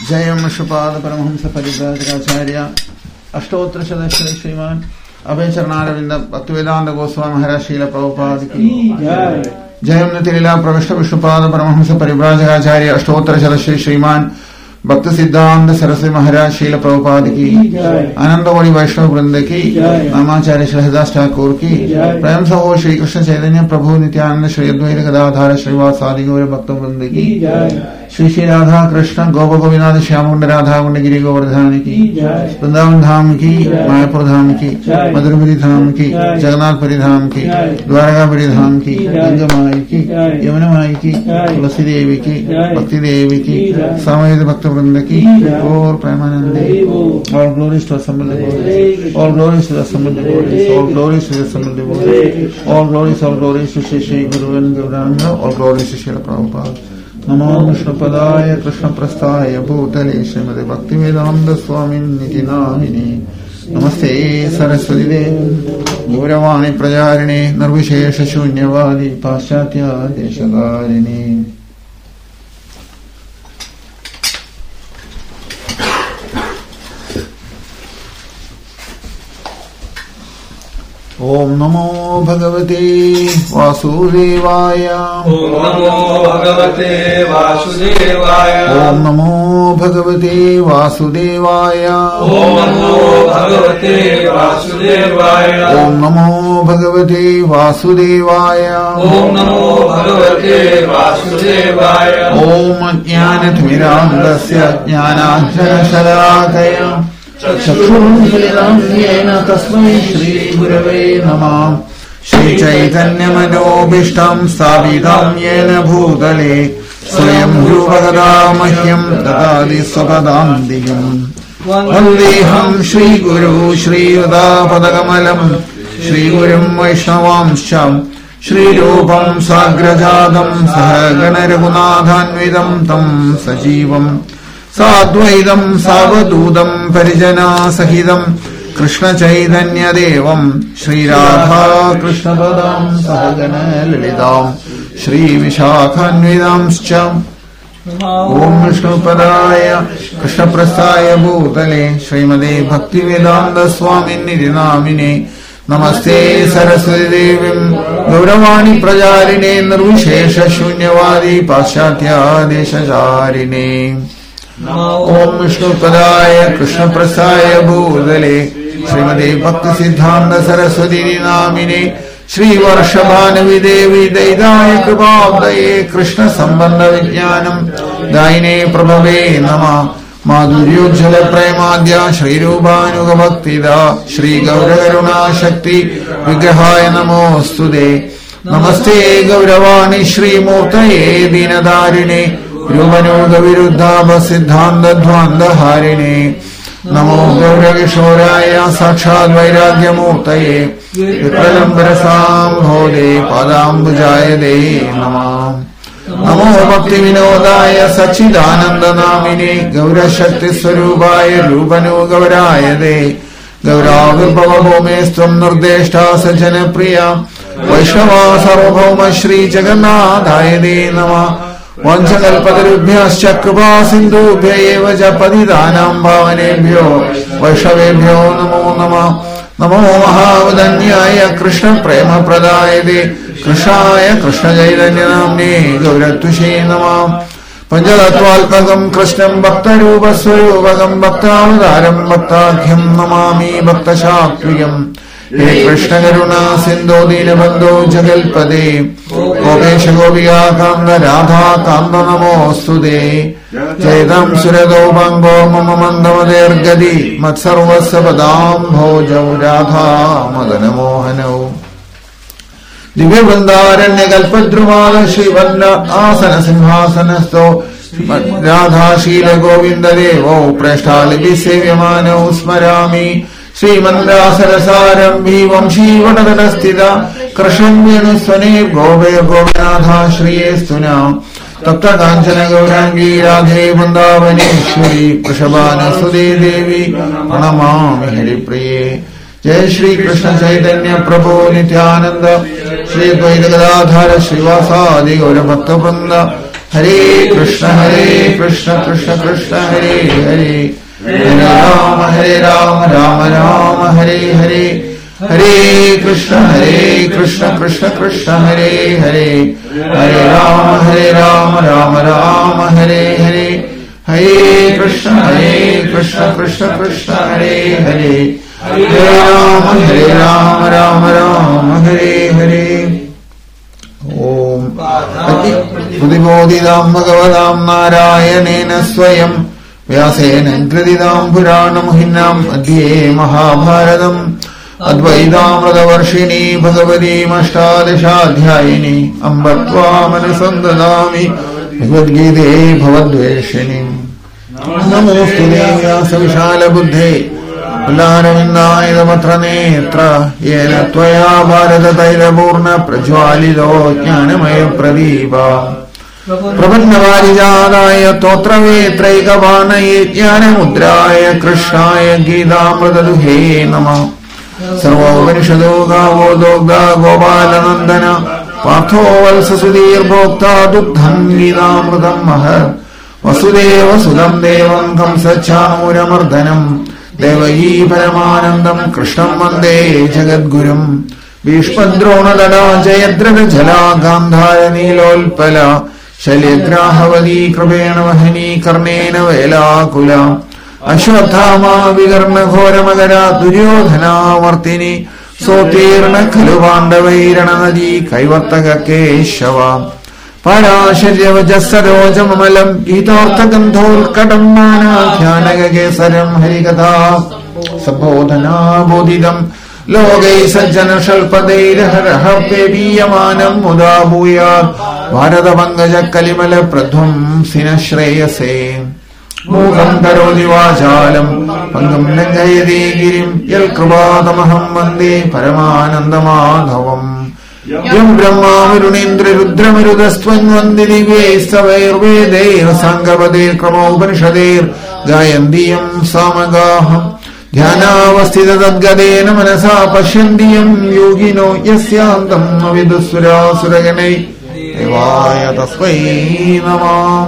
जयं श्रीपाद परमहंस परिव्राजकाचार्य अष्टोत्तर सदस्य श्रीमान अभय चरणारविंद भक्तिवेदांत गोस्वामी महाराज श्रील प्रभुपाद की जयं नतिलीला प्रविष्ट विष्णुपाद परमहंस परिव्राजकाचार्य अष्टोत्तर सदस्य श्रीमान भक्त सिद्धांत सरस्वती महाराज श्रील प्रभुपाद की आनंदवड़ी वैष्णव वृंद की नामाचार्य श्रीहदास ठाकुर की प्रेम सहो श्री कृष्ण चैतन्य प्रभु नित्यानंद श्री अद्वैत गदाधार श्रीवासादि गौर भक्त वृंद की श्री श्री राधा कृष्ण गोप गोविंद श्यामुंड राधा कुंड गिरी गोवर्धन की वृंदावन धाम की मायापुर धाम की मधुरपुरी धाम की जगन्नाथपुरी धाम की द्वारकापुरी धाम की गंगा माई की यमुना माई की तुलसी देवी की भक्ति देवी की सामूहिक भक्त वृंद की और प्रेमानंदे और ग्लोरीज टू असम्बल और ग्लोरीज टू असम्बल और ग्लोरीज टू असम्बल और ग्लोरीज टू श्री गुरु गौरांग और ग्लोरीज टू श्रील प्रभुपाद। नमो विष्णुपदाय कृष्णप्रस्थाय भूतले श्रीमते भक्तिवेदांत स्वामिन्निति नामिने नमस्ते सरस्वती देवी गौरवाणी प्रचारिणे निर्विशेष शून्यवादी पाश्चात्य देशकारिणे। ओम नमो भगवते वासुदेवाय ओम नमो भगवते वासुदेवाय ओम नमो भगवते वासुदेवाय ओम नमो भगवते वासुदेवाय ओम नमो भगवते वासुदेवाय ओम नमो भगवते वासुदेवाय ओम ज्ञानतिमिरान्धस्य ज्ञानाञ्जनशलाकया चक्षुरुन्मीलितं येन तस्मै श्रीगुरवे नमः। श्रीचैतन्यमनोभीष्टं स्थापितं येन भूतले स्वयं रूपकदा मह्यं ददाति स्वपदान्तिकम्। वन्देऽहं श्रीगुरु श्रीयुतापदकमलं श्रीगुरुं वैष्णवांश्च श्रीरूपं साग्रजातं सहगणरघुनाथान्वितं तं सजीवम् साद्वैतं सावधूतं परिजना सहितं कृष्ण चैतन्यदेवं श्रीराधा कृष्णपदां सहगण ललितां श्रीविशाखान्वितांश्च। ओम विष्णुपदाय कृष्णप्रस्थाय भूतले श्रीमते भक्तिवेदांत स्वामिन्निति नामिने नमस्ते सरस्वती देवीं गौरवाणी प्रचारिणे निर्विशेष शून्यवादी पाश्चात्य देशचारिणे। ओम विष्णुपदाय कृष्णप्रस्थाय भूतले श्रीमते भक्ति सिद्धांत सरस्वती नामिने श्रीवर्षभानवि देवी दैदाय कृपाब्दये कृष्ण संबंध विज्ञानम दायिने प्रभवे नमः। माधुर्योज्जल प्रेमाद्य श्रीरूपानुग भक्तिदा श्री गौरकरुणा शक्ति विग्रहाय नमोस्तुते। नमस्ते गौरवाणी श्रीमूर्तये दीनदारिणे रूपनुग विरुद्धाभ सिद्धांत ध्वांतहारिणे। नमो गौरकिशोराय साक्षात् वैराग्यमूर्तये विप्रलम्बरसाम्भोधे पादाम्बुजाय दे नमः। नमो भक्ति विनोदाय सच्चिदानंद नामिने गौरशक्तिस्वरूपाय रूपनुगवराय दे। गौराविर्भवभूमेस्त्वं निर्देष्टा सज्जनप्रिया वैष्णवा सार्वभौम श्री जगन्नाथाय दे नमः। वंशकल्पतरुभ्यश्च कृपा सिन्धुभ्य एव च पतितानां पावनेभ्यो वैष्णवेभ्यो नमो नमः। नमो महावदन्याय कृष्ण प्रेम प्रदायते कृष्णाय कृष्ण चैतन्य नाम्ने गौरत्वसे नमः। पंचतत्त्वात्मकं कृष्णं भक्तरूपस्वरूपकं भक्तावतारं भक्ताख्यं नमामि भक्तशाक्विकम्। हे कृष्ण करुणा सिंधो दीनबंधो जगल्पदे गोपेश गोपिका कांद राधा कांद नमोस्तुते। जयतं सुरदो बंगो मम मंदमदेर्गदि मत्सर्वस्य पदाम्भोजौ राधा मदन मोहनौ। दिव्य वृंदारण्य कल्पद्रुमाल श्रीवल्ल आसन सिंहासनस्थो राधाशील गोविंद देवो प्रेष्ठालिपि सेव्यमानौ स्मरामि। श्रीमन्दासरसारम्भी वंशीवटतटस्थिता कृष्णं वेणुस्वनिर्गोपे गोपीनाथा श्रियेस्तुना। तप्त काञ्चन गौरांगी राधे वृन्दावनेश्वरी वृषभानुसुते देवी प्रणमामि हरिप्रिये। जय श्री कृष्ण चैतन्य प्रभु नित्यानंद श्री द्वैत गदाधर श्रीवासादि गौर भक्तवृंद Hare Krishna Krishna Krishna Hare Hare, Hare Rama Rama Rama Hare Hare, Hare Krishna Krishna Krishna Hare Hare, Hare Rama Rama Hare Hare, Hare Krishna Krishna Krishna Hare Hare, Hare Rama Rama Hare Hare. Om Pradibodhidam Bhagavatam Narayanena Swayam Vyasena Gradidam Puranam Hinam Adhye Mahabharatam Advaidamradavarshini Bhagavati Mashtadashadhyayini Ambatva Manasandadami Bhagavad-gite Bhavadveshini Namostude Vyasa Buddhe Pullaravindayamatra netra Yena Tvaya Bharata Taila Purna Prajwalido Jnanamaya Pradipa Prabandavarijadaya Totravetraikavanaye Jnanamudraya Krishnaya Gidamradaduhe Namah Sarvopnishado Gavo Dogda Gopalanandana Partho Valsasudir Bhokta Dugdham Gidamradam Mahar Vasudeva Sudam Devam Kamsachanuramardanam Devagi Paramanandam Krishnam Vande Jagadgurum Bhishmadronadana Jayadrana Jala Gandhara Nilolpala Shalyagrahavadi Krapena Vahini Karnena Vela Kula Ashwathama Vigarna Ghora Magara Duryodhana Vartini Sotirna Kaluvandavairana Nadi Kaivataka Keshava Parasharya Vajasarojam Amalam Gitorthagandhol Kadamana Kyanagagesaram Harikatha Sabodhana Bodhidam Logai Sajjana Shalpadeira Harahapebiyamanam Muda Bhuya Bharata Vangaja Kalimala Pradhum Sinashreyase Mukam Karodi Vajalam Pangam Nangayade Girim Yalkrubadamaham Vande Paramanandamadhavam Yam Brahma Virunindra Rudramirudastvan Vandidivye Savairvedair Sangabadir Krama-upanishadir Gayandiyam Samagaham Dhyanavastita Tadgadena Manasa Pashyandiyam Yogino Yasyantam Avidusura Suraganai Devaya Tasvai Namah.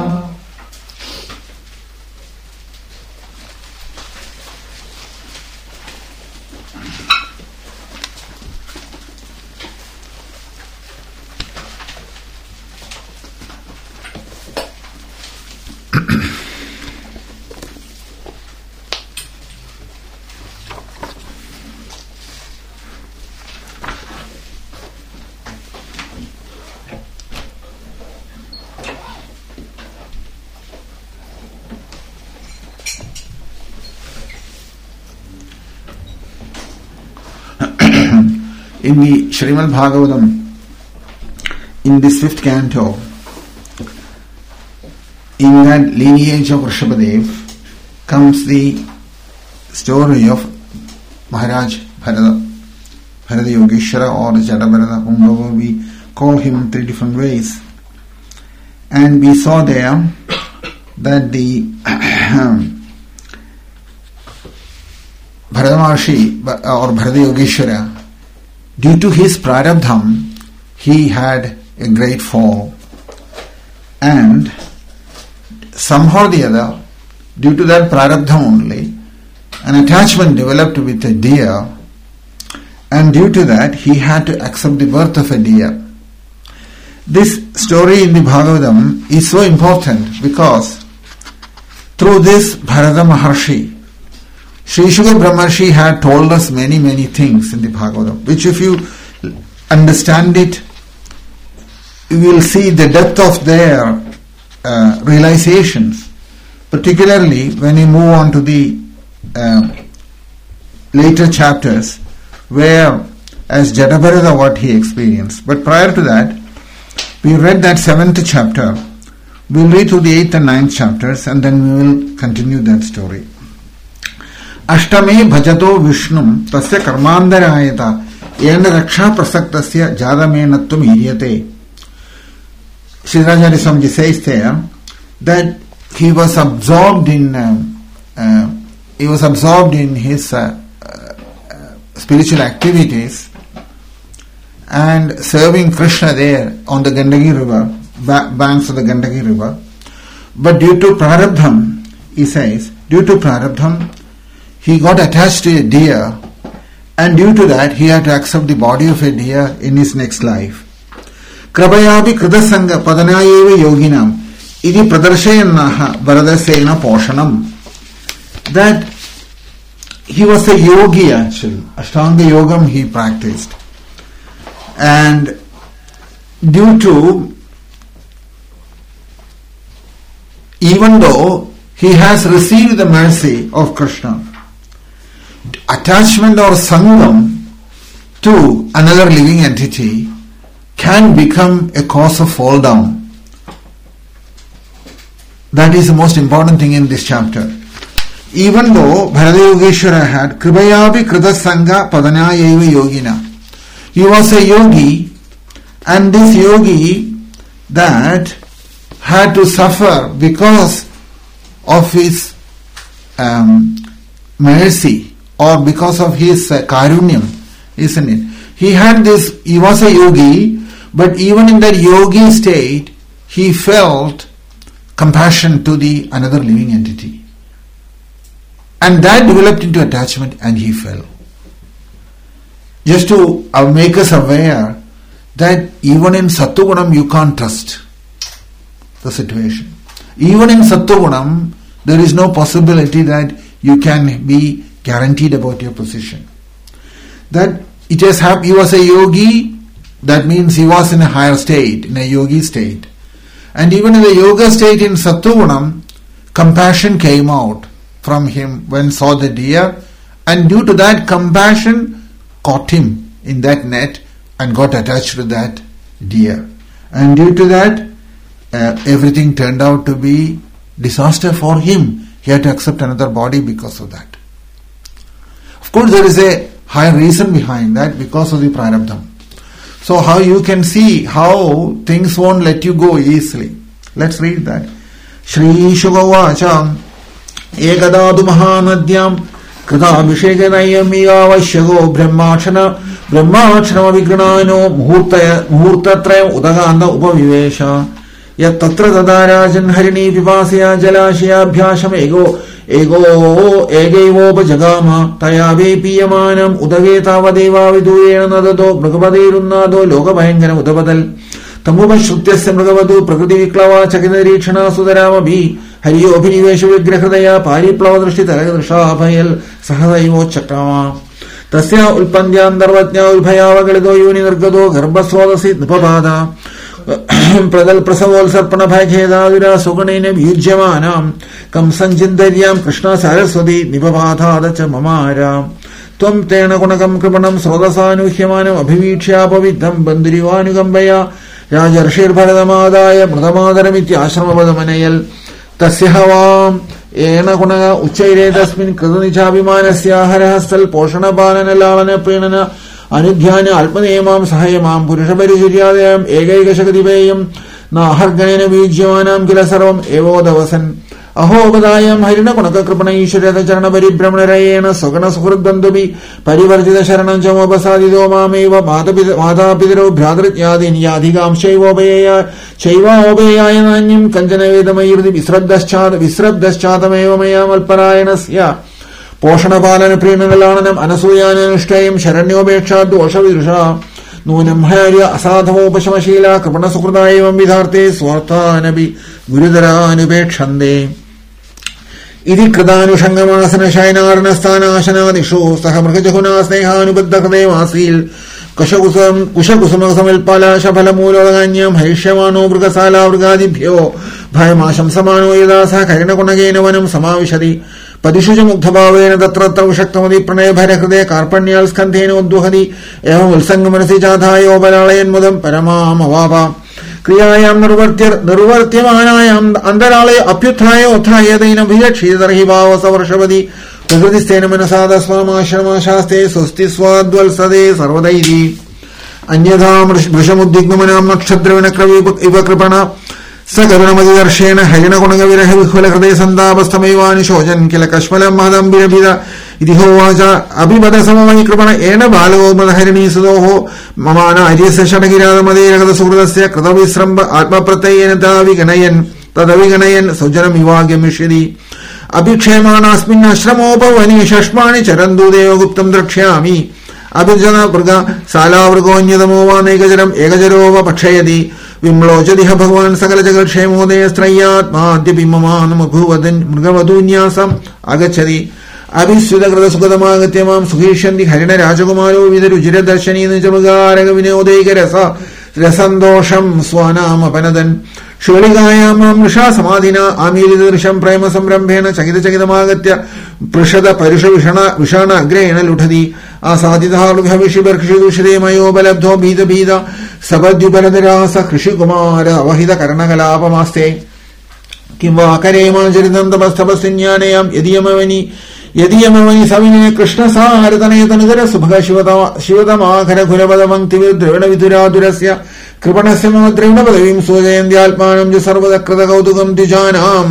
In the Srimad Bhagavatam, in this 5th canto, in that lineage of Rishabhadev comes the story of Maharaj Bharata Yogeshwara or Jadabharata, whomever we call him in 3 different ways. And we saw there that the Bharata Maharshi or Bharata Yogeshwara, due to his prarabdham, he had a great fall, and somehow or the other, due to that prarabdham only, an attachment developed with a deer, and due to that he had to accept the birth of a deer. This story in the Bhagavatam is so important because through this Bharata Maharshi, Sri Shuka Brahmarshi had told us many things in the Bhagavatam, which if you understand it, you will see the depth of their realizations, particularly when you move on to the later chapters, where as Jadabharata what he experienced. But prior to that, we read that 7th chapter. We'll read through the 8th and 9th chapters, and then we will continue that story. Ashtame bhajato Vishnum tasya karmandarayata yena raksha prasaktasya jadamenattum iryate. Srirajari Swamiji says there that he was absorbed in his spiritual activities and serving Krishna there on the Gandaki river. banks of the Gandaki river. But due to prarabdham, he says, due to prarabdham, he got attached to a deer, and due to that he had to accept the body of a deer in his next life. Krabayabi kridasanga padanayeva yoginam idi pradarshayanaha varadasena poshanam. That he was a yogi actually. Ashtanga yogam he practiced. And due to, even though he has received the mercy of Krishna, attachment or sangam to another living entity can become a cause of fall down. That is the most important thing in this chapter. Even though Bharata Yogeshwara had Kribayabi Kridasanga Padanayeva Yogina, he was a yogi, and this yogi that had to suffer because of his mercy or because of his karunyam, isn't it? He was a yogi, but even in that yogi state, he felt compassion to the another living entity. And that developed into attachment and he fell. Just to make us aware that even in Sattvagunam you can't trust the situation. Even in Sattvagunam there is no possibility that you can be guaranteed about your position. That it has happened, he was a yogi, that means he was in a higher state, in a yogi state. And even in the yoga state in Sattvagunam, compassion came out from him when saw the deer, and due to that compassion caught him in that net and got attached to that deer. And due to that, everything turned out to be disaster for him. He had to accept another body because of that. Of course, there is a high reason behind that because of the prarabdham. So how you can see how things won't let you go easily. Let's read that. Shri Shugavacha Ekadadu Mahanadyam Krita Abhishekadayam Yavashyago Brahmachana Vigranano Muhurtatrayam Udaganda Upavivesha Yat Tatra Tadarajan Harini Vivasya Jalashya Bhyasham Egevo Jagama Tayave Piyamanam Udaveta Vadeva Vidurena Nadado Bragavadirunado Loka Bhangana Udavadal Tamuba Shutyasya Mragavadu Prakriti Viklava Chakinarikshana Sudarama Bhi Hariyo Abhinivesha Vigrahradaya Pariplavadrashti Taragadrsha Bhayal Sahadaivo Chakrama Tasya Ulpandyan Darvatnya Ulbhayava Galido Yuni Nargado Garbaswadasi Nupavada Pradal Prasavol Sarpana Bhajhedadira Suganene Vyujyamanam Kam Sanjindaryam Krishna Saraswati Nipavata Dacha Mamara Tvam Tena Gunakam Kripanam Sodasanu Hyamanam Abhivichya Pavidam Bandirivanugambaya Rajarshir Bharadamadaya Mradamadaramiti Ashramavadamanayal Tasyahavam Ena Gunaga Uchaire Dasmin Kadunichabimanasya Harahastal Poshana Banana Lavana Prenana Anudhyana Alpanemam Sahayamam Purushabarijuryadayam Egaikashakadivayam Naharganena Vijyamanam Kilasarvam Evo Davasan Aho Badayam Harina Kunaka Kripana Ishurata Charnabari Brahmanarayena Sogana Sukurdandubi Parivarjita Sharanam Jamabasadido Mameva Mata Pidro Bhradrityadin Yadhigam Shaiva Obeyayananyam Kanjana Vedamayurdi Visrabdaschadameva Mayam Alparayanasya Poshana Palana Prenanalanam Anasuyananushtayam Sharanyobeksha Dosha Virusha Nunam Harya Asadhamo Pashamashila Kripana Sukurdayam Vidharte Swartha Nabi Gurudara Anubekshande Idi Kradanu Shangamasana Shainarnastana Ashanadisho Sahamrakajahuna Snehanubaddakademasil Kushakusama Pala Shapalamuraganyam Harishamano Brugasala Urgadibhyo Bhayamasham Samano Yadasa Karina Kunagena Vanam Samavishadi Padishuja Muktabhavena Tatratra Shaktamadi Pranay Bharakade Karpanyal Skanteno Duhadi Evam Ulsangamanasi Jadhayo Balalayan Mudam Paramam Avava Kriyayam Nurvartyamanayam Andarale Apyuthaya Uthayadaina Vijachidharhi Bhava Savarashavadi Pragradistena Manasada Swama Sharma Shaste Susti Swadwal Sade Sarvadaidi Anyadham Vrishamuddhignamanam Nakshadravana Iva Kripana Sakarunamadidarshena Harina Kunanga Viraha Vikhala Krade Sandabastamevani Shojan Kila Kashmalam Madam Birabida ഇതിഹോവാച അഭിപദ സമമൈ കൃപണ ഏന ബാലകോ മദഹരിണീസുതോഹോ മമാന അര്യസ്യ ഷടകിരാതമതേരഗത സുഹൃതസ്യ കൃതവിശ്രംഭ ആത്മപ്രത്യയേന തദവിഗണയൻ സുജനമിവാഗ്യമിഷ്യതി അഭിക്ഷേമാണാസ്മിൻ അശ്രമോപവനി ഷഷ്മാണി ചരന്തു ദേവഗുപ്തം ദ്രക്ഷ്യാമി അഭിജന മൃഗ സാലാവൃഗോന്യതമോ വാ നൈകജരം ഏകജരോവ പക്ഷയതി വിമ്ലോചതിഹ ഭഗവാൻ സകല ജഗൽക്ഷേമോദയസ്ത്രയ്യാത്മാദ്യപിമമാനമഭൂവദൻ മൃഗവധൂന്യാസം അഗച്ഛതി അഭിസ്യുതകൃതസുഗതമാഗത്യമാം സുഖീഷ്യന്തി ഹരിണ രാജകുമാരോ വിവിധ രുചിരദർശനീ നിജമൃഗാരക വിനോദൈക രസന്തോഷം സ്വാനാമപനദൻ ഷോളികായാമാം ഋഷാ സമാധിന ആമീലിതദൃശം പ്രേമ സംരംഭേണ ചകിതചകിതമാഗത്യ പൃഷത പരുഷ വിഷാണ അഗ്രേണ ലുഠതി ആസാദിതാർഷിബർഷിദൂഷിതേമയോപലബ്ധോ ഭീത സപദ്യുപലതരാസ കൃഷികുമാര അവഹിത കർണകലാപമാസ്തേ Kim വാ കരേമാചരിതം തപസ്തപസ്വിജ്ഞാനയാം യദീയമവനി സവിനയ കൃഷ്ണസാരതനയതനുതര സുഭഗ ശിവതമാഘരഘുരപദമങ്ക്തിവിദ്രവണവിധുരാതുരസ്യ കൃപണസ്യ മമ ദ്രവിണപദവീം സൂചയന്ത്യാത്മാനം ച സർവതകൃതകൗതുകം ദ്വിജാനാം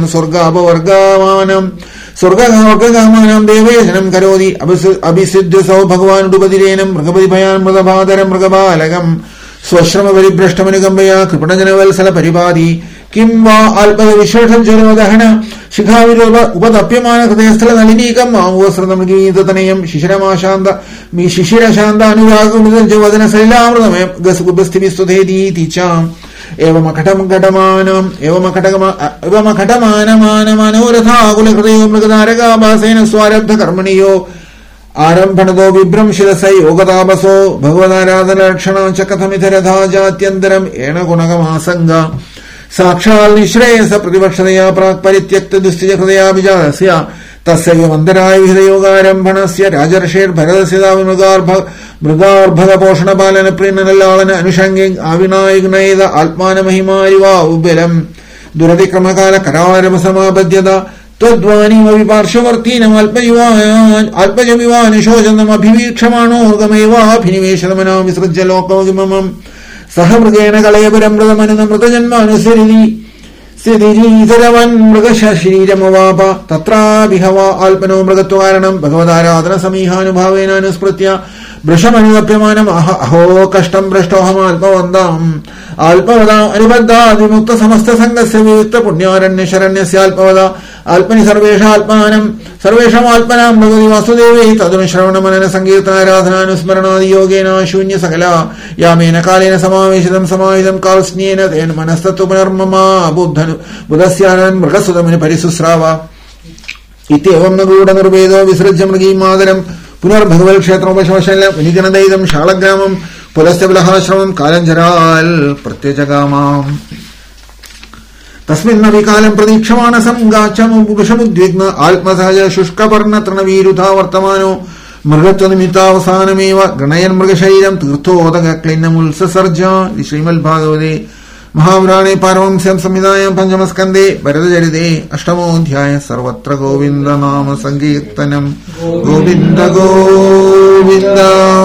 സ്വർഗാപവർഗാമാനം ദേവേശനം കരോതി അഭിസിദ്ധ്യസൗ ഭഗവാനുപതിരേനം മൃഗപതി ഭയാൻ മൃതഭാതരം മൃഗപാലകം സ്വശ്രമപരിഭ്രഷ്ടമനുകമ്പയാ കൃപണജനവത്സല പരിപാതി കിം വാ ആൽപദ വിശേഷം ജലോദഹന ശിഖാവിരോപ ഉപതപ്യമാന ഹൃദയസ്ഥല നളിനീകം മാമുവസ്രതമൃഗീതനയം ശിശിരശാന്ത അനുരാഗവദന സലിലാമൃതമേ ഗസ്ഗുബസ്ഥിവിസ്തുതേതീതിച്ചാം ഏവമഘടമാനമാനമനോരഥാകുലഹൃദയോ മൃഗതാരകാഭാസേന സ്വാരബ്ധ കർമ്മണിയോ ആരംഭണതോ വിഭ്രംശിരസൈ യോഗതാപസോ ഭഗവതാരാധനലക്ഷണ ച കഥമിതരഥാജാത്യന്തരം ഏണ ഗുണകമാസംഗ സാക്ഷാൽ നിശ്രേയസ പ്രതിപക്ഷതയാ പ്രാക് പരിത്യക്ത ദുസ്ഥിജ ഹൃദയാഭിജാതസ്യ തസ്യ മന്ദരായ വിഹിതയോഗാരംഭണസ്യ രാജർഷേർഭരതസ്യതാവിമൃഗാർഭക പോഷണപാലന പ്രീണനല്ലാളന അനുഷംഗി ആവിനായുഗ്നേത ആത്മാനമഹിമാരിവാ ഉബലം ദുരതിക്രമകാല കരാരമസമാബദ്ധ്യത ത്വദ്വാനീമവിപാർശ്വവർത്തീനം അല്പജമിവാനുശോചനമഭിവീക്ഷമാണോർഗമേവാഭിനിവേശതമനാ വിസൃജ്യ ലോകോകിമം സഹമൃഗേണ കളയപരമൃതമനുനമൃതജന്മാനുസരിതി സ്ഥിതിരീതരവൻ മൃഗശരീരമവാപ തത്രാഭിഹവാ ആൽപനോ മൃഗത്വകാരണം ഭഗവതാരാധന സമീഹാനുഭാവേനാനുസ്മൃത്യ വൃഷമനുതപ്യമാനം അഹോ കഷ്ടം ഭ്രഷ്ടോഹമാൽപവന്താം ആൽപവത അനുബദ്ധാതിമുക്ത സമസ്ത സംഘസ്യ വിയുക്ത പുണ്യാരണ്യ ശരണ്യസ്യാൽപവത ആൽപനി സർവേഷാമാൽപനാം ഭഗവതി വാസുദേവേ തദനുശ്രവണമനന സങ്കീർത്തനാരാധനാനുസ്മരണാദിയോഗേന ശൂന്യ സകല യാമേന കാലേന സമാവേശിതം സമാഹിതം കാൽസ്ന്യേന തേന മനസ്തത്വ പുനർമമാ ബുധസ്യാനൻ മൃഗസുതമിന് പരിസുസ്രാവ ഇത്യവം നഗൂഢ നിർവേദോ വിസൃജ്യ മൃഗീം മാതരം പുനർഭഗവൽ ക്ഷേത്രോപശോഷല വിനിഗണദൈതം ശാളഗ്രാമം പുലസ്ത്യബലഹാശ്രമം കാലഞ്ചരാൽ പ്രത്യജഗാമാം തസ്മിന്നവികാലം പ്രതീക്ഷമാണസം ഗാച്ഛമുദ്വിഗ്ന ആത്മസഹജ ശുഷ്കപർണ തൃണവീരുധാ വർത്തമാനോ മൃഗത്വനിമിത്താവസാനമേവ ഗണയൻ മൃഗശരീരം തീർത്ഥോദകക്ലിന്നമുത്സസർജ ശ്രീമദ് ഭാഗവതേ മഹാപുരാണേ പാരമംസ്യം സംഹിതായാം പഞ്ചമസ്കന്ധേ ഭരതചരിതേ അഷ്ടമോധ്യായ സർവത്ര ഗോവിന്ദനാമ സങ്കീർത്തനം Govinda Govinda.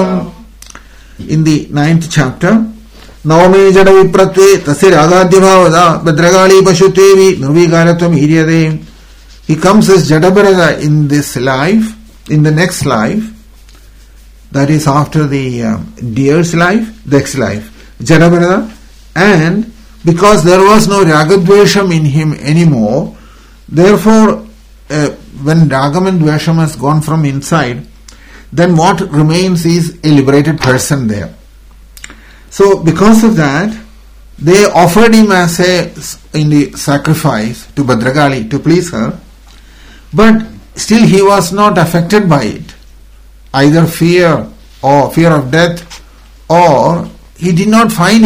In the 9th chapter, നവമേ ജഡവിപ്രത്വേ തസ്യ രാഗാദ്യഭാവത Bhadrakali പശുത്വേവി നിർവീകാരത്വം ഹീര്യതേ. He comes as Jadabarada in this life, in the next life, that is after the deer's life, the next life, Jadabarada, and because there was no ragadvesham in him anymore, therefore when ragam and dvesham has gone from inside, then what remains is a liberated person there. So because of that, they offered him as in the sacrifice to Bhadragali to please her, but still he was not affected by it, either fear of death, or he did not find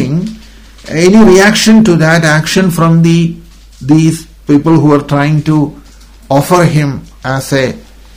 any reaction to that action from these people who were trying to offer him as a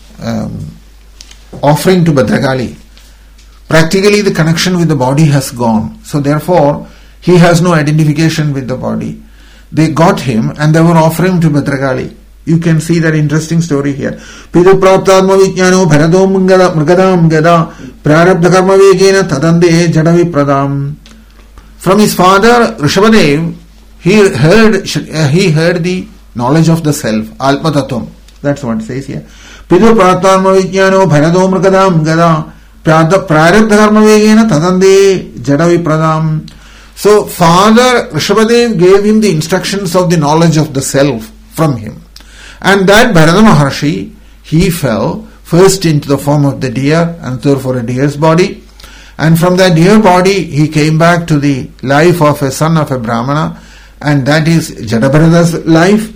offering to Bhadragali. Practically the connection with the body has gone, so therefore he has no identification with the body. They got him and they were offering to Bhadragali. You can see that interesting story here. Pidu praptadma vijnano bharado mrigadam gada prarabdha karma vegena tadande jadavi pradam. From his father Rishabhadev, he heard the knowledge of the self, Alpa Tattvam, That's what it says here. Pidu Pratma Vijnano Bharado Mrgadam Gada Prarabdha Karma Vegena Tadande Jadavi Pradam. So Father Rishabhadev gave him the instructions of the knowledge of the self from him. And that Bharata Maharshi, he fell first into the form of the deer and therefore a deer's body. And from that deer body, he came back to the life of a son of a Brahmana, and that is Jadabharata's life.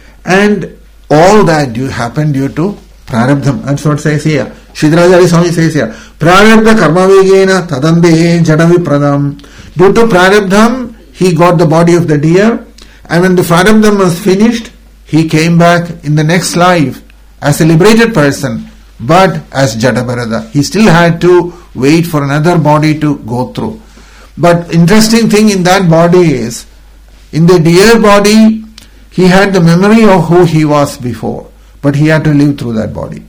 And all that happened due to Prarabdham. That's what it says here. Shidrajari Swami says here, Prarabdha karma vegena tadambe jadavi pradam. Due to Prarabdham, he got the body of the deer, and when the Prarabdham was finished, he came back in the next life as a liberated person, but as Jadabharata. He still had to wait for another body to go through. But interesting thing in that body is, in the deer body, he had the memory of who he was before, but he had to live through that body.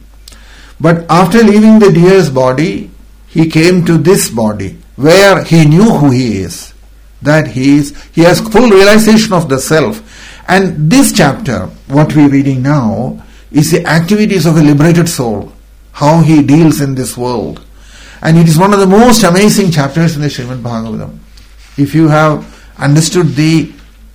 But after leaving the deer's body, he came to this body, where he knew who he is. That he has full realization of the self. And this chapter, what we are reading now, is the activities of a liberated soul, how he deals in this world. And it is one of the most amazing chapters in the Srimad Bhagavatam. If you have understood the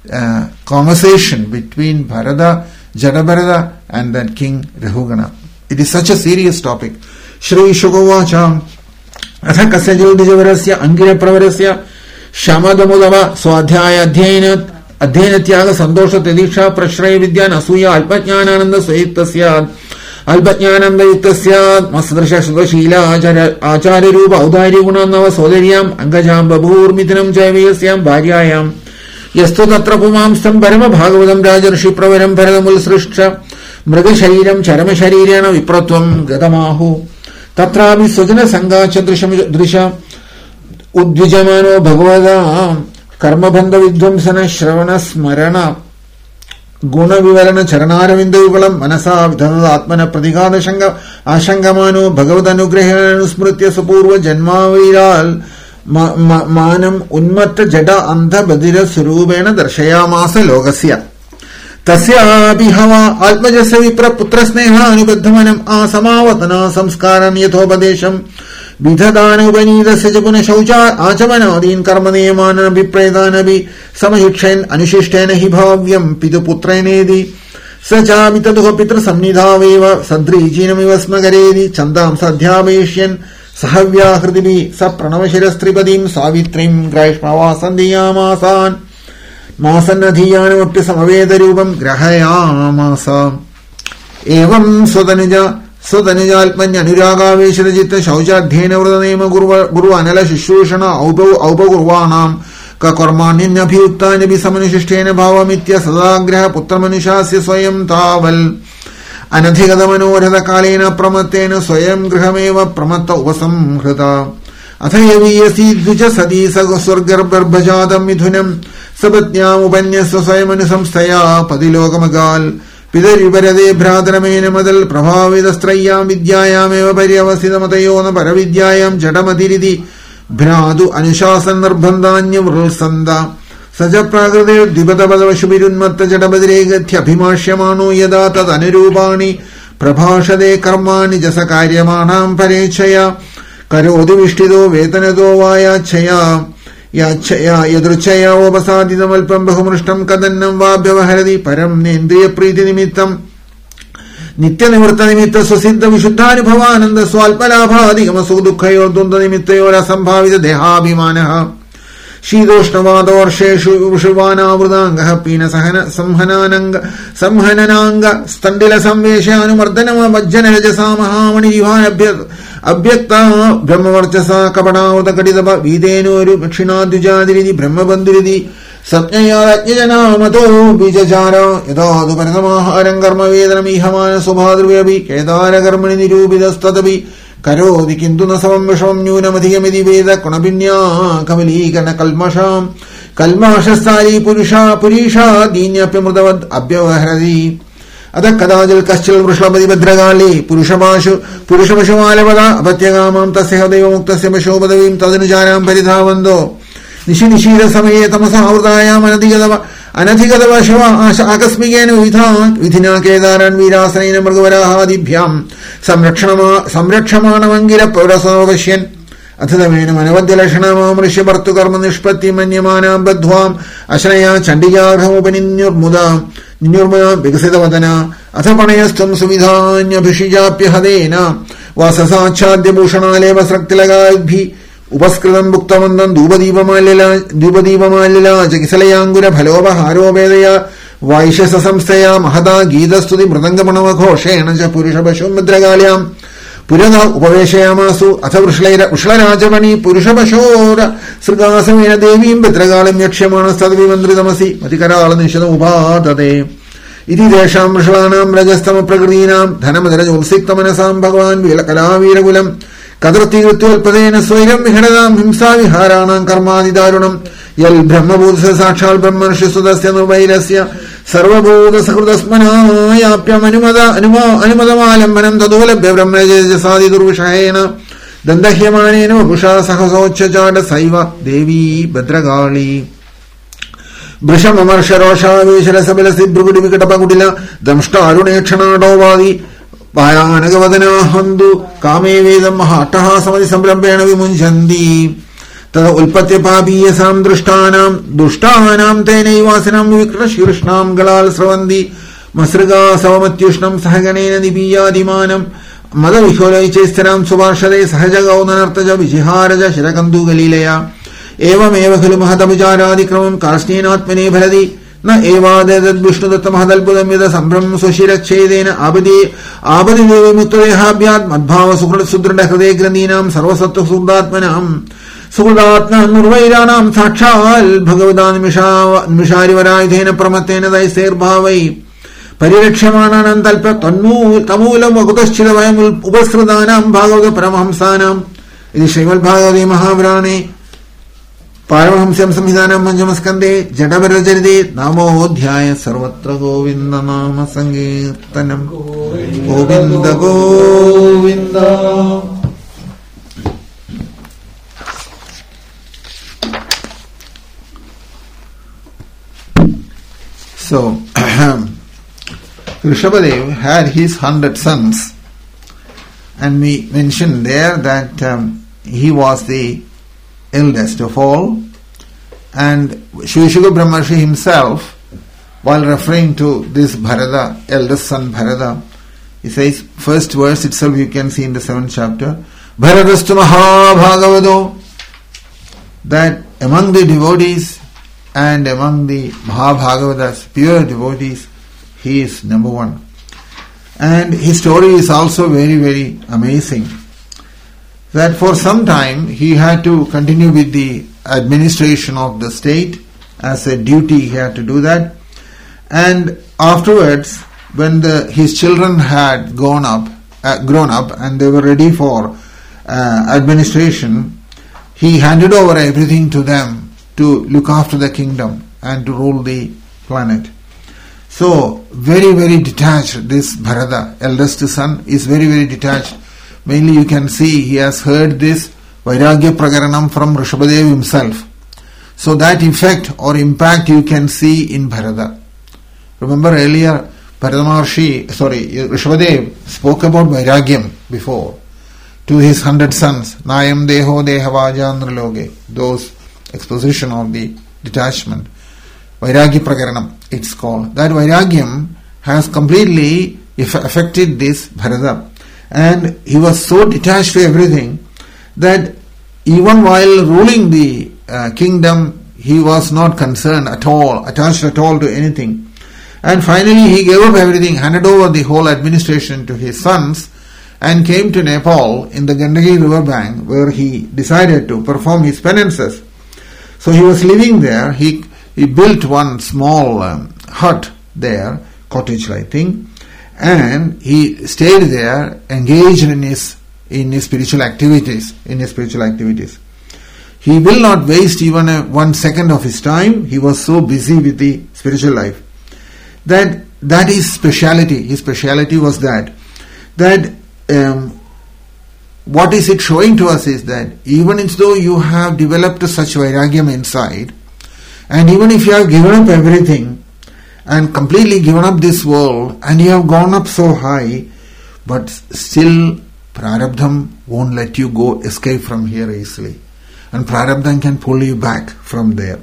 conversation between Bharata, Jadabharata and that King Rahugana. It is such a serious topic. Shri Shukavacha Atha Kasya Jyotijavarasya Angira Pravarasya Shamadamudava Swadhyaya Adhyayana Tyaga Sandosha Tediksha Prashraya Vidyan Asuya Alpajnananda Sahittasya Alpajnananda Yuktasya Masadrasha Shila Acharya Rupa Udairi Gunanava Sodaryam Angajam Babur Mithanam Jaivayasyam Bharyayam Yastu Tatra Pumamstam Parama Bhagavatam Rajarshi Pravaram Paradamul Srishta Mraga Shariram Charama Sharirana Vipratvam Gadamahu Tatravi Sujana Sangha Chandrisha Udvijamano Bhagavada Karma Banda Vidvamsana Shravana Smarana Guna Vivarana Charanaravindha Vivalam Manasa Vidhana Atmana Pratigada Shanga Ashangamano Bhagavada Nugrahana Smritya Sapurva Janma Viral Manam Unmatta Jada Antha Badira Surubena Darshayamasa Logasya Tasya Bihava Atmajasa Vipra Putra Sneha Anubadhamanam Asamavatana Samskaram Yathopadesham Vidhadana Upanida Sejapuna Shaucha Achamana Adin Karmaneyamana Vipredanabi Samahikshen Anushistena Hibhavyam Pitu Putranedi Sacha Vitaduha Pitra Samnidhaveva Sadri Jinamivasmagaredi Chandam Sadhyaveshyan Sahavya Hridibi Sapranavashirastripadim Savitrim Graishmava Sandhiyamasan Masanadhiyanamapya Samaveda Rupam Grahayamasa Evam Sodanija Sodanija Niraga Veshajita Shaujadhena Vranema Guru Anala Shishushana Aupa Gurvanam Kakormanin Abhyutta Nabi Samanishistena Bhavamitya Sadagraha Putramanishasya Swayam Taval Anadhigadamanoradha Kalena Pramatena Swayam Grihameva Pramata Upasam Hrita Athayaviyasi Dvija Sadi Sagaswargar Barbajadam Midhunam Sabatnyam Upanyasa Swayamanu Samstaya Padilokamagal Pidari Parade Bhradramena Madal Prabhavidastrayam Vidyayam Eva Paryavasidamatayona Paravidyayam Jatamadiri Bhradu Anishasan Narbandanya Vrulsanda Saja Pragrade Dibadabadava Shubirunmatta Jatamadregathya Bhimashyamano Yada Tad Anirupani Prabhashade Karmani Jasakariyamanam Parechaya Karodi Vishtido Vetanado Vaya Chaya Yachaya Yadruchaya Obasadidam Bahumrishtam Kadannam Vabhyavaharadi Param Nendriya Priti Nimittam Nitya Nivarta Nimitta Swasiddha Vishuddhani Bhavananda Swalpalabhadi Gamasudukhayor Dunda Nimittayora Sambhavita Dehabhimanaha Shidoshnavada Varsheshu Vishuvana Vrudanga Pina Samhanananga Standila Samvesha Anumardhanama Vajjana Rajasamahamani Divana Abhyakta Brahmavarchasa Kapana Udakadidaba Videnu Vakshina Dujadiri Brahmabanduridi Satnyaya Yajana Mato Bijajara Yadadu Paranama Arangarma Vedanami Hamana Subhadruyabi Kedara Garmani Rubidastadabi Karodi Kinduna Savam Visham Nyunamadhyamidi Veda Kunabinya Kamalikana Kalmasham Kalmashastari Purisha Dinya Pimudavad Abhyavaharadi Adakadajal Kachal Vrushlabadi Badragali Purushamashamalevada Abatyagamam Tasehadeva Muktasya Mashobadavim Tadanajaram Paridhavando Nishira Samaye Tamasa Urdaya Manadigadava അനധികതവശവ ആകസ്മികേന വിധിനാ Kedaran വീരാസനേന മൃഗവരാഹാദിഭ്യാം സംരക്ഷമാണമങ്കില പൗരസോപശ്യൻ അഥതമേനം അനവദ്യലക്ഷണമാമൃഷ്യഭർത്തുകർമ്മ നിഷ്പത്തി മന്യമാനാം ബദ്ധ്വാം അശ്രയാ ചണ്ഡികാർഹമുപനിന്യുർമുദാം വികസിതവദന അഥ പണയസ്ഥം സുവിധാന്യഭിഷിജാപ്യഹതേന വാസസാച്ഛാദ്യഭൂഷണാലേവ സ്രക്തിലകാഭി ഉപസ്കൃതം ഭുക്തവന്തം ധൂപദീപമാല്യലാചകിസലയാങ്കുര ഫലോപഹാരോപേദയ വൈശസംസ്ഥയാ മഹതാ ഗീതസ്തുതി മൃദംഗമണവഘോഷേണ ച പുരുഷപശുമുദ്രകാല്യാം പുരത ഉപവേശയാമാസു അഥ വൃഷ്ളരാജമണി പുരുഷപശോര സൃഗാസമേന ദേവീം ഭദ്രകാളം യക്ഷ്യമാണസ്തദ്വിമന്ത്രിതമസി മതികരാള നിശതമുപാദതേ ഇതി തേഷാം വൃഷളാനാം രജസ്തമ പ്രകൃതീനാം ധനമദരജോത്സിക്തമനസാം ഭഗവാൻ കലാവീരകുലം കദർത്തികൃത്യോൽപദേന സ്വൈരം വിഹടതാം ഹിംസാവിഹാരാണാം കർമാതിദാരുണം യൽ ബ്രഹ്മഭൂത സാക്ഷാൽ ബ്രഹ്മർഷിസുതസ്യ നിർവൈരസ്യ സർവഭൂതസഹൃദസ്മനായാപ്യമനുമതമാലംബനം തദോലഭ്യ ബ്രഹ്മജസാദി ദുർവിഷയേന ദന്തഹ്യമാനേന വപുഷാ സഹസോച്ഛചാട സൈവ ദേവീ ഭദ്രകാളി വൃഷമർഷരോഷാവേശരസബലസി ഭൃഗുടി വികടപകുടില ദംഷ്ടാരുണേക്ഷണാടോവാദി പായാനകവദനാഹന്തു കാമേ വേദം മഹാട്ടഹാസമതി സംരംഭേണ വിമുഞ്ചന്തി തദ ഉൽപത്യ പാപീയസാം ദൃഷ്ടാനാം ദുഷ്ടാനാം തേനൈവാസനാം വികൃഷ്ണാം ഗളാൽ സ്രവന്തി മസൃഗാ സവമത്യുഷ്ണം സഹഗണേന നിപീയാദിമാനം മദവിഹോലൈചൈസ്ഥരാം സുപാർഷദേ സഹജഗൗനനർത്തജ വിജിഹാരജ ശിരകന്ദുകലീലയ ഏവമേവ ഖലു മഹതവിചാരാദിക്രമം കാർഷ്ണീനാത്മനെ ഫലതി ന ഏവാദേതദ്വിഷ്ണുദത്ത മഹദത്ഭുതം യത സംഭ്രം സ്വശിരച്ഛേദേന ആപതിദേവി മുക്തദേഹാഭ്യാത് മദ്ഭാവ സുദൃഢ ഹൃദയഗ്രന്ഥീനാം സർവസത്വസുഹൃദാത്മനാം സുഹൃദാത്മാ നിർവൈരാണാം സാക്ഷാൽ ഭഗവതാ നിമിഷാരിവരായുധേന പ്രമത്തേന തൈസേർഭാവൈ പരിരക്ഷ്യമാണാനാം തൽപ തമൂലം വകുതശ്ചിതവയം ഉപസൃതാനാം ഭാഗവത പരമഹംസാനാം ഇത് ശ്രീമദ്ഭാഗവതേ മഹാപുരാണേ പാരമഹംസ്യം സംഹിതാനം പഞ്ചമസ്കന്ധേ ജഡഭരചരിതേ നാമോധ്യായ സർവത്ര ഗോവിന്ദ നാമ സങ്കീർത്തനം Govinda Govinda. So, Rishabhadev had his 100 sons, and we mentioned there that he was the eldest of all, and Shivashuga Brahmarshi himself, while referring to this Bharata, eldest son Bharata, he says, first verse itself you can see in the 7th chapter, Bharatastu Mahabhagavado, that among the devotees and among the Mahabhagavatas, pure devotees, he is number one. And his story is also very, very amazing. That for some time he had to continue with the administration of the state as a duty. He had to do that, and afterwards, when his children had grown up and they were ready for administration, he handed over everything to them to look after the kingdom and to rule the planet. So very, very detached. This Bharata, eldest son, is very, very detached. Mainly you can see he has heard this Vairagya Prakaranam from Rishabhadev himself. So that effect or impact you can see in Bharata. Remember earlier Rishabhadev spoke about Vairagyam before to his 100 sons. Nayam Deho Dehavajandraloge. Those exposition of the detachment. Vairagya Prakaranam it's called. That Vairagyam has completely affected this Bharata. And he was so detached to everything that even while ruling the kingdom, he was not concerned at all, attached at all to anything. And finally he gave up everything, handed over the whole administration to his sons, and came to Nepal in the Gandaki river bank, where he decided to perform his penances. So he was living there. He built one small hut there, cottage-like thing, and he stayed there, engaged in his spiritual activities. He will not waste even 1 second of his time. He was so busy with the spiritual life. That is speciality. His speciality was that what is it showing to us is that even though you have developed such vairagyam inside, And even if you have given up everything and completely given up this world and you have gone up so high, but still Prarabdham won't let you go escape from here easily. And Prarabdham can pull you back from there.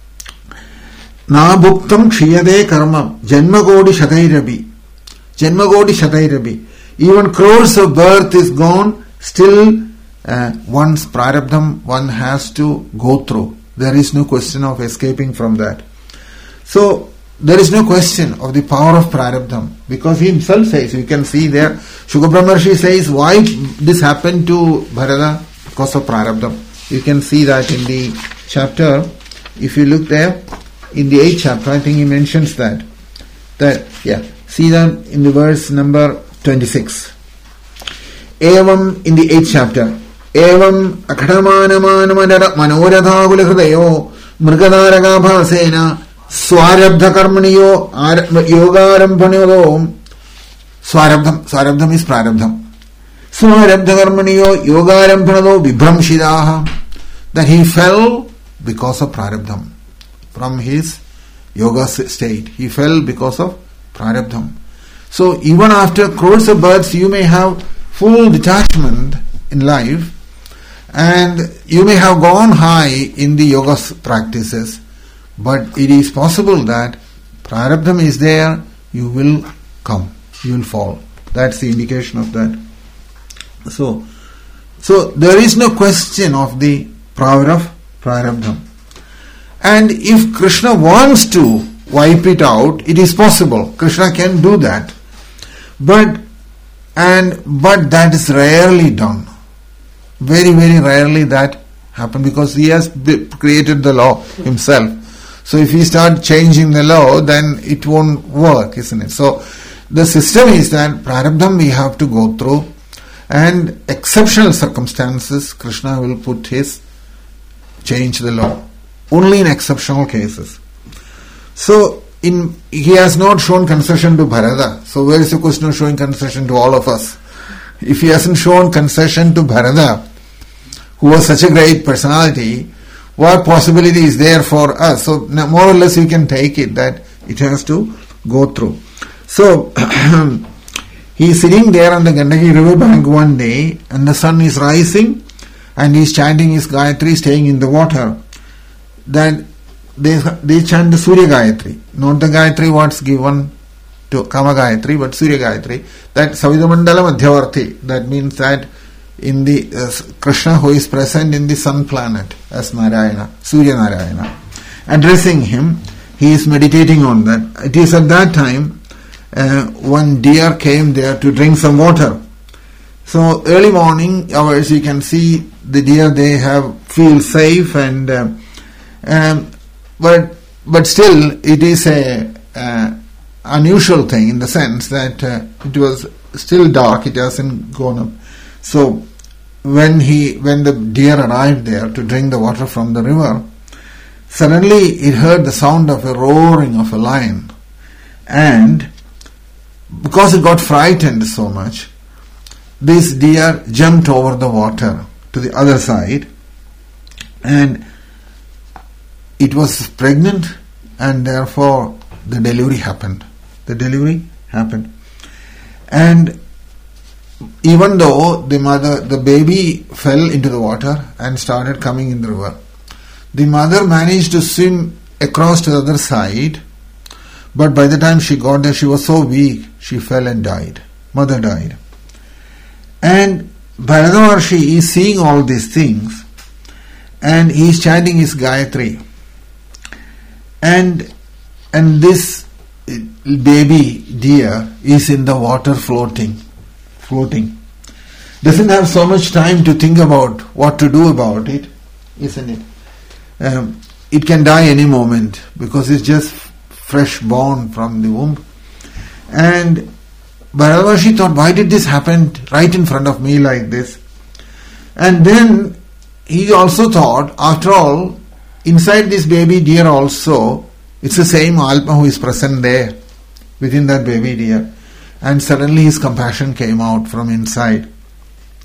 Na bhuktam kshiyade karma janmagodi shatairabi. Janmagodi shatairabi. Even crores of birth is gone, still once Prarabdham one has to go through. There is no question of escaping from that. So, there is no question of the power of Prarabdham, because he himself says, you can see there, Shukra Brahmarshi says, why this happened to Bharata? Because of Prarabdham. You can see that in the chapter, if you look there, in the 8th chapter, I think he mentions that. See that in the verse number 26. Evam, in the 8th chapter, Evam akadamanamanamadara manoradhagula hridayo mrigadaraga bhasena Swarabdha karmaniyo yogarambhanyo. Swarabdham is Prarabdham. Swarabdha karmaniyo yogarambhanyo vibramshidaha. That he fell because of Prarabdham. From his yoga state, he fell because of Prarabdham. So even after crores of births, you may have full detachment in life, and you may have gone high in the yoga practices, but it is possible that Prarabdham is there, you will come, you will fall. That's the indication of that. So there is no question of the power of Prarabdham. And if Krishna wants to wipe it out, it is possible. Krishna can do that. But that is rarely done. Very, very rarely that happens, because he has created the law himself. So if we start changing the law, then it won't work, isn't it? So the system is that Prarabdham we have to go through, and exceptional circumstances Krishna will change the law. Only in exceptional cases. So he has not shown concession to Bharata. So where is the question of showing concession to all of us? If he hasn't shown concession to Bharata, who was such a great personality, what possibility is there for us? So more or less you can take it that it has to go through. So he is sitting there on the Gandaki river bank one day, and the sun is rising, and he is chanting his Gayatri, staying in the water. Then they chant the Surya Gayatri, not the Gayatri what's given to Kama Gayatri, but Surya Gayatri. That Savidamandala Madhyavarti, that means that in the Krishna who is present in the sun planet as Narayana, Surya Narayana, addressing him, he is meditating on that. It is at that time one deer came there to drink some water. So early morning hours, you can see the deer, they feel safe, and but still it is a unusual thing in the sense that it was still dark, it hasn't gone up. So when the deer arrived there to drink the water from the river, suddenly it heard the sound of a roaring of a lion, and because it got frightened so much, this deer jumped over the water to the other side, and it was pregnant, and therefore the delivery happened. And even though the baby fell into the water and started coming in the river, the mother managed to swim across to the other side, but by the time she got there, she was so weak, she fell and died. Mother died. And Bharata Maharshi is seeing all these things, and he is chanting his Gayatri. And this baby deer is in the water floating. Doesn't have so much time to think about what to do about it, isn't it? It can die any moment because it's just fresh born from the womb. And Bharata Maharshi thought, why did this happen right in front of me like this? And then he also thought, after all, inside this baby deer also, it's the same Atma who is present there, within that baby deer. And suddenly his compassion came out from inside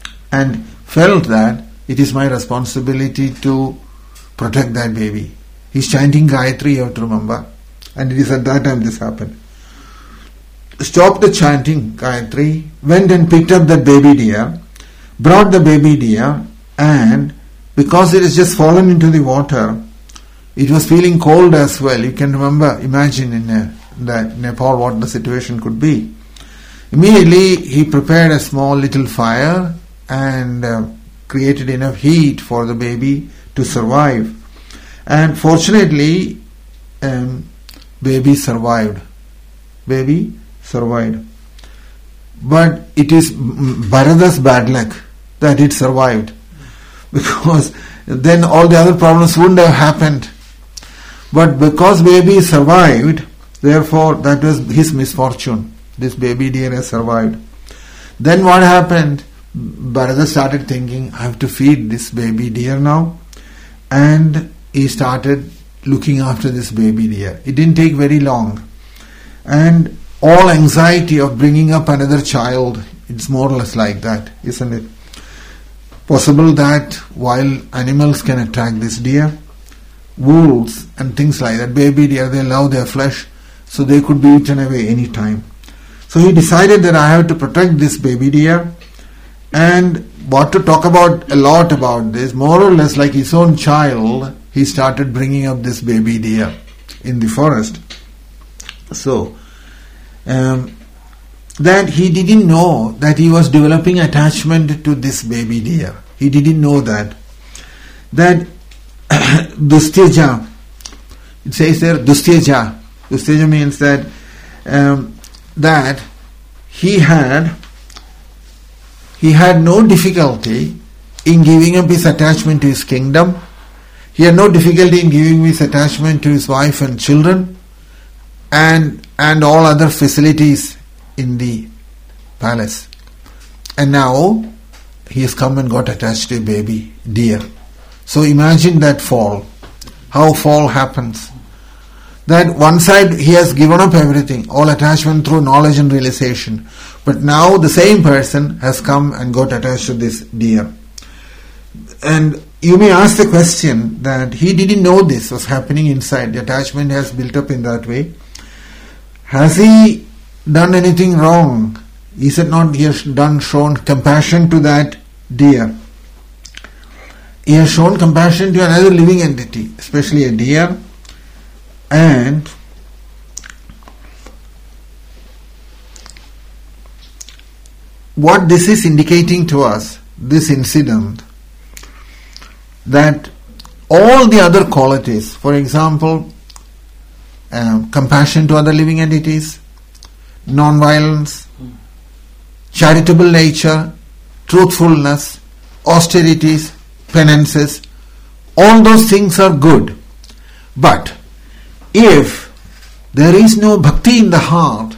and felt that it is my responsibility to protect that baby. He's chanting Gayatri, you have to remember. And it is at that time this happened. Stopped the chanting Gayatri, went and picked up that baby deer, brought the baby deer, and because it has just fallen into the water, it was feeling cold as well. You can imagine in that Nepal what the situation could be. Immediately he prepared a small little fire and created enough heat for the baby to survive. And fortunately, baby survived. Baby survived. But it is Bharada's bad luck that it survived, because then all the other problems wouldn't have happened. But because baby survived, therefore that was his misfortune. This baby deer has survived. Then what happened? Bharata started thinking, I have to feed this baby deer now. And he started looking after this baby deer. It didn't take very long. And all anxiety of bringing up another child, it's more or less like that, isn't it? Possible that wild animals can attack this deer, wolves and things like that. Baby deer, they love their flesh, so they could be eaten away any time. So he decided that I have to protect this baby deer, and what to talk about a lot about this, more or less like his own child, he started bringing up this baby deer in the forest. So, that he didn't know that he was developing attachment to this baby deer. He didn't know that. That Dustyaja, it says there Dustyaja. Dustyaja means that that he had no difficulty in giving up his attachment to his kingdom. He had no difficulty in giving his attachment to his wife and children and all other facilities in the palace. And now he has come and got attached to a baby deer. So imagine that fall. How fall happens. That one side he has given up everything, all attachment through knowledge and realization. But now the same person has come and got attached to this deer. And you may ask the question that he didn't know this was happening inside. The attachment has built up in that way. Has he done anything wrong? Is it not he has shown compassion to that deer? He has shown compassion to another living entity, especially a deer. And what this is indicating to us, this incident, that all the other qualities, for example, compassion to other living entities, non-violence, charitable nature, truthfulness, austerities, penances, all those things are good. But if there is no bhakti in the heart,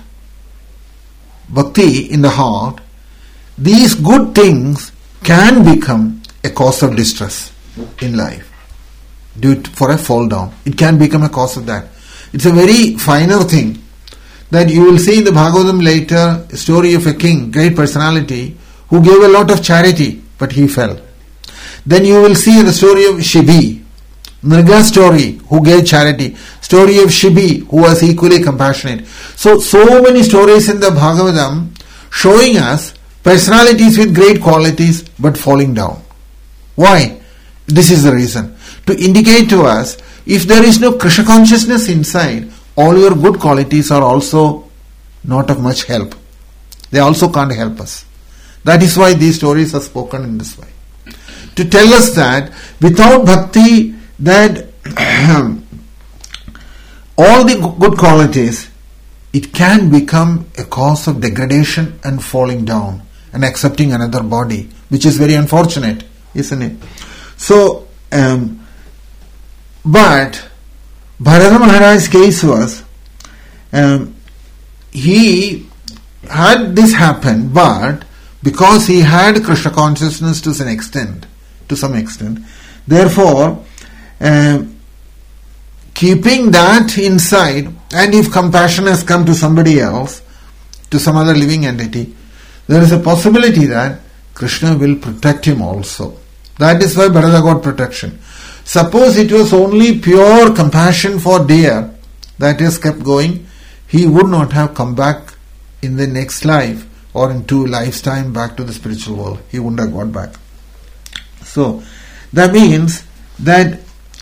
these good things can become a cause of distress in life due for a fall down. It can become a cause of that. It's a very finer thing that you will see in the Bhagavatam later, a story of a king, great personality, who gave a lot of charity, but he fell. Then you will see the story of Shibi, Nrga story, who gave charity. Story of Shibi, who was equally compassionate. So many stories in the Bhagavatam showing us personalities with great qualities but falling down. Why? This is the reason. To indicate to us, if there is no Krishna consciousness inside, all your good qualities are also not of much help. They also can't help us. That is why these stories are spoken in this way. To tell us that without bhakti, that all the good qualities, it can become a cause of degradation and falling down and accepting another body, which is very unfortunate, isn't it? So, but Bharata Maharaj's case was, he had this happen, but because he had Krishna consciousness to some extent, therefore, keeping that inside, and if compassion has come to somebody else, to some other living entity, there is a possibility that Krishna will protect him also. That is why Bharata got protection. Suppose it was only pure compassion for deer that is kept going, he would not have come back in the next life or in 2 lives' time back to the spiritual world. He wouldn't have got back. So, that means that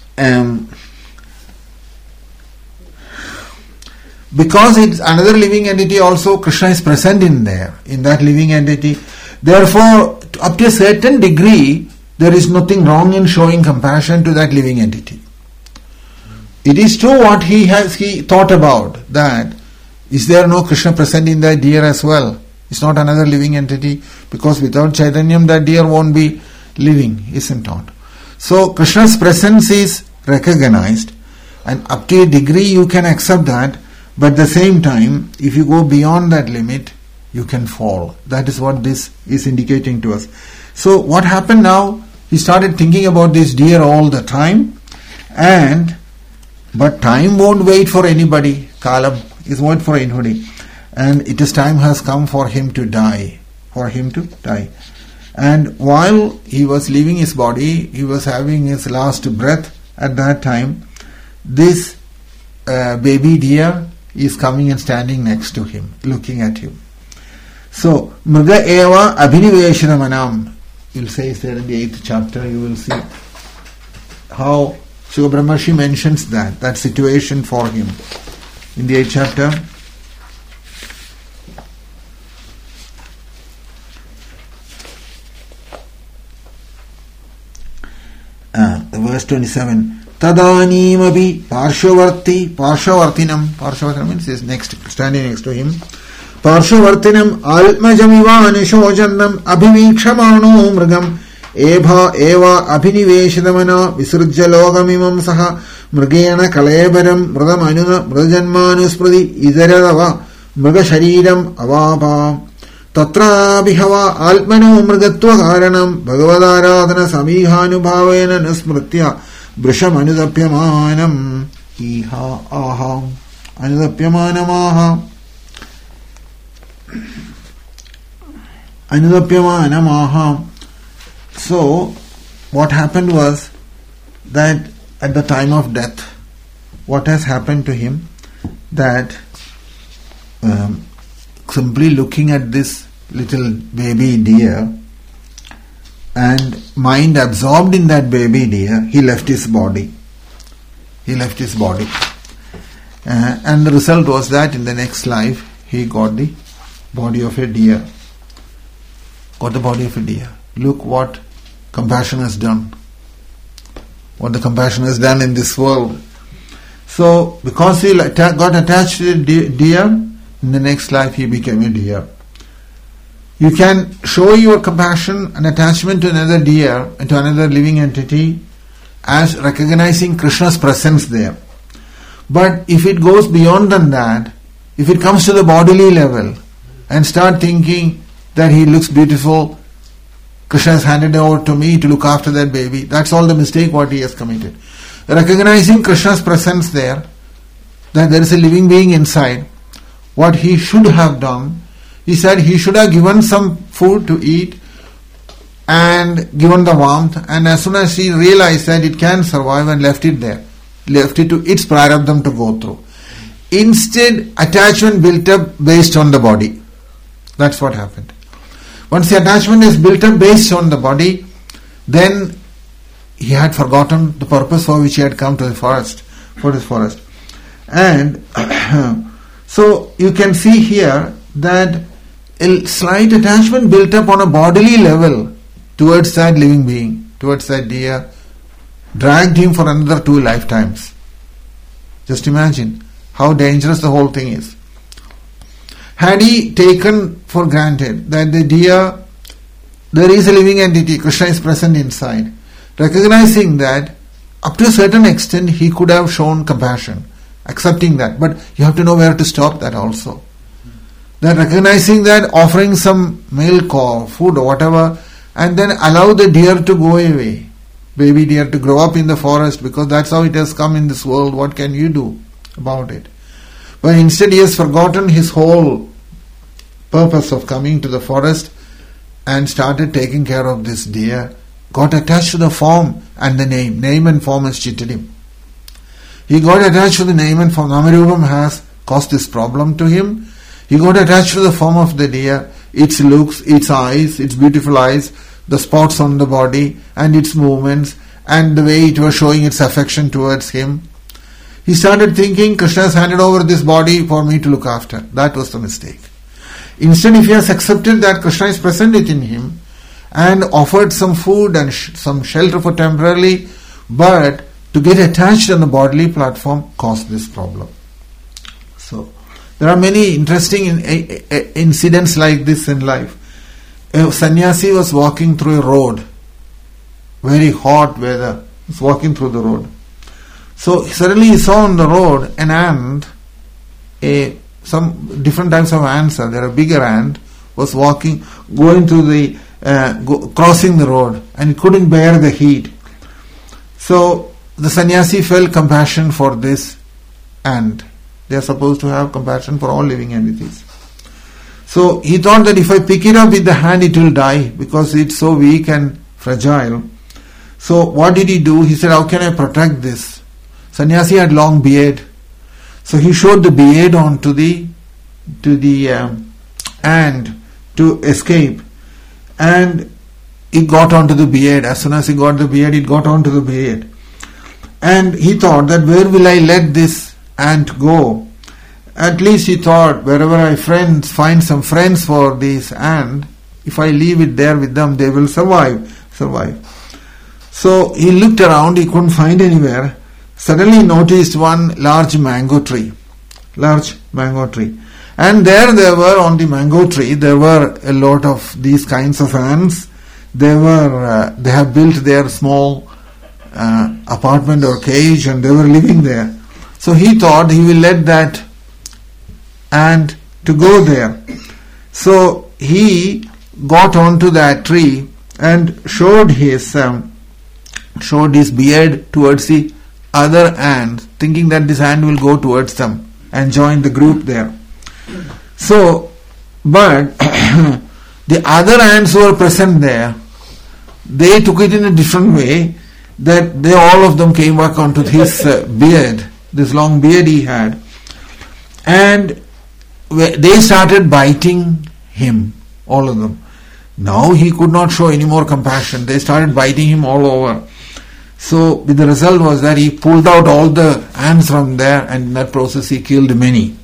because it's another living entity also, Krishna is present in there, in that living entity. Therefore, up to a certain degree, there is nothing wrong in showing compassion to that living entity. It is true what he thought about, that is there no Krishna present in that deer as well? It's not another living entity, because without Chaitanyam that deer won't be living, isn't it? So Krishna's presence is recognized, and up to a degree you can accept that, but at the same time, if you go beyond that limit, you can fall. That is what this is indicating to us. So what happened now? He started thinking about this deer all the time, but time won't wait for anybody. Kalam is wait for anybody. And it is time has come for him to die. And while he was leaving his body, he was having his last breath at that time, this baby deer is coming and standing next to him, looking at him. So, Mriga eva abhiniveshanamanam, you'll say there in the 8th chapter, you will see how Shiva Brahmarshi mentions that situation for him. In the 8th chapter, verse 27, Tadanimabi Parshvartinam means is next, standing next to him. Parshvartinam Almajamiva Nishojannam Abhivikshamano Mrigam Eva Abhiniveshadamana Visurjalogam Saha Mrigena Kalebaram Mradajanmanuspradi Izaradava Mrigashariram Avapa Tatra Bihava Almano Mrigatva Karanam Bhagavaradhana Samihanubhavena Nusmritya Brisham Anudapyamanam Iha Aha Anudapyamanamaha Anudapyamanamaha. So what happened was that at the time of death, what has happened to him, that simply looking at this little baby deer and mind absorbed in that baby deer, he left his body. And the result was that in the next life he got the body of a deer. Look what compassion has done. What the compassion has done in this world. So because he got attached to the deer, in the next life he became a deer. You can show your compassion and attachment to another deer and to another living entity as recognizing Krishna's presence there. But if it goes beyond than that, if it comes to the bodily level and start thinking that he looks beautiful, Krishna has handed over to me to look after that baby, that's all the mistake what he has committed. Recognizing Krishna's presence there, that there is a living being inside, what he should have done, he said he should have given some food to eat and given the warmth, and as soon as he realized that it can survive and left it there, left it to its prarabdham to go through. Instead, attachment built up based on the body. That's what happened. Once the attachment is built up based on the body, then he had forgotten the purpose for which he had come to the forest, And so you can see here that a slight attachment built up on a bodily level towards that living being, towards that deer, dragged him for another 2 lifetimes. Just imagine how dangerous the whole thing is. Had he taken for granted that the deer, there is a living entity, Krishna is present inside, recognizing that up to a certain extent he could have shown compassion, accepting that, but you have to know where to stop that also. That recognizing that, offering some milk or food or whatever, and then allow the deer to go away, baby deer to grow up in the forest, because that's how it has come in this world. What can you do about it? But instead he has forgotten his whole purpose of coming to the forest and started taking care of this deer got attached to the form and the name. Name and form has cheated him. He got attached to the name and form. Namarupam has caused this problem to him. He got attached to the form of the deer, its looks, its eyes, its beautiful eyes, the spots on the body and its movements and the way it was showing its affection towards him. He started thinking, Krishna has handed over this body for me to look after. That was the mistake. Instead, if he has accepted that Krishna is present within him and offered some food and some shelter for temporarily, but to get attached on the bodily platform caused this problem. So, there are many interesting incidents like this in life. A sannyasi was walking through a road, very hot weather, he was walking through the road. So suddenly he saw on the road an ant, some different types of ants. There a bigger ant was walking, going through the, crossing the road, and he couldn't bear the heat. So the sannyasi felt compassion for this ant. They are supposed to have compassion for all living entities. So he thought that if I pick it up with the hand, it will die because it's so weak and fragile. So what did he do? He said, how can I protect this? Sannyasi had long beard. So he showed the beard onto the ant to escape. And it got onto the beard. As soon as he got the beard, it got onto the beard. And he thought that where will I let this ant go? At least he thought, wherever I find some friends for this ant, if I leave it there with them, they will survive. So he looked around, he couldn't find anywhere. Suddenly he noticed one large mango tree. And there were, on the mango tree, there were a lot of these kinds of ants. They have built their small apartment or cage and they were living there. So he thought he will let that ant to go there. So he got onto that tree and showed his beard towards the other ants, thinking that this ant will go towards them and join the group there. So, but the other ants who were present there, they took it in a different way, that all of them came back onto his beard, this long beard he had, and they started biting him, all of them. Now he could not show any more compassion. They started biting him all over. So the result was that he pulled out all the ants from there, and in that process he killed many.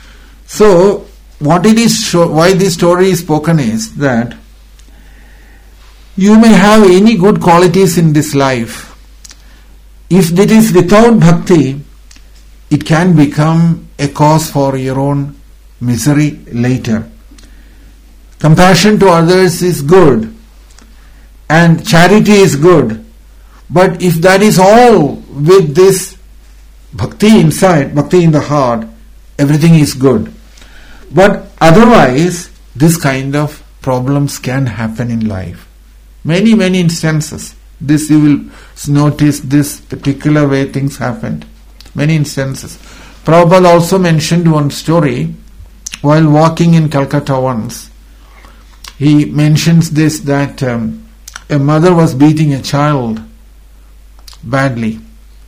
So why this story is spoken is that you may have any good qualities in this life. If it is without bhakti, it can become a cause for your own misery later. Compassion to others is good, and charity is good. But if that is all with this bhakti inside, bhakti in the heart, everything is good. But otherwise, this kind of problems can happen in life. Many, many instances. This you will notice, this particular way things happened. Many instances. Prabhupada also mentioned one story while walking in Calcutta once. He mentions this, that a mother was beating a child badly,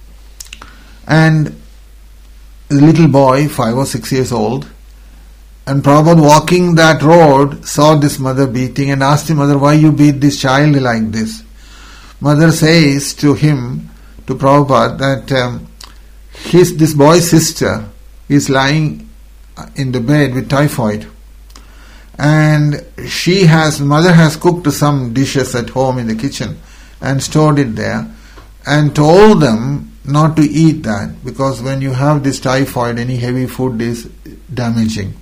and a little boy, 5 or 6 years old, and Prabhupada walking that road saw this mother beating and asked the mother, why you beat this child like this? Mother says to him, to Prabhupada, that this boy's sister is lying in the bed with typhoid, and mother has cooked some dishes at home in the kitchen and stored it there, and told them not to eat that, because when you have this typhoid, any heavy food is damaging.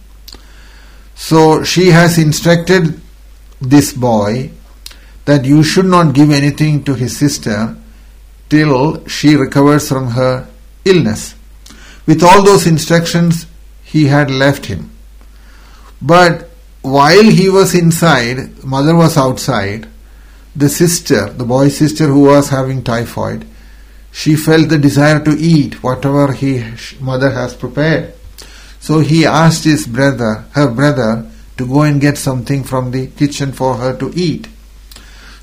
So she has instructed this boy that you should not give anything to his sister till she recovers from her illness. With all those instructions, he had left him. But while he was inside, mother was outside, the boy's sister who was having typhoid, she felt the desire to eat whatever mother has prepared. So he asked her brother, to go and get something from the kitchen for her to eat.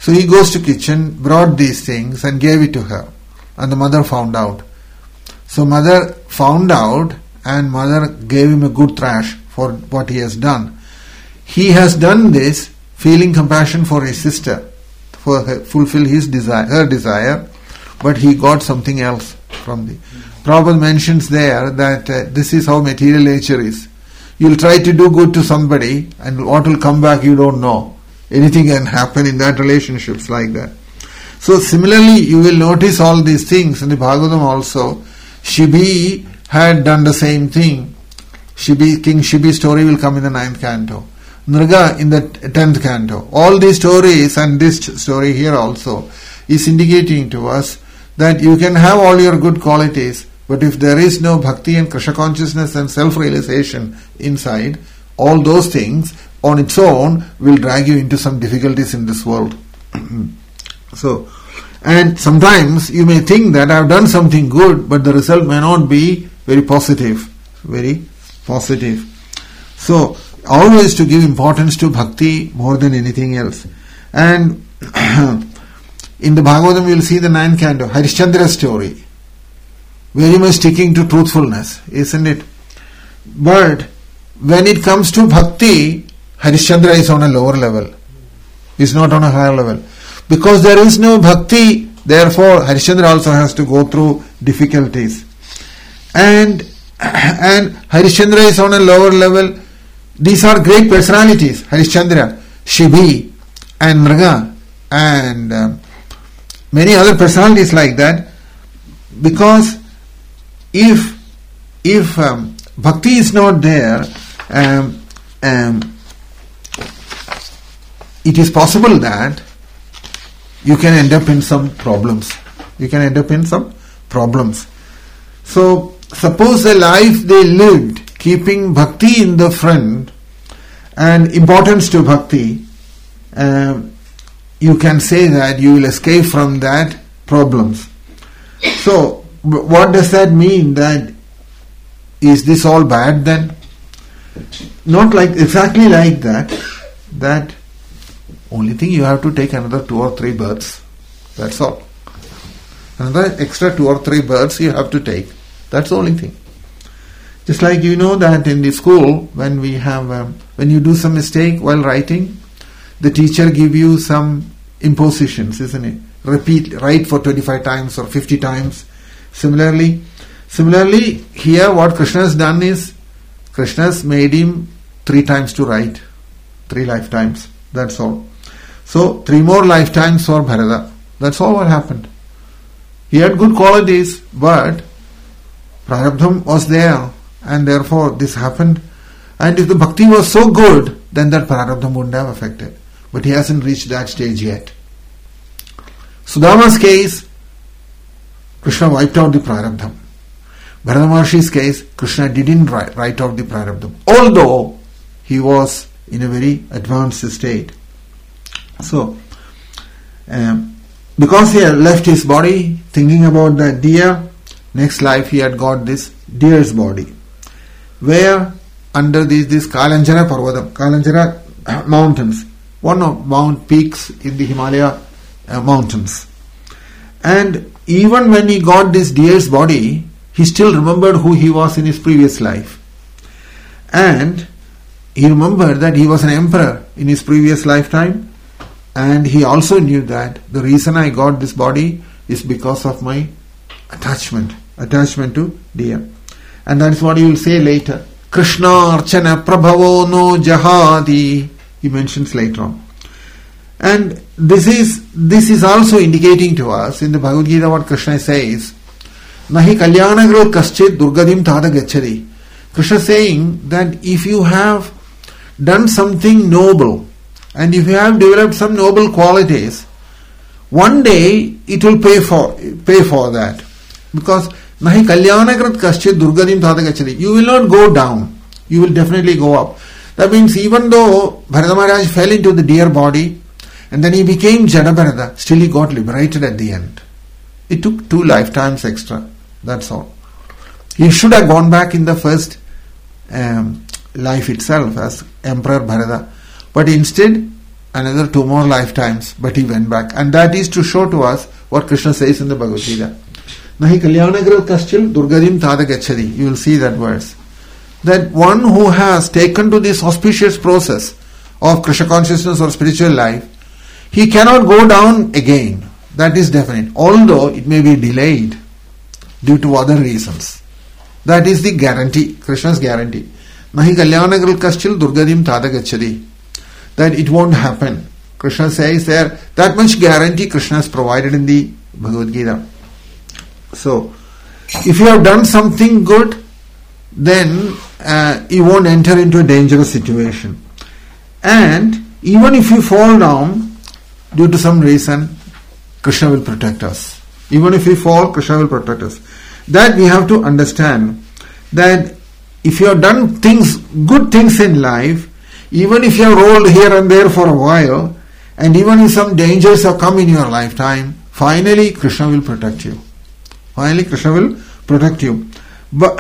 So he goes to kitchen, brought these things and gave it to her. And the mother found out. So mother found out and mother gave him a good thrash for what he has done. He has done this feeling compassion for his sister, for her, fulfill his desire, her desire, but he got something else from the... Prabhupada mentions there that this is how material nature is. You'll try to do good to somebody and what will come back you don't know. Anything can happen in that relationships like that. So similarly you will notice all these things in the Bhagavatam also. Shibi had done the same thing. King Shibi's story will come in the 9th canto. Nriga in the 10th canto. All these stories and this story here also is indicating to us that you can have all your good qualities, but if there is no bhakti and Krishna consciousness and self-realization inside, all those things on its own will drag you into some difficulties in this world. So, and sometimes you may think that I have done something good, but the result may not be very positive. Very positive. So, always to give importance to bhakti more than anything else. And in the Bhagavatam you will see the 9th canto, Harishchandra's story. Very much sticking to truthfulness, isn't it? But when it comes to bhakti, Harishchandra is on a lower level. Is not on a higher level. Because there is no bhakti, therefore Harishchandra also has to go through difficulties. And Harishchandra is on a lower level. These are great personalities, Harishchandra, Shibi and Nriga and many other personalities like that. Because if bhakti is not there, it is possible that you can end up in some problems. So, suppose the life they lived, keeping bhakti in the front and importance to bhakti, you can say that you will escape from that problems. So, what does that mean? That is this all bad then? Not like exactly like that. That only thing you have to take another 2 or 3 births. That's all. Another extra 2 or 3 births you have to take. That's the only thing. Just like you know that in the school, when we have, when you do some mistake while writing, the teacher give you some impositions, isn't it? Write for 25 times or 50 times. Similarly, here what Krishna has done is, Krishna has made him 3 times to write. 3 lifetimes. That's all. So, 3 more lifetimes for Bharata. That's all what happened. He had good qualities, but Prarabdham was there, and therefore this happened. And if the bhakti was so good, then that Prarabdham wouldn't have affected. But he hasn't reached that stage yet. Sudama's case, Krishna wiped out the Prarabdham. Bharata Maharshi's case, Krishna didn't write out the Prarabdham, although he was in a very advanced state. So, because he had left his body thinking about that deer, next life he had got this deer's body, where under this Kalanjara Parvatam, Kalanjara mountains, one of mount peaks in the Himalaya mountains. And even when he got this deer's body, he still remembered who he was in his previous life. And he remembered that he was an emperor in his previous lifetime, and he also knew that the reason I got this body is because of my attachment to deer. And that is what he will say later. Krishna Archana Prabhavo no Jahadi, he mentions later on. And this is also indicating to us in the Bhagavad Gita what Krishna says, Nahi Kalyanagro Kaschit Durgadim Tada Gachari. Krishna saying that if you have done something noble, and if you have developed some noble qualities, one day it will pay for that. Because Nahi Kalyanagrat Kaschit Durgadim Tada Gachari. You will not go down. You will definitely go up. That means even though Bharata Maharaj fell into the deer body, and then he became Jada Bharata, still he got liberated at the end. It took 2 lifetimes extra. That's all. He should have gone back in the first life itself as Emperor Bharata. But instead, another 2 more lifetimes, but he went back. And that is to show to us what Krishna says in the Bhagavad Gita. Nahi kalyanagril kaschil durgadim tada gacchati. You will see that verse. That one who has taken to this auspicious process of Krishna consciousness or spiritual life, he cannot go down again. That is definite. Although it may be delayed due to other reasons. That is the guarantee, Krishna's guarantee. Nahi kalyanagril kaschil durgadim tada gacchati. That it won't happen. Krishna says there, that much guarantee Krishna has provided in the Bhagavad Gita. So, if you have done something good, then you won't enter into a dangerous situation. And even if you fall down due to some reason, Krishna will protect us. Even if we fall, Krishna will protect us. That we have to understand, that if you have done things, good things in life, even if you have rolled here and there for a while, and even if some dangers have come in your lifetime, finally Krishna will protect you. Finally Krishna will protect you. But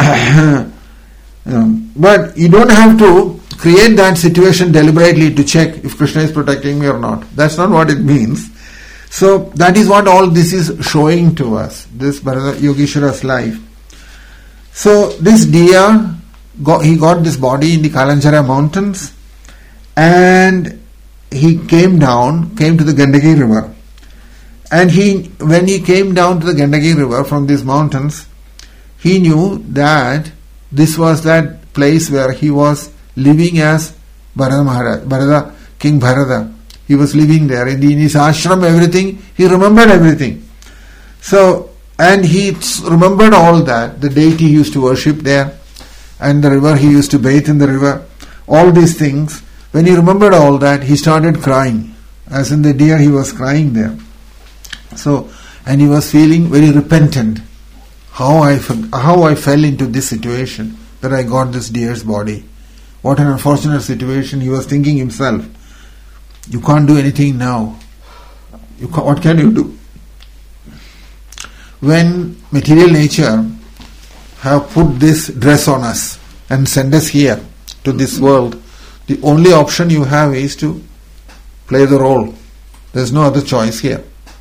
you don't have to create that situation deliberately to check if Krishna is protecting me or not. That's not what it means. So that is what all this is showing to us, this Bharata Yogeshwara's life. So this deer, he got this body in the Kalanjara mountains, and he came to the Gandaki river. And when he came down to the Gandaki river from these mountains, he knew that this was that place where he was living as Bharata, King Bharata. He was living there. In his ashram, everything, he remembered everything. So, and he remembered all that. The deity he used to worship there, and the river, he used to bathe in the river. All these things. When he remembered all that, he started crying. As in the deer, he was crying there. So, and he was feeling very repentant. How I fell into this situation, that I got this deer's body. What an unfortunate situation. He was thinking himself. You can't do anything now. What can you do? When material nature have put this dress on us and sent us here to this world, the only option you have is to play the role. There is no other choice here.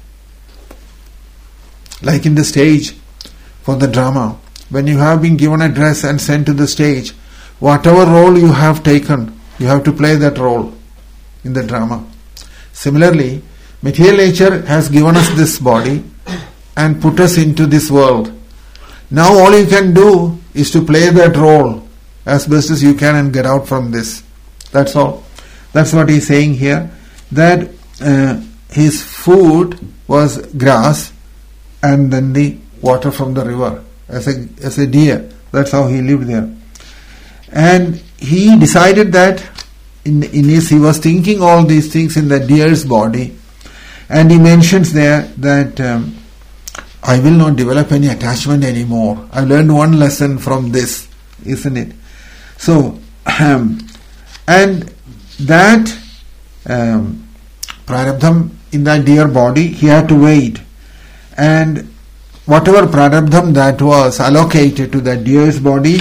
Like in the stage for the drama, when you have been given a dress and sent to the stage, whatever role you have taken, you have to play that role in the drama. Similarly, material nature has given us this body and put us into this world. Now all you can do is to play that role as best as you can and get out from this. That's all. That's what he's saying here. That his food was grass and then the water from the river as a deer. That's how he lived there. And he decided that he was thinking all these things in the deer's body, and he mentions there that I will not develop any attachment anymore. I learned one lesson from this, isn't it? So, and that prarabdham in that deer body, he had to wait. And whatever prarabdham that was allocated to that deer's body,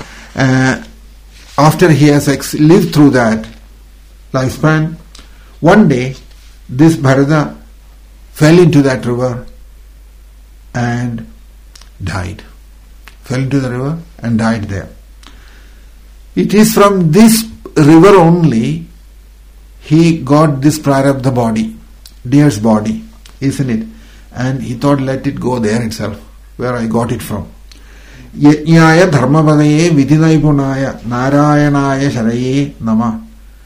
after he has lived through that lifespan, one day this Bharata fell into that river and died. Fell into the river and died there. It is from this river only he got this prarabdha body, deer's body, isn't it? And he thought, let it go there itself, where I got it from. Yajnaya dharmavadaye vidinaipunaya narayanaya sharaye nama.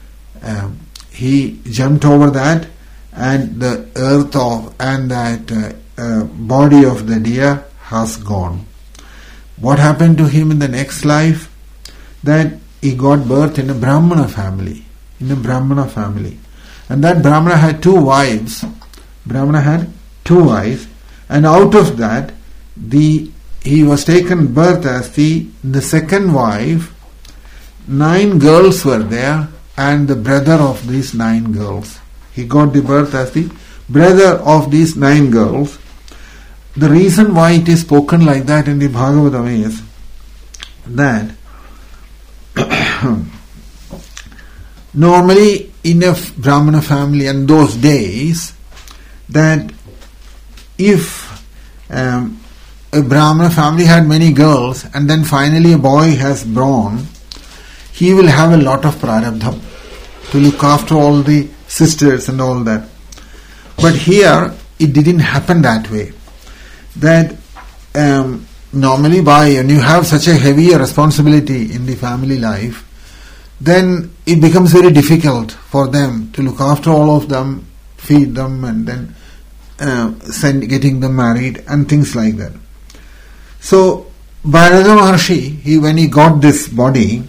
He jumped over that, and the earth and that body of the deer has gone. What happened to him in the next life? That he got birth in a Brahmana family. And that Brahmana had two wives. And out of that, he was taken birth as the second wife. 9 girls were there, and the brother of these 9 girls. He got the birth as the brother of these 9 girls. The reason why it is spoken like that in the Bhagavatam is that normally in a Brahmana family in those days that if a Brahmana family had many girls and then finally a boy has born, he will have a lot of prarabdha to look after all the sisters and all that. But here it didn't happen that way. That normally when you have such a heavy responsibility in the family life, then it becomes very difficult for them to look after all of them, feed them, and then getting them married and things like that. So Bharata Maharshi, when he got this body,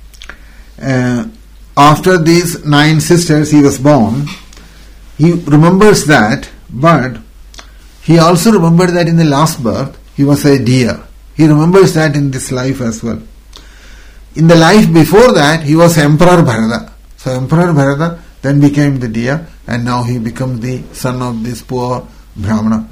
after these 9 sisters he was born, he remembers that, but he also remembered that in the last birth he was a deer. He remembers that in this life as well. In the life before that, he was Emperor Bharata. So Emperor Bharata then became the deer, and now he becomes the son of this poor Brahmana.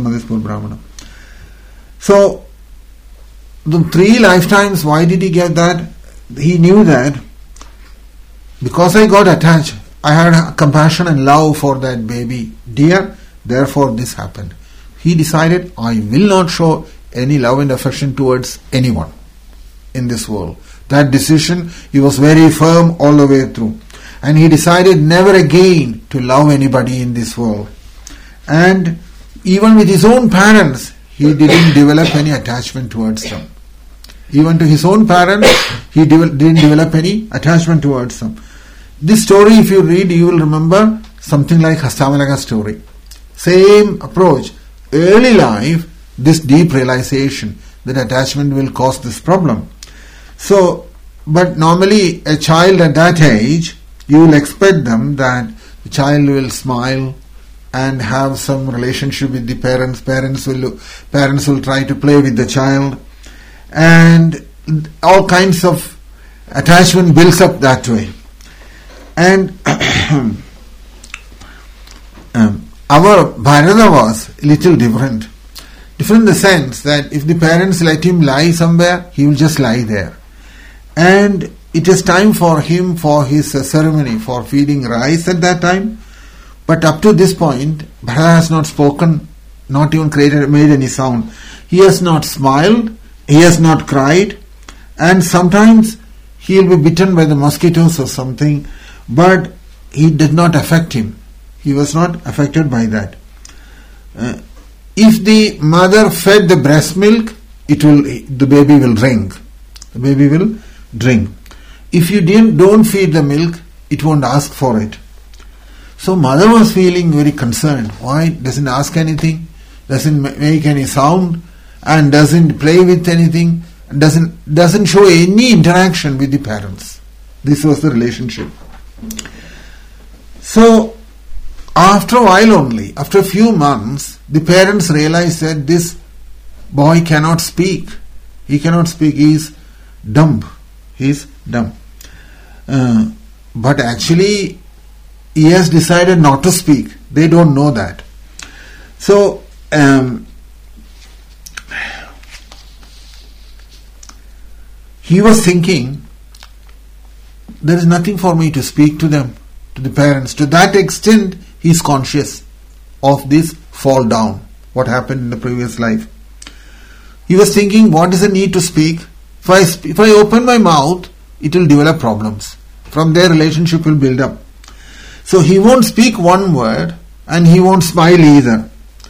So, the 3 lifetimes, why did he get that? He knew that because I got attached, I had compassion and love for that baby deer, therefore this happened. He decided, I will not show any love and affection towards anyone in this world. That decision, he was very firm all the way through. And he decided never again to love anybody in this world. And even with his own parents, he didn't develop any attachment towards them. Even to his own parents, he didn't develop any attachment towards them. This story, if you read, you will remember something like Hastamalaka story. Same approach. Early life, this deep realization that attachment will cause this problem. So, but normally a child at that age, you will expect them that the child will smile and have some relationship with the parents. Parents will try to play with the child, and all kinds of attachment builds up that way. And our Bharata was a little different. Different in the sense that if the parents let him lie somewhere, he will just lie there. And it is time for him for his ceremony for feeding rice at that time. But up to this point, Bharata has not spoken, not even made any sound. He has not smiled, he has not cried, and sometimes he will be bitten by the mosquitoes or something, but it did not affect him. He was not affected by that. If the mother fed the breast milk, the baby will drink. The baby will drink. If you don't feed the milk, it won't ask for it. So mother was feeling very concerned. Why doesn't ask anything, doesn't make any sound, and doesn't play with anything, doesn't show any interaction with the parents. This was the relationship. So after a while only, after a few months, the parents realized that this boy cannot speak. He cannot speak. He is dumb. But actually, he has decided not to speak. They don't know that. So, he was thinking, there is nothing for me to speak to them, to the parents. To that extent, he is conscious of this fall down, what happened in the previous life. He was thinking, what is the need to speak? If I open my mouth, it will develop problems. From there, relationship will build up. So he won't speak one word, and he won't smile either.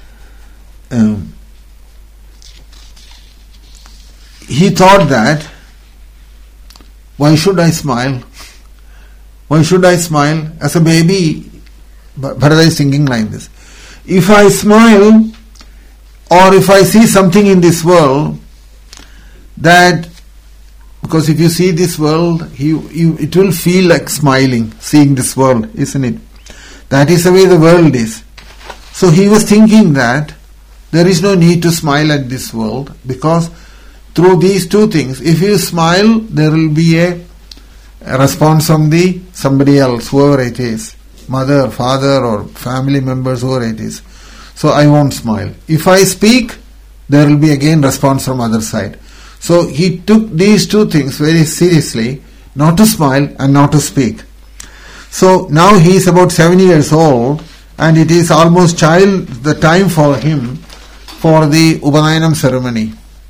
He thought that, why should I smile? Why should I smile? As a baby, Bharata is thinking like this. If I smile, or if I see something in this world, that, because if you see this world, it will feel like smiling, seeing this world, isn't it? That is the way the world is. So he was thinking that there is no need to smile at this world, because through these two things, if you smile, there will be a response from somebody else, whoever it is, mother, father, or family members, whoever it is. So I won't smile. If I speak, there will be again response from other side. So he took these two things very seriously, not to smile and not to speak. So now he is about 7 years old, and it is almost the time for him for the Upanayana ceremony.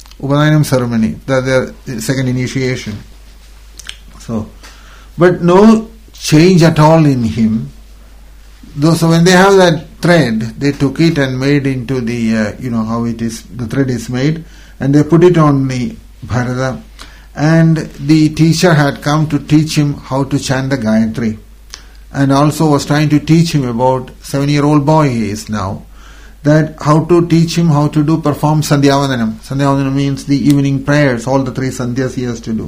The second initiation. So, but no change at all in him. So when they have that thread, they took it and made into the, how it is, the thread is made, and they put it on the Bharata. And the teacher had come to teach him how to chant the Gayatri, and also was trying to teach him about 7-year-old boy he is now, that how to teach him how to perform Sandhyavandanam. Sandhyavandanam means the evening prayers, all the 3 Sandhyas he has to do.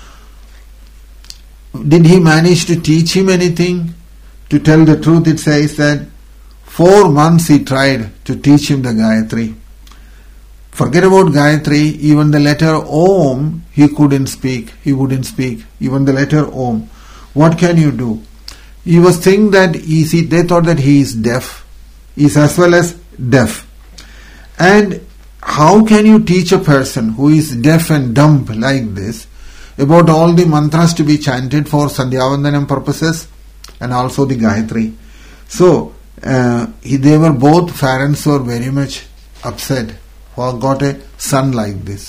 Did he manage to teach him anything? To tell the truth, it says that 4 months he tried to teach him the Gayatri. Forget about Gayatri, even the letter Om he couldn't speak, he wouldn't speak, even the letter Om. What can you do? He was thinking that they thought that he is deaf, he is as well as deaf. And how can you teach a person who is deaf and dumb like this about all the mantras to be chanted for Sandhyavandanam purposes and also the Gayatri? So, they were both, parents were very much upset. Got a son like this.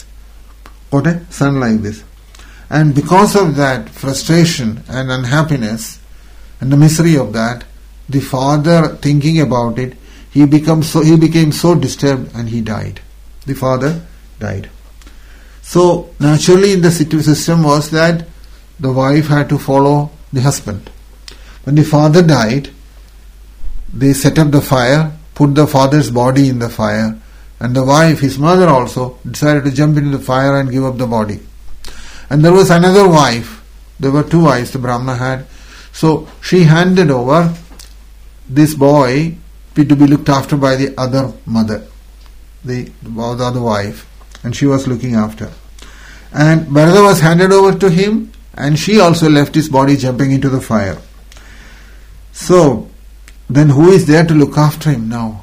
And because of that frustration and unhappiness and the misery of that, the father, thinking about it, he became so disturbed and he died. The father died. So naturally in the system was that the wife had to follow the husband. When the father died, they set up the fire, put the father's body in the fire, and the wife, his mother also, decided to jump into the fire and give up the body. And there was another wife. There were 2 wives the Brahmana had. So she handed over this boy to be looked after by the other mother, the other wife, and she was looking after. And Bharata was handed over to him, and she also left his body jumping into the fire. So then who is there to look after him now?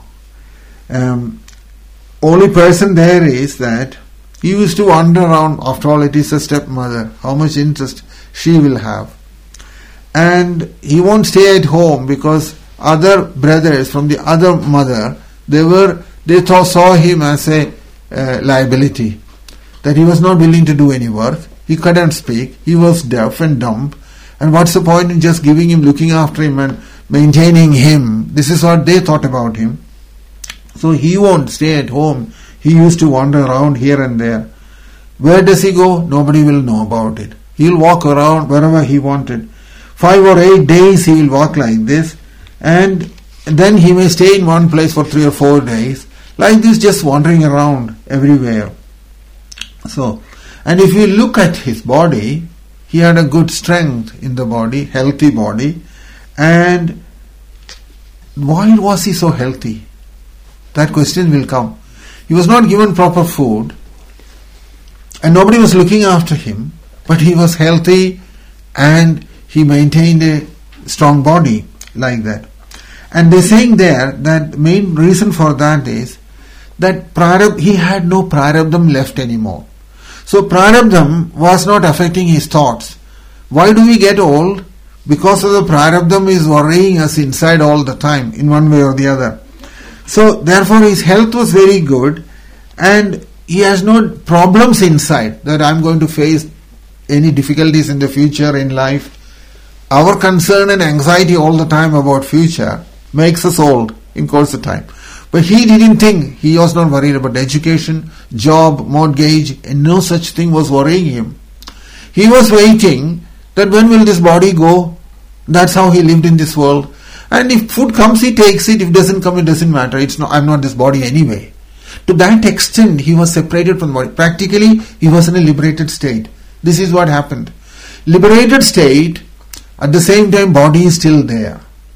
Only person there is that he used to wander around. After all, it is a stepmother. How much interest she will have. And he won't stay at home because other brothers from the other mother, they saw him as a liability. That he was not willing to do any work. He couldn't speak. He was deaf and dumb. And what's the point in just giving him, looking after him and maintaining him? This is what they thought about him. So he won't stay at home. He used to wander around here and there. Where does he go? Nobody will know about it. He'll walk around wherever he wanted. 5 or 8 days he will walk like this, and then he may stay in one place for 3 or 4 days, like this, just wandering around everywhere. So, and if you look at his body, he had a good strength in the body, healthy body. And why was he so healthy? That question will come. He was not given proper food, and nobody was looking after him, but he was healthy and he maintained a strong body like that. And they're saying there that the main reason for that is that he had no prarabdham left anymore. So prarabdham was not affecting his thoughts. Why do we get old? Because of the prarabdham is worrying us inside all the time, in one way or the other. So therefore his health was very good, and he has no problems inside that I'm going to face any difficulties in the future in life. Our concern and anxiety all the time about future makes us old in course of time. But he didn't think, he was not worried about education, job, mortgage, and no such thing was worrying him. He was waiting that when will this body go? That's how he lived in this world. And if food comes, he takes it. If it doesn't come, it doesn't matter. I'm not this body anyway. To that extent, he was separated from the body. Practically, he was in a liberated state. This is what happened. Liberated state, at the same time, body is still there.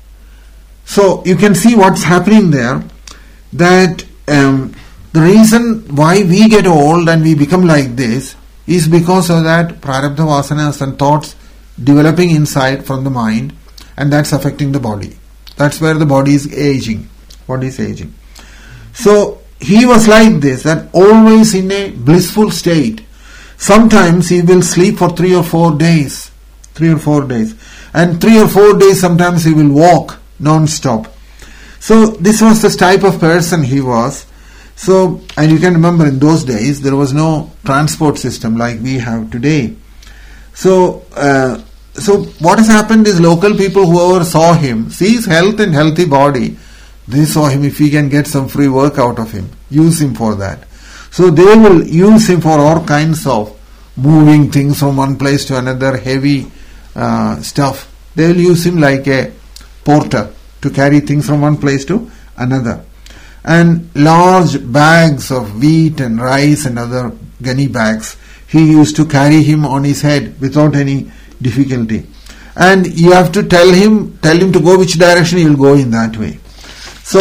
So, you can see what's happening there. That the reason why we get old and we become like this is because of that prarabdha vasanas and thoughts developing inside from the mind, and that's affecting the body. That's where the body is aging. Body is aging. So he was like this, that always in a blissful state. Sometimes he will sleep for 3 or 4 days. 3 or 4 days. And 3 or 4 days sometimes he will walk non-stop. So this was the type of person he was. So, and you can remember in those days there was no transport system like we have today. So what has happened is local people, whoever saw him, sees health and healthy body, they saw him, if we can get some free work out of him, use him for that. So they will use him for all kinds of moving things from one place to another, heavy stuff. They will use him like a porter to carry things from one place to another. And large bags of wheat and rice and other gunny bags, he used to carry him on his head without any difficulty. And you have to tell him to go which direction, he will go in that way. So,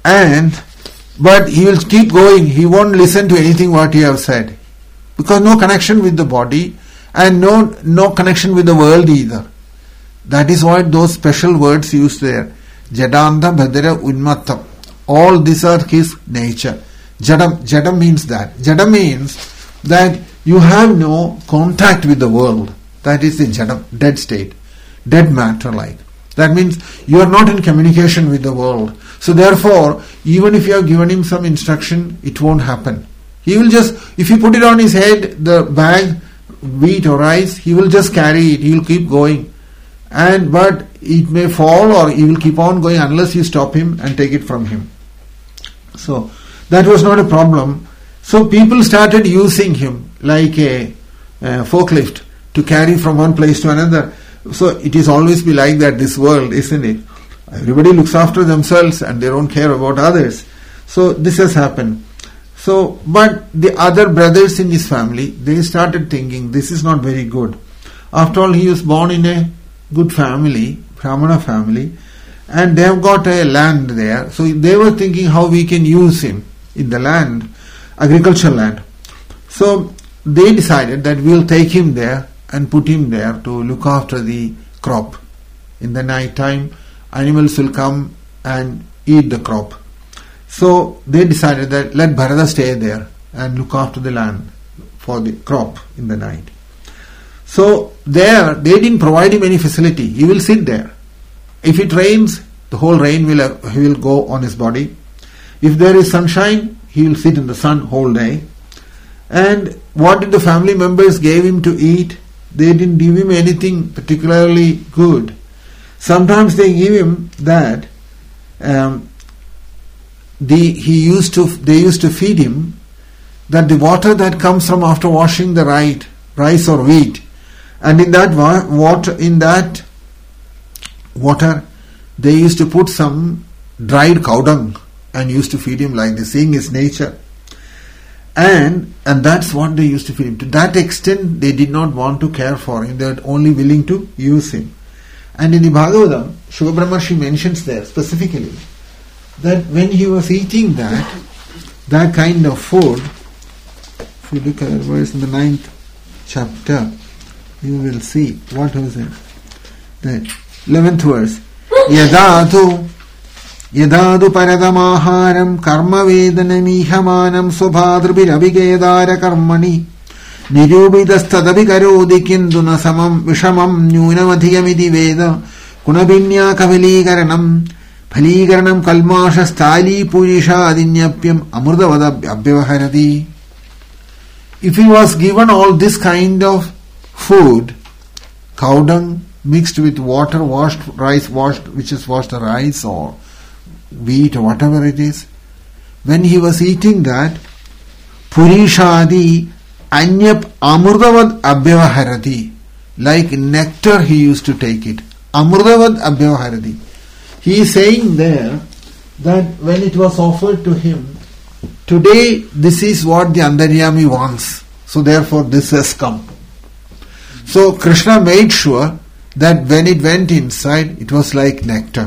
but he will keep going, he won't listen to anything what you have said. Because no connection with the body and no connection with the world either. That is why those special words used there. Jadanta Bhadra Unmattam. All these are his nature. Jadam means that. Jadam means that you have no contact with the world. That is the jadam, dead state, dead matter like. That means you are not in communication with the world. So therefore, even if you have given him some instruction, it won't happen. He will just, if you put it on his head, the bag, wheat or rice, he will just carry it, he will keep going. But it may fall or he will keep on going unless you stop him and take it from him. So that was not a problem. So people started using him like a forklift to carry from one place to another. So it is always be like that, this world, isn't it? Everybody looks after themselves and they don't care about others. So this has happened. So, but the other brothers in his family, they started thinking this is not very good. After all, he was born in a good family, Brahmana family, and they have got a land there. So they were thinking how we can use him in the land, agricultural land. So they decided that we'll take him there and put him there to look after the crop. In the night time, animals will come and eat the crop. So they decided that let Bharata stay there and look after the land for the crop in the night. So there, they didn't provide him any facility. He will sit there. If it rains, the whole rain will go on his body. If there is sunshine, he will sit in the sun whole day. And what did the family members gave him to eat? They didn't give him anything particularly good. Sometimes they give him that they used to feed him that the water that comes from after washing the rice or wheat, and in that water they used to put some dried cow dung and used to feed him like this, seeing his nature. And that's what they used to feed him. To that extent, they did not want to care for him. They were only willing to use him. And in the Bhagavatam, Shubhabrahmarshi mentions there specifically that when he was eating that kind of food, if you look at the verse in the 9th chapter, you will see what was it. The 11th verse. Yadadu paradamaharam karma vedanamihamanam subhadrubiravikedara karmani nirubidastadabhikarodi kinduna samam vishamam nyunamadhiyamidi veda kunabinya kavalikaranam phalikaranam kalmasha stali purisha adinyapyam amrudavada abhyavaharati. If he was given all this kind of food, cow dung mixed with water, which is washed rice or wheat or whatever it is, when he was eating that, purishadi anyap amrudavad abhyavaharati, like nectar he used to take it. Amrudavad abhyavaharati. He is saying there that when it was offered to him, today this is what the Antaryami wants, so therefore this has come. So Krishna made sure that when it went inside, it was like nectar.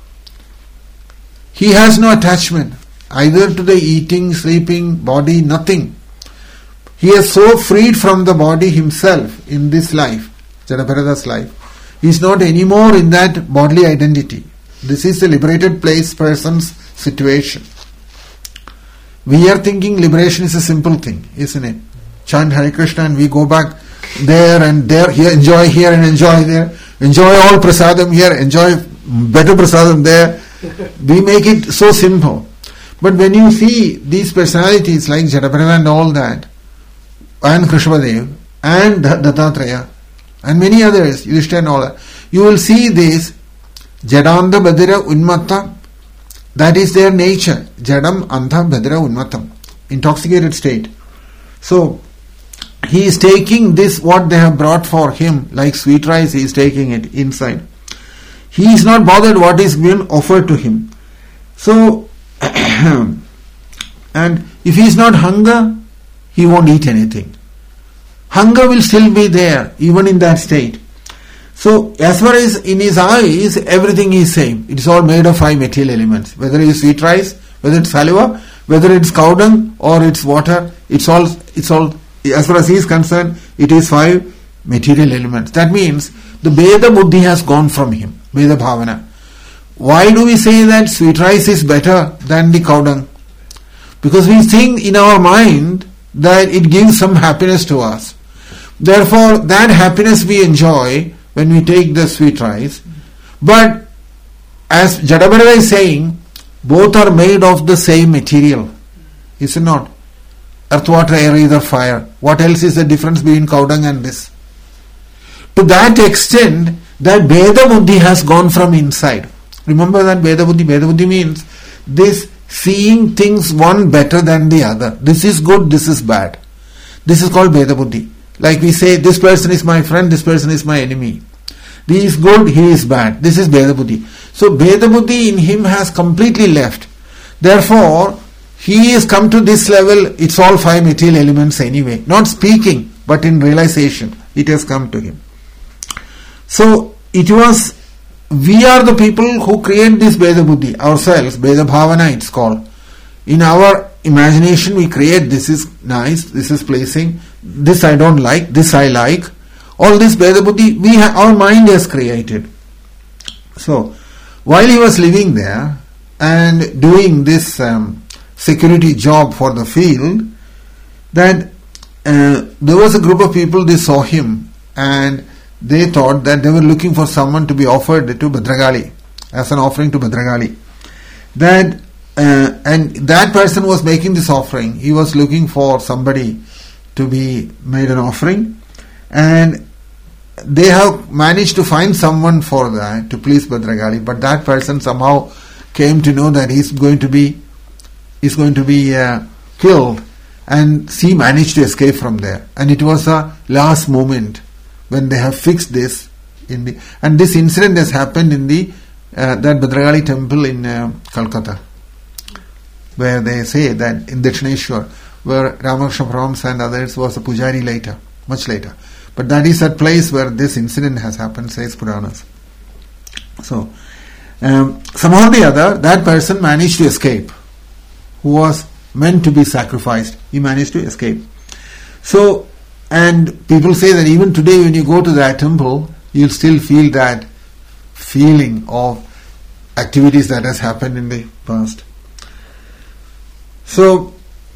He has no attachment either to the eating, sleeping, body, nothing. He is so freed from the body himself in this life, Jadabharata's life. He is not anymore in that bodily identity. This is the liberated person's situation. We are thinking liberation is a simple thing, isn't it? Chant Hare Krishna and we go back there and there, enjoy here and enjoy there. enjoy all prasadam here, enjoy better prasadam there. We make it so simple. But when you see these personalities like Jadaparava and all that, and Krishnadev, and Dattatreya, and many others, Yudhishthira and all that, you will see this Jadanda Badira Unmatta, that is their nature. Jadam Antha Badira Unmattam, intoxicated state. So, he is taking this, what they have brought for him, like sweet rice, he is taking it inside. He is not bothered what is being offered to him. So, and if he is not hunger, he won't eat anything. Hunger will still be there, even in that state. So, as far as in his eyes, everything is same. It is all made of 5 material elements. Whether it is sweet rice, whether it's saliva, whether it's cow dung or it's water, it's all, as far as he is concerned, it is 5 material elements. That means the Veda Buddhi has gone from him, Veda Bhavana. Why do we say that sweet rice is better than the cow dung? Because we think in our mind that it gives some happiness to us. Therefore, that happiness we enjoy when we take the sweet rice. But as Jadaparava is saying, both are made of the same material. Is it not? Earth, water, air, ether, fire. What else is the difference between cow dung and this? To that extent, that Veda Buddhi has gone from inside. Remember that Veda Buddhi? Veda Buddhi means this seeing things one better than the other. This is good, this is bad. This is called Veda Buddhi. Like we say, this person is my friend, this person is my enemy. He is good, he is bad. This is Veda Buddhi. So Veda Buddhi in him has completely left. Therefore, he has come to this level, it's all 5 material elements anyway. Not speaking, but in realization, it has come to him. So, we are the people who create this Veda Buddhi ourselves, Veda Bhavana it's called. In our imagination we create, this is nice, this is pleasing, this I don't like, this I like. All this Veda Buddhi, our mind has created. So, while he was living there and doing this security job for the field, that there was a group of people, they saw him and they thought that they were looking for someone to be offered to Bhadragali, as an offering to Bhadragali. And that person was making this offering. He was looking for somebody to be made an offering, and they have managed to find someone for that, to please Bhadragali, but that person somehow came to know that he's going to be killed, and he managed to escape from there. And it was a last moment when they have fixed this and this incident has happened in that Bhadragali temple in Calcutta, where they say that in Dakshineshwar, where Ramakrishna Paramahamsa and others was a pujari later, much later. But that is that place where this incident has happened, says Puranas. So, somehow or the other, that person managed to escape, who was meant to be sacrificed. He managed to escape. So, and people say that even today when you go to that temple, you'll still feel that feeling of activities that has happened in the past. So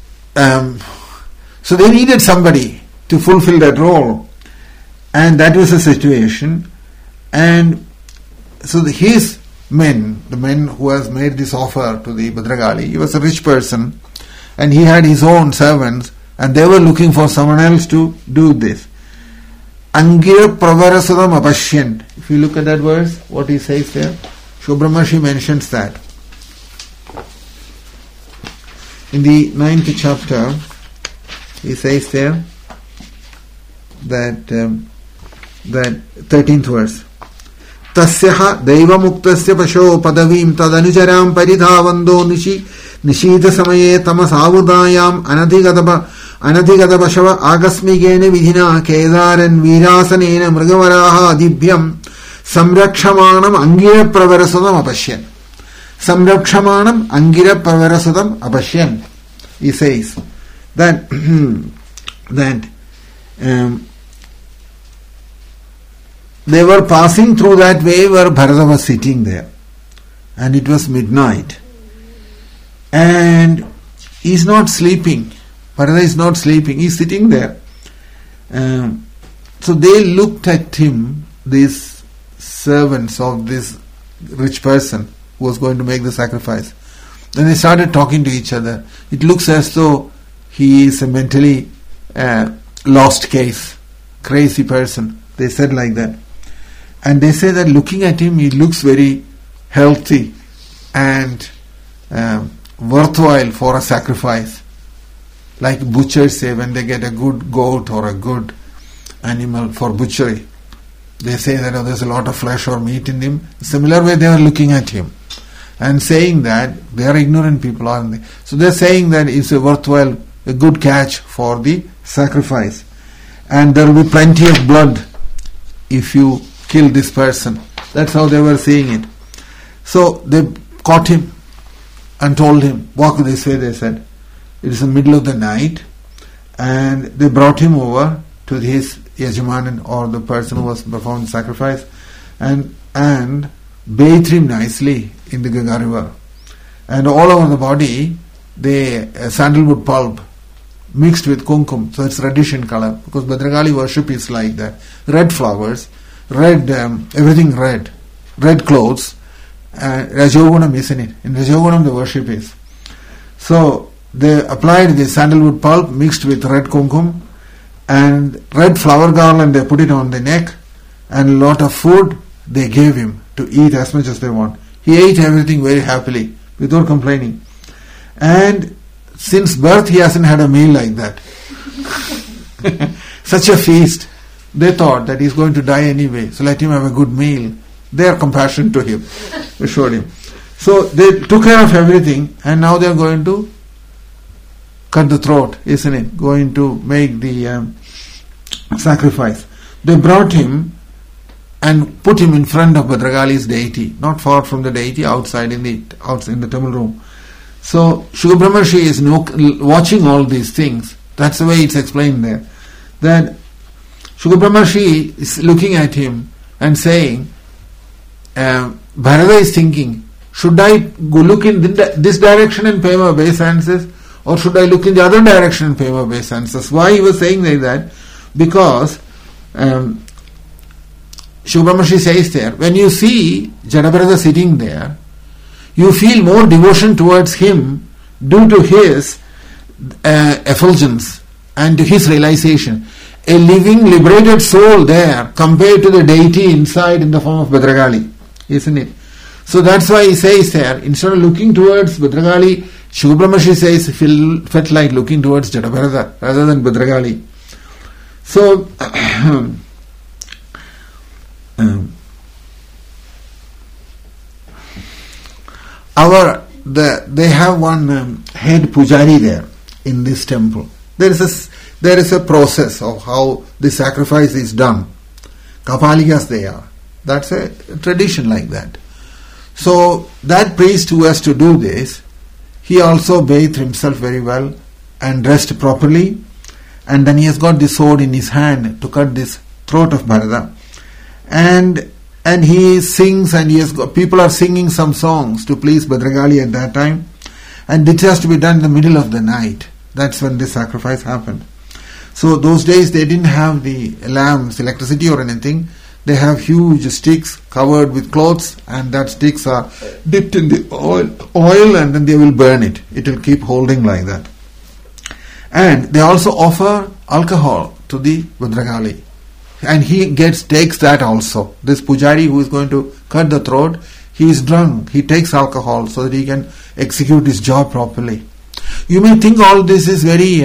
they needed somebody to fulfill that role, and that was the situation. And so his men, the men who has made this offer to the Bhadragali, he was a rich person, and he had his own servants, and they were looking for someone else to do this. Angira Pravarasudam Apashyan. If you look at that verse, what he says there, Shubhramashi mentions that. In the 9th chapter, he says there that 13th verse. Tasyaha Devamuktasya Pasho Padavim Tadanujaram Paridhavando Nishita Samaye Tamasavudayam Anadhigata Pashava Agasmigene Vidhina Kedaran Virasanena Mrigavaraha Adibhyam Samrakshamanam Angira Pravarasudam Apashyan. Samrakshamanam Angira Pravarasudam Apashyan. He says that they were passing through that way where Bharata was sitting there, and it was midnight, and he's not sleeping. Bharata is not sleeping, he's sitting there. So they looked at him, these servants of this rich person who was going to make the sacrifice. Then they started talking to each other. It looks as though he is a mentally lost case, crazy person. They said like that. And they say that looking at him, he looks very healthy and worthwhile for a sacrifice. Like butchers say when they get a good goat or a good animal for butchery. They say that there's a lot of flesh or meat in him. Similar way they are looking at him and saying that they are ignorant people, aren't they? So they're saying that it's a worthwhile, a good catch for the sacrifice. And there will be plenty of blood if you kill this person. That's how they were seeing it. So they caught him and told him, walk this way, they said. It is the middle of the night. And they brought him over to his Yajamanan, or the person who was performing the sacrifice, and bathed him nicely in the Ganga river. And all over the body, sandalwood pulp mixed with kumkum, so it's reddish in color, because Bhadragali worship is like that. Red flowers, red, everything red clothes, Rajogunam is in it. In Rajogunam the worship is. So they applied the sandalwood pulp mixed with red kumkum, and red flower garland they put it on the neck, and a lot of food they gave him to eat as much as they want. He ate everything very happily without complaining. And since birth he hasn't had a meal like that. Such a feast. They thought that he's going to die anyway, so let him have a good meal. Their compassion to him. They showed him. So they took care of everything, and now they are going to cut the throat, isn't it? Going to make the sacrifice. They brought him and put him in front of Bhadragali's deity, not far from the deity, outside in the temple room. So Shuka Brahmarshi is watching all these things. That's the way it's explained there. That Shuka Brahmarshi is looking at him and saying, Bharata is thinking, should I go look in this direction and pay my obeisances, or should I look in the other direction and pay my obeisances? Why he was saying like that? Because Shuka Brahmarshi says there, when you see Jadabharata sitting there, you feel more devotion towards him due to his effulgence and to his realization. A living, liberated soul there compared to the deity inside in the form of Bhadragali, isn't it? So that's why he says there, instead of looking towards Bhadragali, Shuka Brahmarshi says felt like looking towards Jadabharata rather than Bhadragali. So they have one head pujari there in this temple. There is a process of how the sacrifice is done. Kapalikas they are. That's a tradition like that. So that priest who has to do this, he also bathed himself very well and dressed properly, and then he has got the sword in his hand to cut this throat of Bharata. And he sings, and people are singing some songs to please Bhadragali at that time, and it has to be done in the middle of the night. That's when this sacrifice happened. So those days they didn't have the lamps, electricity or anything. They have huge sticks covered with cloths, and that sticks are dipped in the oil, and then they will burn it. It will keep holding like that. And they also offer alcohol to the Bhadragali. And he takes that also. This pujari who is going to cut the throat, he is drunk. He takes alcohol so that he can execute his job properly. You may think all this is very,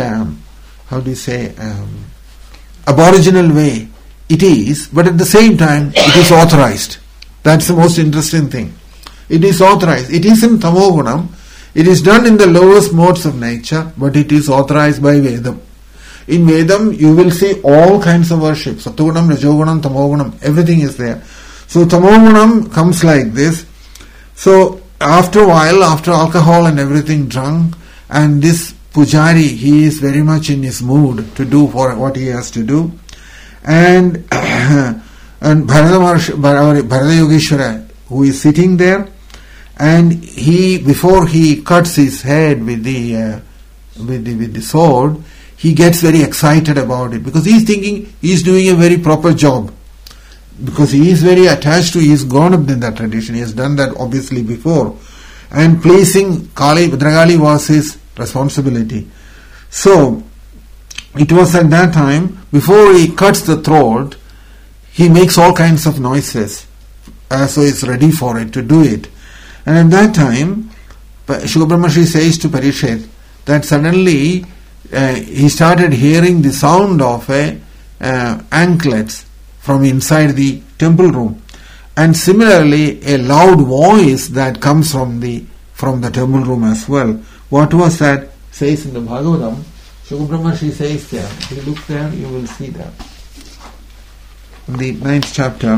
aboriginal way. It is, but at the same time, it is authorized. That's the most interesting thing. It is authorized. It is in Tamogunam. It is done in the lowest modes of nature, but it is authorized by Vedam. In Vedam, you will see all kinds of worship. Sattvagunam, Rajogunam, Tamogunam, everything is there. So Tamogunam comes like this. So after a while, after alcohol and everything drunk, and this pujari, he is very much in his mood to do for what he has to do. And Bharata Yogeshwara, who is sitting there, and before he cuts his head with the sword, he gets very excited about it, because he's thinking he's doing a very proper job. because he is very attached to, he is grown up in that tradition, he has done that obviously before, and pleasing Kali, Bhadragali was his responsibility. So, it was at that time, before he cuts the throat, he makes all kinds of noises, so he is ready for it, to do it. And at that time, Shukra Brahmarshi says to Parikshit that suddenly he started hearing the sound of anklets from inside the temple room, and similarly a loud voice that comes from the temple room as well. What was that? Says in the Bhagavatam, Shukra Brahmarshi says there, if you look there, you will see that. In the 9th chapter,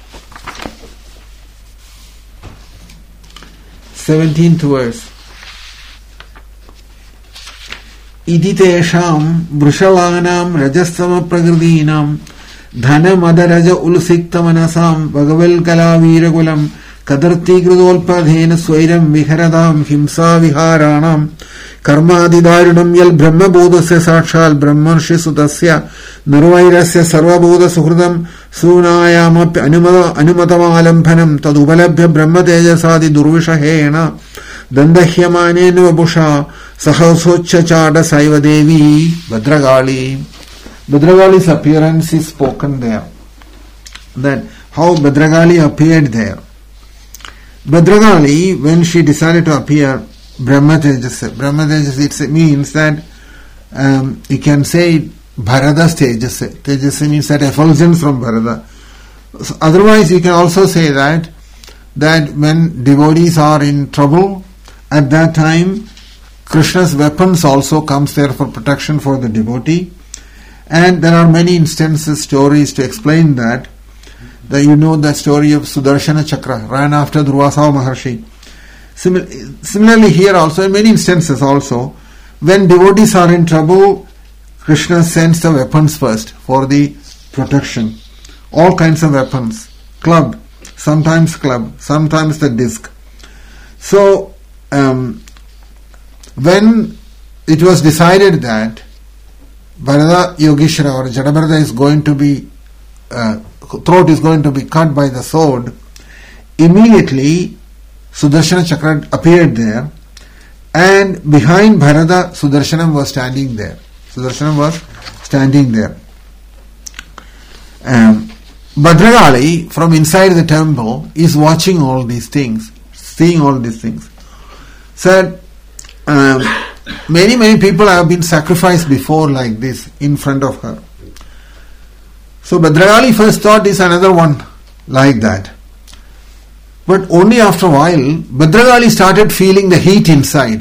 17th verse. Iti tesham vrishavanam rajastama pragratinam dhana madaraja ulsikta manasam bhagaval kala virakulam kadarti kridolpadhena swairam viharadam himsa viharanam karmadidarunam yal brahma bodhasya sakshal brahmarshi sudasya nirvairasya sarvabodha suhridam sunayamapi anumatamalampanam tadupalabhya brahma tejasadi durvishahena dandahyamanena vabusha sahasochachada saiva devi Bhadragali. Bhadragali's appearance is spoken there. That how Bhadragali appeared there. Bhadragali, when she decided to appear, Brahma Tejas, it means that you can say Bharada's Tejas. Tejas means that effulgence from Bharada. So otherwise, you can also say that when devotees are in trouble, at that time, Krishna's weapons also comes there for protection for the devotee. And there are many instances, stories to explain that. You know the story of Sudarshana Chakra, ran after Durvasa Maharshi. Similarly here also, in many instances also, when devotees are in trouble, Krishna sends the weapons first for the protection. All kinds of weapons. Club, sometimes the disc. So, when it was decided that Bharata Yogeshwara or Jadabharata is going to be, throat is going to be cut by the sword, immediately Sudarshana Chakra appeared there, and behind Bharata, Sudarshanam was standing there. Bhadragali, from inside the temple, is watching all these things, seeing all these things. Said, many people have been sacrificed before like this in front of her. So Bhadragali first thought is another one like that. But only after a while, Bhadragali started feeling the heat inside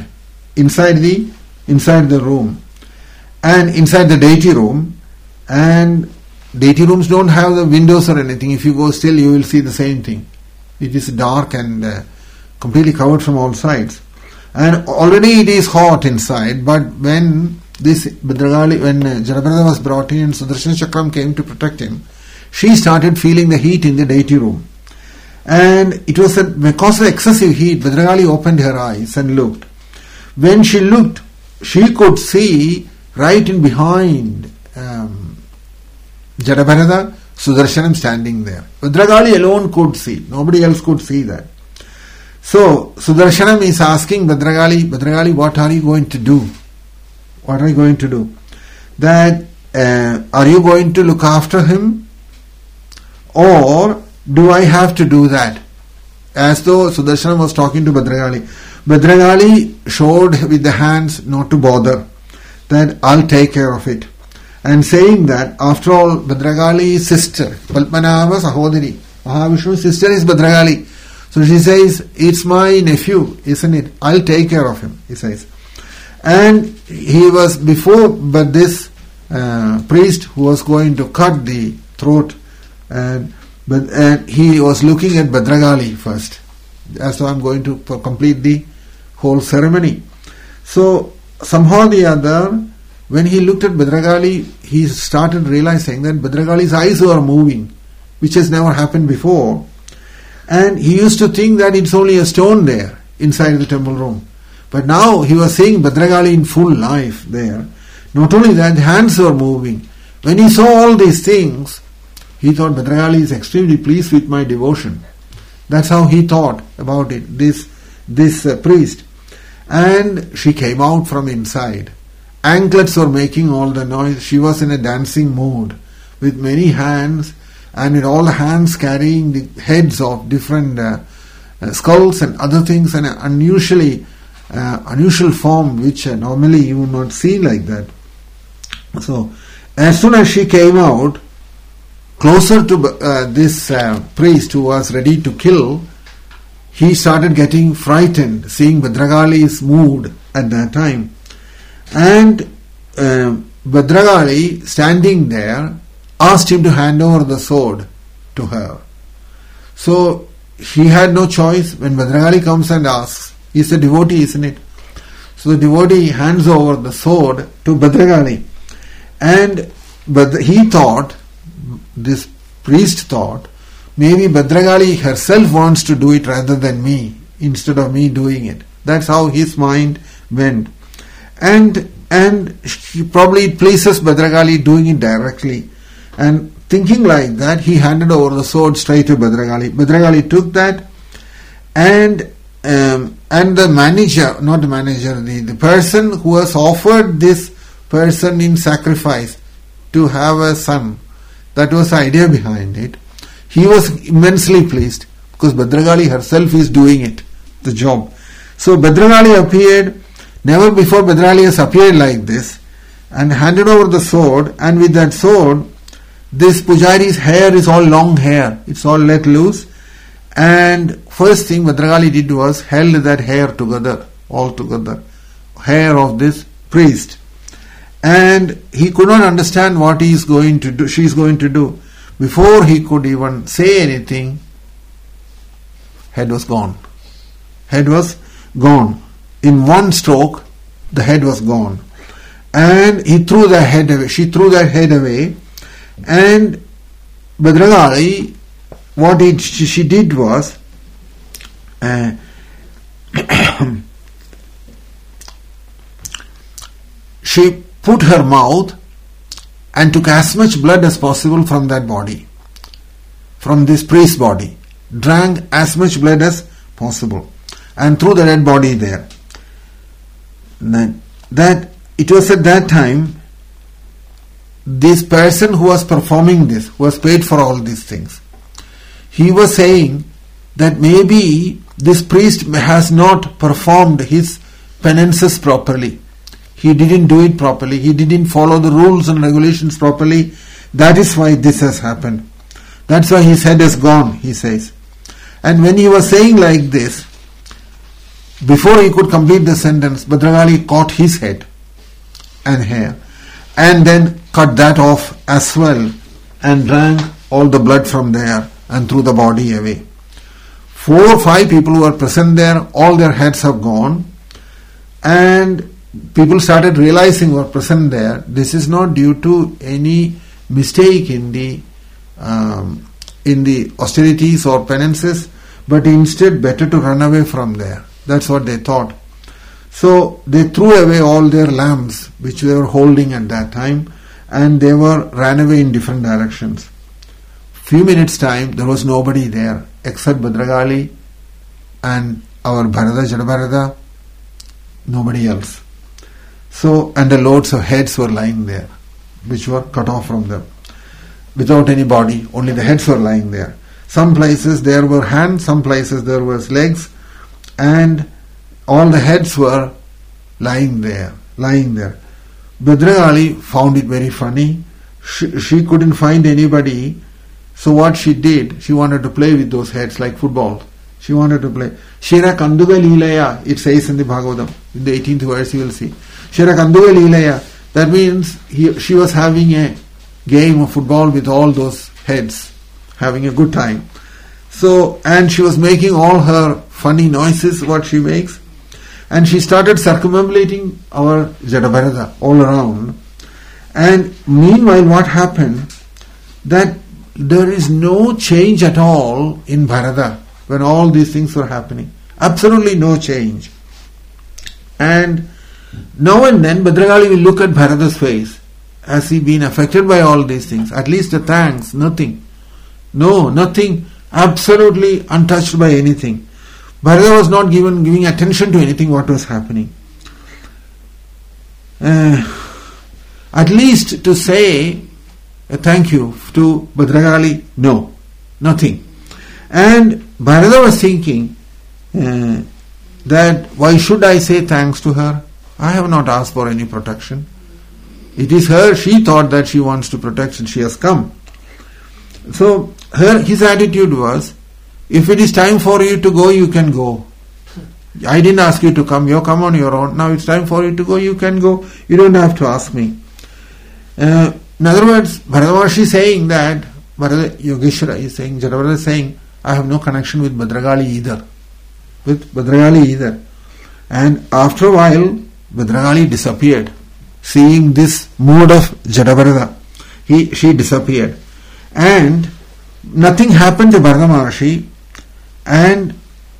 the room, and inside the deity room. And deity rooms don't have the windows or anything. If you go still, you will see the same thing. It is dark and completely covered from all sides. And already it is hot inside, but when Jadabharata was brought in and Sudarshana Chakram came to protect him, she started feeling the heat in the deity room. And it was because of the excessive heat, Bhadragali opened her eyes and looked. When she looked, she could see right in behind Jadabharata, Sudarshanam standing there. Bhadragali alone could see, nobody else could see that. So, Sudarshanam is asking Bhadragali, what are you going to do? What are you going to do? That, are you going to look after him? Or do I have to do that? As though Sudarshanam was talking to Bhadragali. Bhadragali showed with the hands not to bother, that I'll take care of it. And saying that, after all, Bhadragali's sister, Palpanava Sahodari, Mahavishnu's sister is Bhadragali. So she says, it's my nephew, isn't it? I'll take care of him, he says. And he was before, but this priest who was going to cut the throat, and he was looking at Bhadragali first, as though I'm going to complete the whole ceremony. So somehow or the other, when he looked at Bhadragali, he started realizing that Bhadragali's eyes were moving, which has never happened before. And he used to think that it's only a stone there inside the temple room. But now he was seeing Bhadragali in full life there. Not only that, the hands were moving. When he saw all these things, He thought Bhadragali is extremely pleased with my devotion. That's how he thought about it, this priest. And she came out from inside. Anklets were making all the noise. She was in a dancing mood with many hands, and with all the hands carrying the heads of different skulls and other things, and an unusual form which normally you would not see like that. So, as soon as she came out, closer to this priest who was ready to kill, he started getting frightened, seeing Bhadragali's mood at that time. And Bhadragali, standing there, asked him to hand over the sword to her. So he had no choice. When Bhadragali comes and asks, he's a devotee, isn't it? So the devotee hands over the sword to Bhadragali. But he thought, this priest thought, maybe Bhadragali herself wants to do it rather than me, instead of me doing it. That's how his mind went. And probably it pleases Bhadragali doing it directly. And thinking like that, he handed over the sword straight to Bhadragali. Bhadragali took that, and the manager, not the manager, the person who has offered this person in sacrifice to have a son, that was the idea behind it. He was immensely pleased because Bhadragali herself is doing it, the job. So Bhadragali appeared. Never before Bhadragali has appeared like this, and handed over the sword, and with that sword, this Pujari's hair is all long hair. It's all let loose. And first thing Bhadragali did was held that hair together, all together, hair of this priest. And he could not understand what he is going to do, she is going to do. Before he could even say anything, head was gone. Head was gone. In one stroke, the head was gone. And he threw the head away. She threw that head away. And Bhadragali, what she did was, she put her mouth and took as much blood as possible from that body, from this priest's body, drank as much blood as possible, and threw the dead body there. That it was at that time, this person who was performing this, who was paid for all these things, he was saying that maybe this priest has not performed his penances properly. He didn't do it properly. He didn't follow the rules and regulations properly. That is why this has happened. That's why his head is gone, he says. And when he was saying like this, before he could complete the sentence, Bhadragali caught his head and hair and then cut that off as well and drank all the blood from there and threw the body away. 4 or 5 people who were present there, all their heads have gone, and people started realizing who were present there, this is not due to any mistake in the austerities or penances, but instead better to run away from there. That's what they thought. So they threw away all their lamps which they were holding at that time, and they ran away in different directions. Few minutes time, there was nobody there except Bhadragali and our Bharata, Jadabharata, nobody else. So, and the loads of heads were lying there, which were cut off from them, without any body, only the heads were lying there. Some places there were hands, some places there was legs, and all the heads were lying there. Bhadragali found it very funny. She couldn't find anybody, so what she did, she wanted to play with those heads like football. She wanted to play. Shira Kanduga Leelaya, it says in the Bhagavatam, in the 18th verse you will see. Shira Kanduga Leelaya, that means she was having a game of football with all those heads, having a good time. So, and she was making all her funny noises, what she makes, and she started circumambulating our Jadabharata all around. And meanwhile, what happened, that there is no change at all in Bharata when all these things were happening. Absolutely no change. And now and then Bhadragali will look at Bharata's face. Has he been affected by all these things? At least a thanks, nothing. No, nothing, absolutely untouched by anything. Bharata was not giving attention to anything what was happening. At least to say thank you to Bhadragali, no, nothing. And Bharata was thinking that why should I say thanks to her? I have not asked for any protection. It is her, she thought that she wants to protect and she has come. So his attitude was, if it is time for you to go, you can go. I didn't ask you to come, you come on your own. Now it's time for you to go, you can go. You don't have to ask me. In other words, Bharadavashi is saying that, Yogeshwara is saying, Jadavara is saying, I have no connection with Bhadragali either. And after a while, Bhadragali disappeared. Seeing this mood of Jadavarada, she disappeared. And nothing happened to Bharata Maharshi. And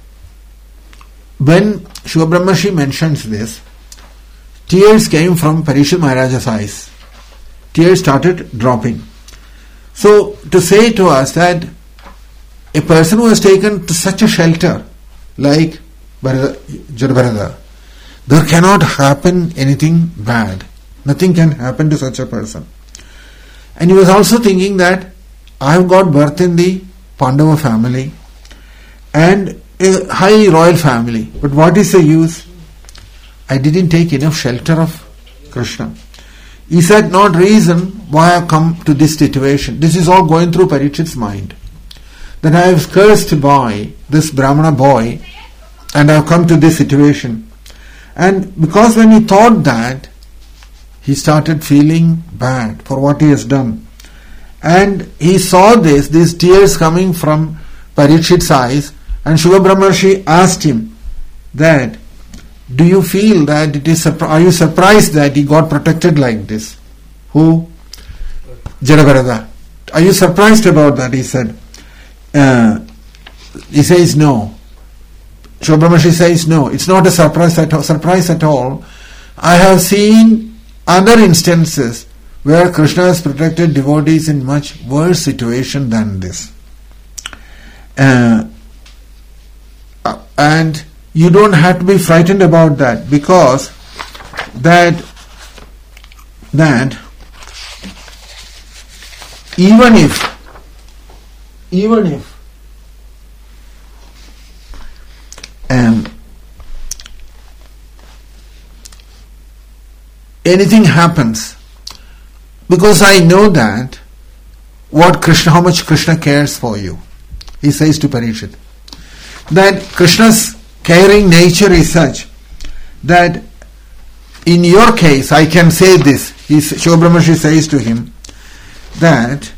when Shivabrahmashi mentions this, tears came from Parikshit Maharaja's eyes. Tears started dropping. So, to say to us that a person who has taken to such a shelter like Jadavarada, there cannot happen anything bad. Nothing can happen to such a person. And he was also thinking that I have got birth in the Pandava family and a high royal family. But what is the use? I didn't take enough shelter of Krishna. Is that not reason why I have come to this situation? This is all going through Parikshit's mind. That I was cursed by this Brahmana boy and I have come to this situation. And because when he thought that, he started feeling bad for what he has done. And he saw these tears coming from Parikshit's eyes, and Shivabrahmashi asked him that, do you feel that are you surprised that he got protected like this? Who? Jadavarada. Are you surprised about that? He said. He says no. Shivabrahmashi says no. It's not a surprise at all. I have seen other instances where Krishna has protected devotees in much worse situation than this. And you don't have to be frightened about that, because that even if anything happens, because I know that how much Krishna cares for you. He says to Parikshit that Krishna's caring nature is such that in your case, I can say this. Shivabrahmashi says to him that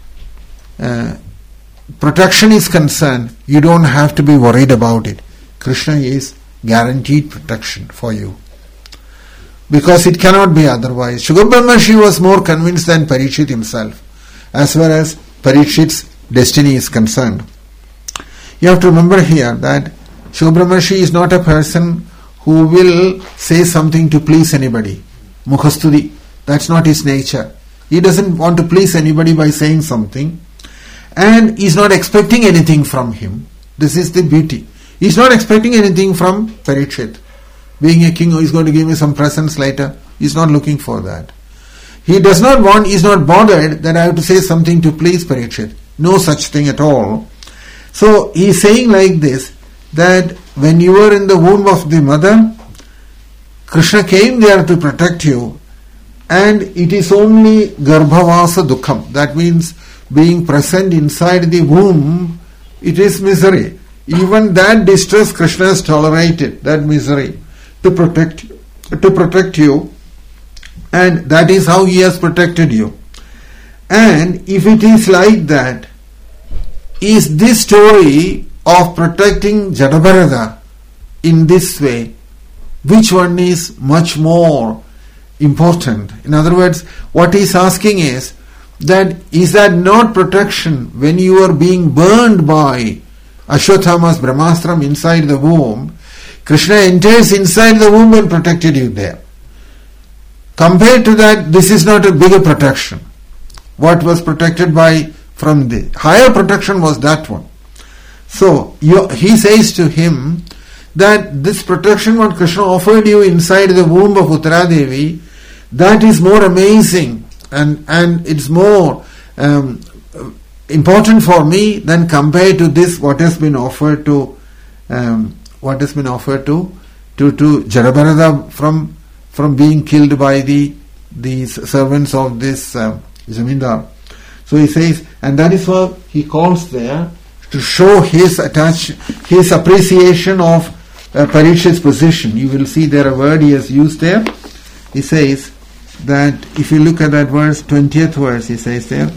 protection is concerned, you don't have to be worried about it. Krishna is guaranteed protection for you, because it cannot be otherwise. Shivabrahmashi was more convinced than Parikshit himself as far as Parikshit's destiny is concerned. You have to remember here that Shivabrahmashi is not a person who will say something to please anybody. Mukhastudi, that's not his nature. He doesn't want to please anybody by saying something, and he's not expecting anything from him. This is the beauty. He's not expecting anything from Parikshit. Being a king, he's going to give me some presents later. He's not looking for that. He's not bothered that I have to say something to please Parikshit. No such thing at all. So he's saying like this, that when you were in the womb of the mother, Krishna came there to protect you, and it is only Garbhavasa Dukkham. That means being present inside the womb, it is misery. Even that distress Krishna has tolerated, that misery, to protect you, and that is how he has protected you. And if it is like that, is this story of protecting Jadavarada in this way, which one is much more important? In other words, what he is asking is that not protection when you are being burned by Ashwatthama's Brahmastram inside the womb? Krishna enters inside the womb and protected you there. Compared to that, this is not a bigger protection. What was protected by from the higher protection was that one. So he says to him that this protection what Krishna offered you inside the womb of Uttara Devi, that is more amazing and it's more important for me than compared to this what has been offered to Jadabharata from being killed by these servants of this Zamindar. So he says, and that is what he calls there to show his appreciation of Parikshit's position. You will see there a word he has used there. He says that if you look at that verse, 20th verse, he says there,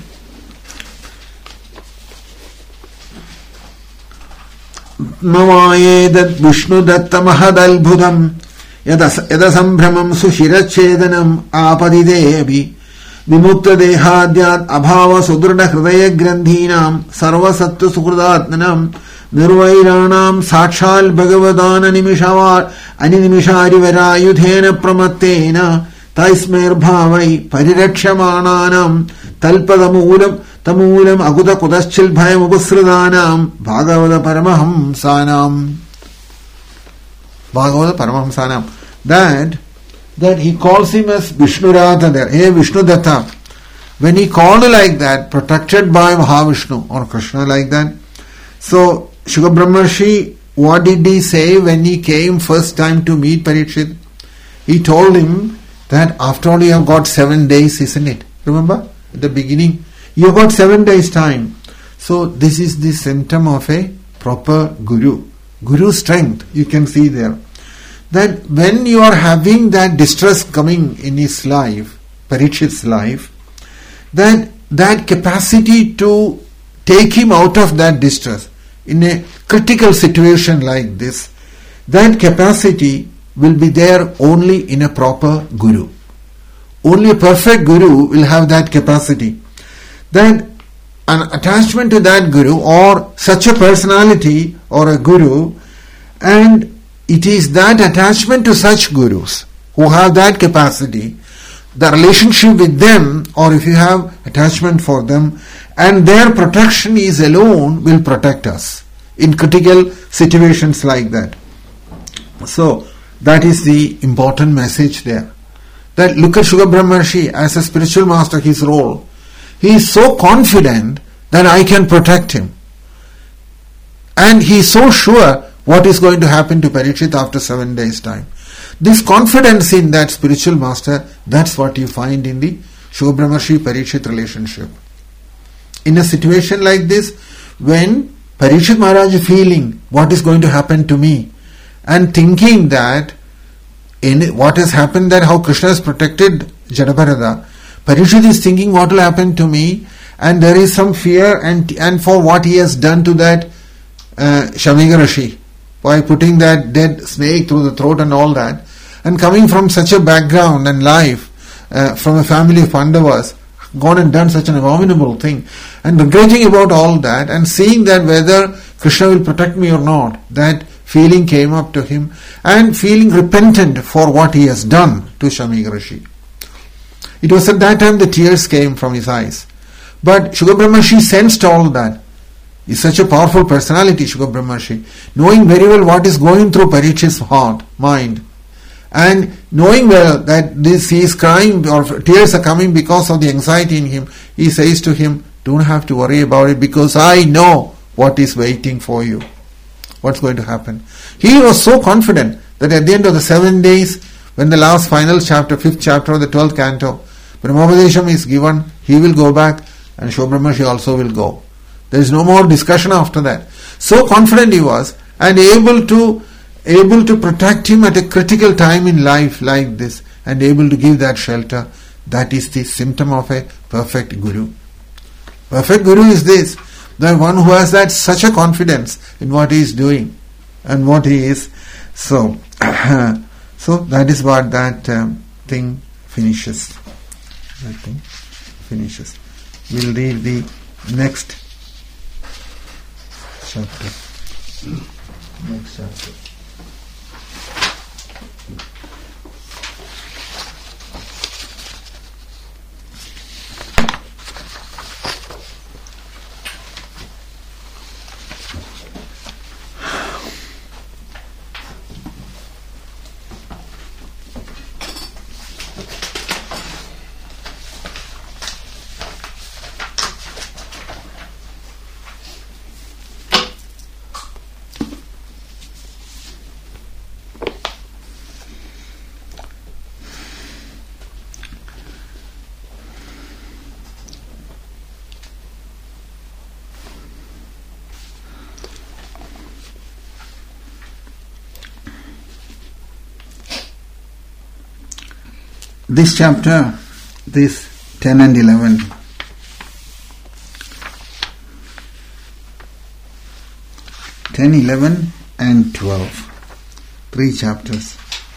Navayedat Vishnu Datta Mahadalbhudam Yadasambhramam Sushirachedanam Apadidevi Vimukta Dehadyat Abhava Sudrida Hridaya Grandhinam Sarva Sattva Sukrudatnanam Nirvairanam Sakshal Bhagavadan Animishari Varayudhena Pramatena Taismer Bhavai Parirakshamananam Talpadamulam Tamulam Aguda Kudaschil Bhayam Upasridanam Bhagavada Paramahamsanam. Bhagavada Paramahamsanam. That he calls him as Vishnurata there. Hey Vishnudatta. When he called like that, protected by Mahavishnu or Krishna like that. So Shukra Brahmarshi, what did he say when he came first time to meet Parikshit? He told him that after all you have got 7 days, isn't it? Remember? At the beginning, you have got 7 days time. So this is the symptom of a proper Guru. Guru strength, you can see there. That when you are having that distress coming in his life, Parikshit's life, that capacity to take him out of that distress in a critical situation like this, that capacity will be there only in a proper Guru. Only a perfect Guru will have that capacity. That an attachment to that Guru or such a personality or a Guru, and it is that attachment to such Gurus who have that capacity, the relationship with them, or if you have attachment for them, and their protection is alone will protect us in critical situations like that. So that is the important message there. That look at Shukra Brahmarshi as a spiritual master, his role. He is so confident that I can protect him. And he is so sure what is going to happen to Parikshit after 7 days' time. This confidence in that spiritual master, that's what you find in the Shukra Brahmarshi Parikshit relationship. In a situation like this, when Parikshit Maharaj is feeling what is going to happen to me, and thinking that in what has happened, that how Krishna has protected Jadabharata, Parikshit is thinking what will happen to me, and there is some fear and for what he has done to that Shamika Rishi by putting that dead snake through the throat and all that, and coming from such a background and life from a family of Pandavas, gone and done such an abominable thing, and regretting about all that and seeing that whether Krishna will protect me or not, that feeling came up to him, and feeling repentant for what he has done to Shamika Rishi. It was at that time the tears came from his eyes. But Shukra Brahmarshi sensed all that. He is such a powerful personality, Shukra Brahmarshi, knowing very well what is going through Parikshit's heart, mind, and knowing well that he is crying or tears are coming because of the anxiety in him. He says to him, don't have to worry about it because I know what is waiting for you. What's going to happen? He was so confident that at the end of the 7 days, when the last final chapter, 5th chapter of the 12th canto, Brahmopadesham is given, he will go back and Shukra Brahmarshi also will go. There is no more discussion after that. So confident he was, and able to protect him at a critical time in life like this, and able to give that shelter. That is the symptom of a perfect Guru. Perfect Guru is this, the one who has that such a confidence in what he is doing and what he is. So that is what that thing finishes. We'll read the next chapter. Next chapter. This chapter, this 10 and 11, and 12, 3 chapters.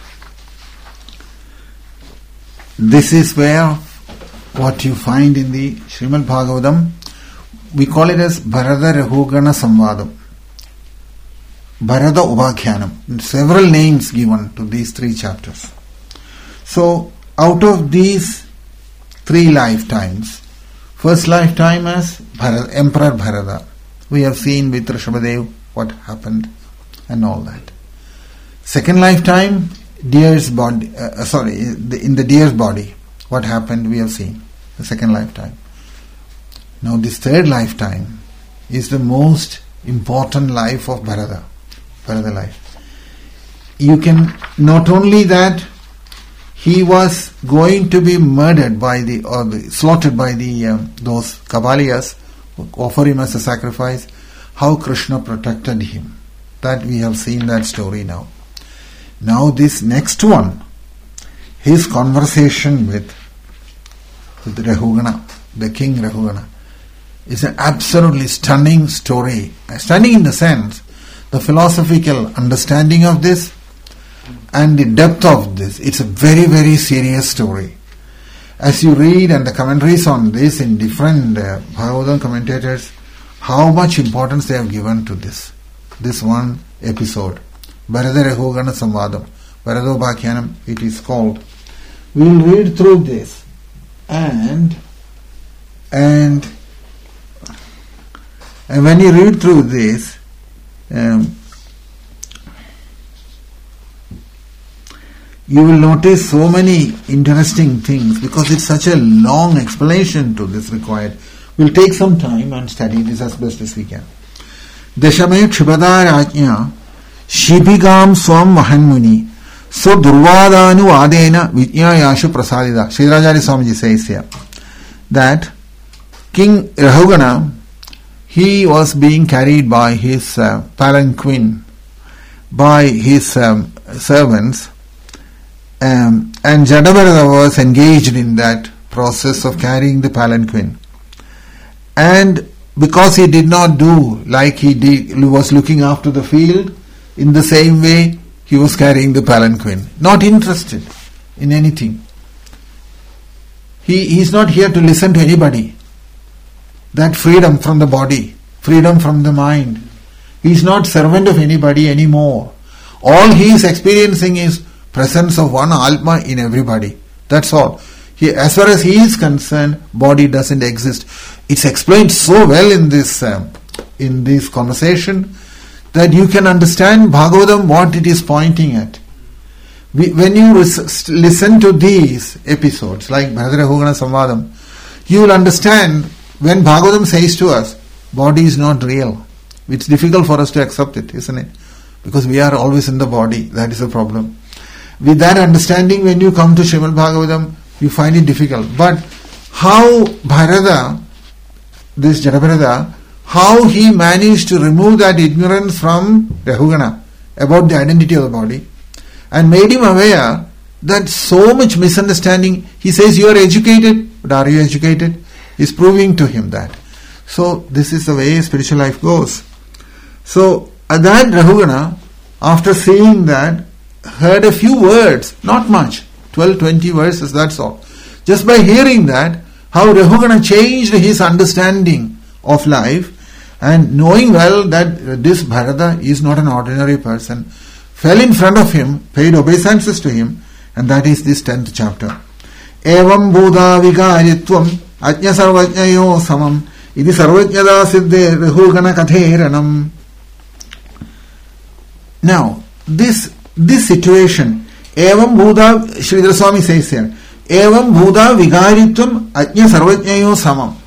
This is where what you find in the Srimad Bhagavatam, we call it as Bharata Rahugana Samvadam, Bharata Ubhakhyanam, several names given to these 3 chapters. So, out of these 3 lifetimes, first lifetime as Emperor Bharata, we have seen with Rishabhadev what happened and all that. Second lifetime, deer's body, in the deer's body, what happened we have seen, the second lifetime. Now this third lifetime is the most important life of Bharata life. You can, not only that, he was going to be murdered by slaughtered by those Kavaliyas who offer him as a sacrifice. How Krishna protected him. That we have seen that story now. Now this next one, his conversation with Rahugana, the king Rahugana, is an absolutely stunning story. Stunning in the sense, the philosophical understanding of this and the depth of this. It's a very, very serious story. As you read and the commentaries on this in different Bhagavatam commentators, how much importance they have given to this one episode. Bharata Rahugana Samvadam, Bharata Ubhakhyanam, it is called. We will read through this and when you read through this, you will notice so many interesting things because it's such a long explanation to this required. We'll take some time and study this as best as we can. Dashame Kshipada Rajnya Shibigam Swam Vahanmuni So Durvadanu Adena Vijnayashu Prasadida. Srirajari Swamiji says here that King Rahugana, he was being carried by his palanquin, by his servants, and Jadabharata was engaged in that process of carrying the palanquin. And because he did not do like he was looking after the field, in the same way he was carrying the palanquin, not interested in anything. He is not here to listen to anybody. That freedom from the body, freedom from the mind. He is not servant of anybody anymore. All he is experiencing is presence of one Atma in everybody. That's all. As far as he is concerned, body doesn't exist. It's explained so well in this conversation that you can understand Bhagavatam what it is pointing at. When you listen to these episodes like Bharata Rahugana Samvadam, you will understand when Bhagavatam says to us, body is not real. It's difficult for us to accept it, isn't it? Because we are always in the body. That is a problem. With that understanding, when you come to Srimad Bhagavatam, you find it difficult. But how Bharata, this Jadabharata, how he managed to remove that ignorance from Rahugana about the identity of the body and made him aware that so much misunderstanding. He says, you are educated, but are you educated? He's proving to him that. So this is the way spiritual life goes. So that Rahugana, after seeing that, heard a few words, not much, 12-20 verses, that's all. Just by hearing that, how Rahugana changed his understanding of life and knowing well that this Bharata is not an ordinary person, fell in front of him, paid obeisances to him, and that is this 10th chapter. Evam Buddha Vigaritvam Ajna Sarvajnayo Samam Idi Sarvajnada Siddhe Rahugana Katheranam. Now, this situation, Evam Buddha, Sridhar Swami says here, Evam Buddha Vigaritvam Ajna Sarvajnayo Samam.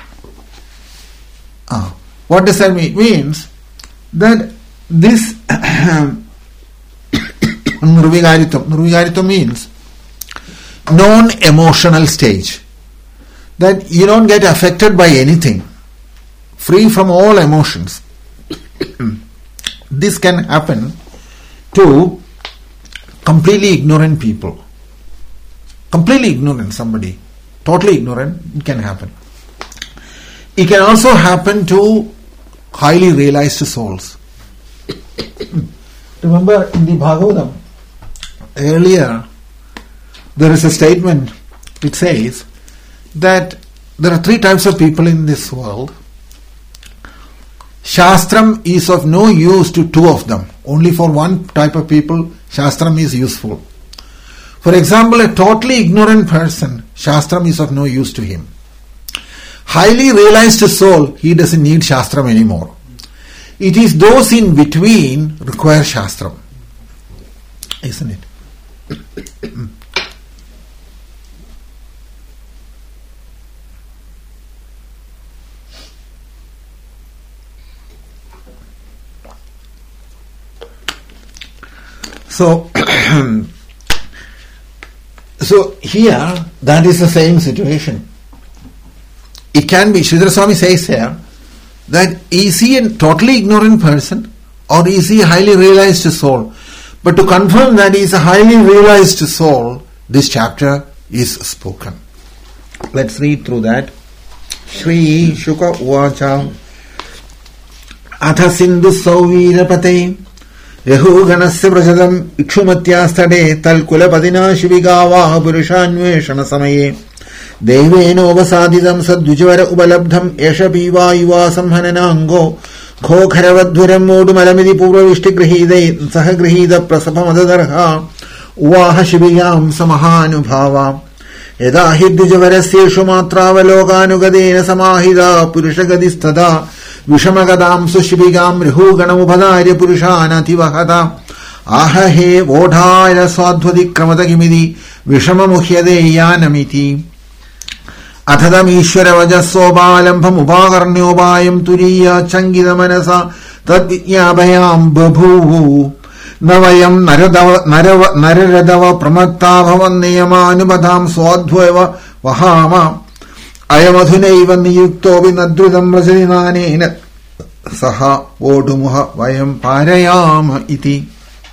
What does that mean? It means that this Nirvigaritam means non-emotional stage. That you don't get affected by anything. Free from all emotions. This can happen to completely ignorant people. completely ignorant somebody, totally ignorant, it can happen. It can also happen to highly realized souls. Remember in the Bhagavatam, earlier there is a statement which says that there are 3 types of people in this world. Shastram is of no use to 2 of them. Only for 1 type of people, Shastram is useful. For example, a totally ignorant person, Shastram is of no use to him. Highly realized soul, he doesn't need Shastram anymore. It is those in between require Shastram. Isn't it? So here, that is the same situation. It can be, Sridhar Swami says here, that is he a totally ignorant person or is he a highly realized soul? But to confirm that he is a highly realized soul, this chapter is spoken. Let's read through that. Shri Shuka Uvacha Atha Sindhu Sauvirapate Yahuganasya Prajadam Ikshumatyastade Tal Kulapadina Shivigava Purushanveshana Samaye Deveno Vasadidam Sadvijvara Ubalabdham Esha Piva Iva Samhananango Kho Kharavadhuram Modumalamidi Purvavishti Grihide Sahagrihida Prasapamadarha Uvaha Shiviyam Samahanubhava Yada Hiddijavarasya Shumatravalokanugadena Samahida Purushagadistada Vishamagadam Sushibigam Rihuganamubhadarya Purushanati Aha he Vodhaya Swadhvadi Kramadagimidi Vishamamukhyade Athadam Ishvara Vajasobalambham Upakarnyobayam Turiya Changida Manasa Tadvityabhayam Babhu Navayam Naradava Pramatta Bhavan Niyamanubadham Swadhveva Vahama Ayamadhunaiva Niyukto Vinadrudam Rajarinanena Saha Vodumuha Vayam Parayama Iti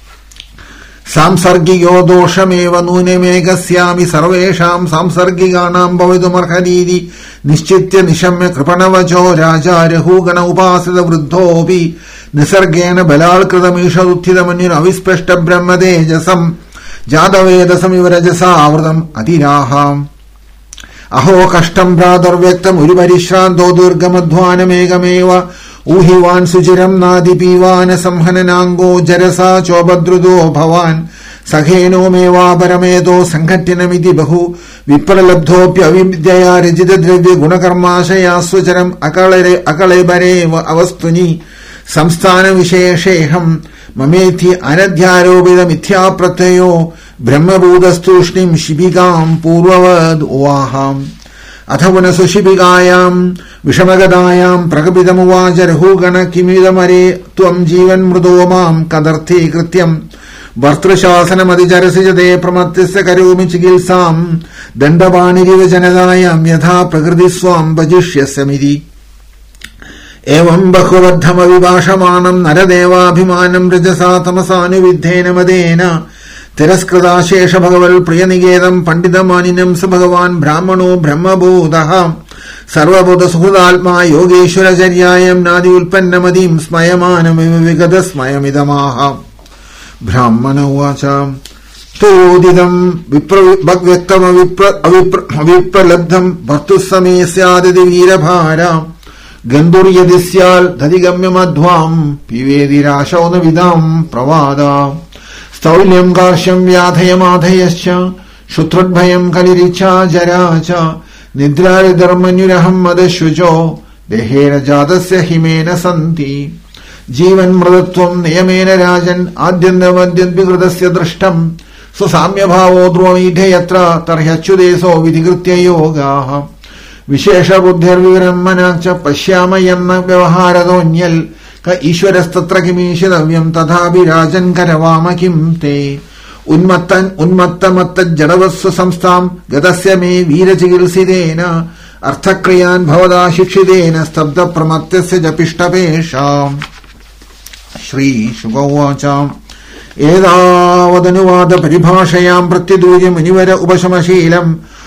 Samsargiyo Doshameva Nunemegasyami Sarvesham Samsargiganam Bhavidumarhadidi Nischitya Nishamya Kripanavacho Raja Rahugana Upasada Vruddhopi Nisargena Balalkradamisha Utthidamanir Avispeshta Brahmadejasam Jadavedasam Ivarajasa Avradam Atiraham Aho Kashtam Bradar Vyaktam Urivarishranto Durgamadhwana Megameva Uhivan Suchiram Nadipivana Samhananango Jarasa Chobadrudo Bhavan Sakheno Meva Paramedo Sankhatinamiti Bahu Vipralabdhopya Vidyaya Rejita Dravya Gunakarmashaya Swacharam Akalebare Avastuni Samsthana Vishesheham Mameti Anadhyarobida Mithya Pratayo Brahma Budastushnim Shibigam Purvavad Ovaham Athavana Sushibigayam Vishamagadaayam Prakabidamuvāja Rahugana Kimidamare Tvam Jivan Mrudomam Kadarthi Krityam Vartrashasana Madhijarasijade Pramatisya Karumi Chigilsam Dandabani Janadayam Yatha Prakritiswam Bajishyasamidi Evam Bhakavadhama Vibhashamanam Naradeva Abhimanam Rajasa Tamasanu Vidhena Madena Tiraskada Shesha Bhagaval Priyanigedam Pandidamaninam Sabhagavan Brahmano Brahmabodha Sarvabodha Suhudalma Yogeshwara Jaryayam Nadi Ulpannamadim Smayamanam Vigada Smayamidamaha Brahmana Vacha Todidam Bhagvyaktam Avipralabdham Bhartusame Syadadi Virabhara Ganduryadisyal Dhadigamya Madhvam Pivedirashauna Vidam Pravada Staulyam Karsham Vyadhayamadhayascha Shutradbhayam Kaliricha Jaracha Nidrari Dharmanyuraham Madashvujo Dehera Jadasya Himena Santi Jivan Mradatvam Niyamena Rajan Adyandavadyan Vigradasya Drashtam Susamya Bhavo Druvamidhe Yatra Tarhyachudeso Vidhigritya Yogaha Vishesha Buddhir Viramanacha Pashyamayanna Vyavaharadonyal Ka Ishwarastatra Kimishadavyam Tadhabi Rajan Karavama Kimte Unmatta Matta Jadavasya Samstam Gadasya Me Virachigilsidena Arthakriyan Bhavada Shikshidena Stabda Pramatyasya Japishtabesha Shri Shukavacha ഏതാവതനുവാദ പരിഭാഷയാം പ്രത്യദൂര്യ മുനിവര ഉപശമശീലം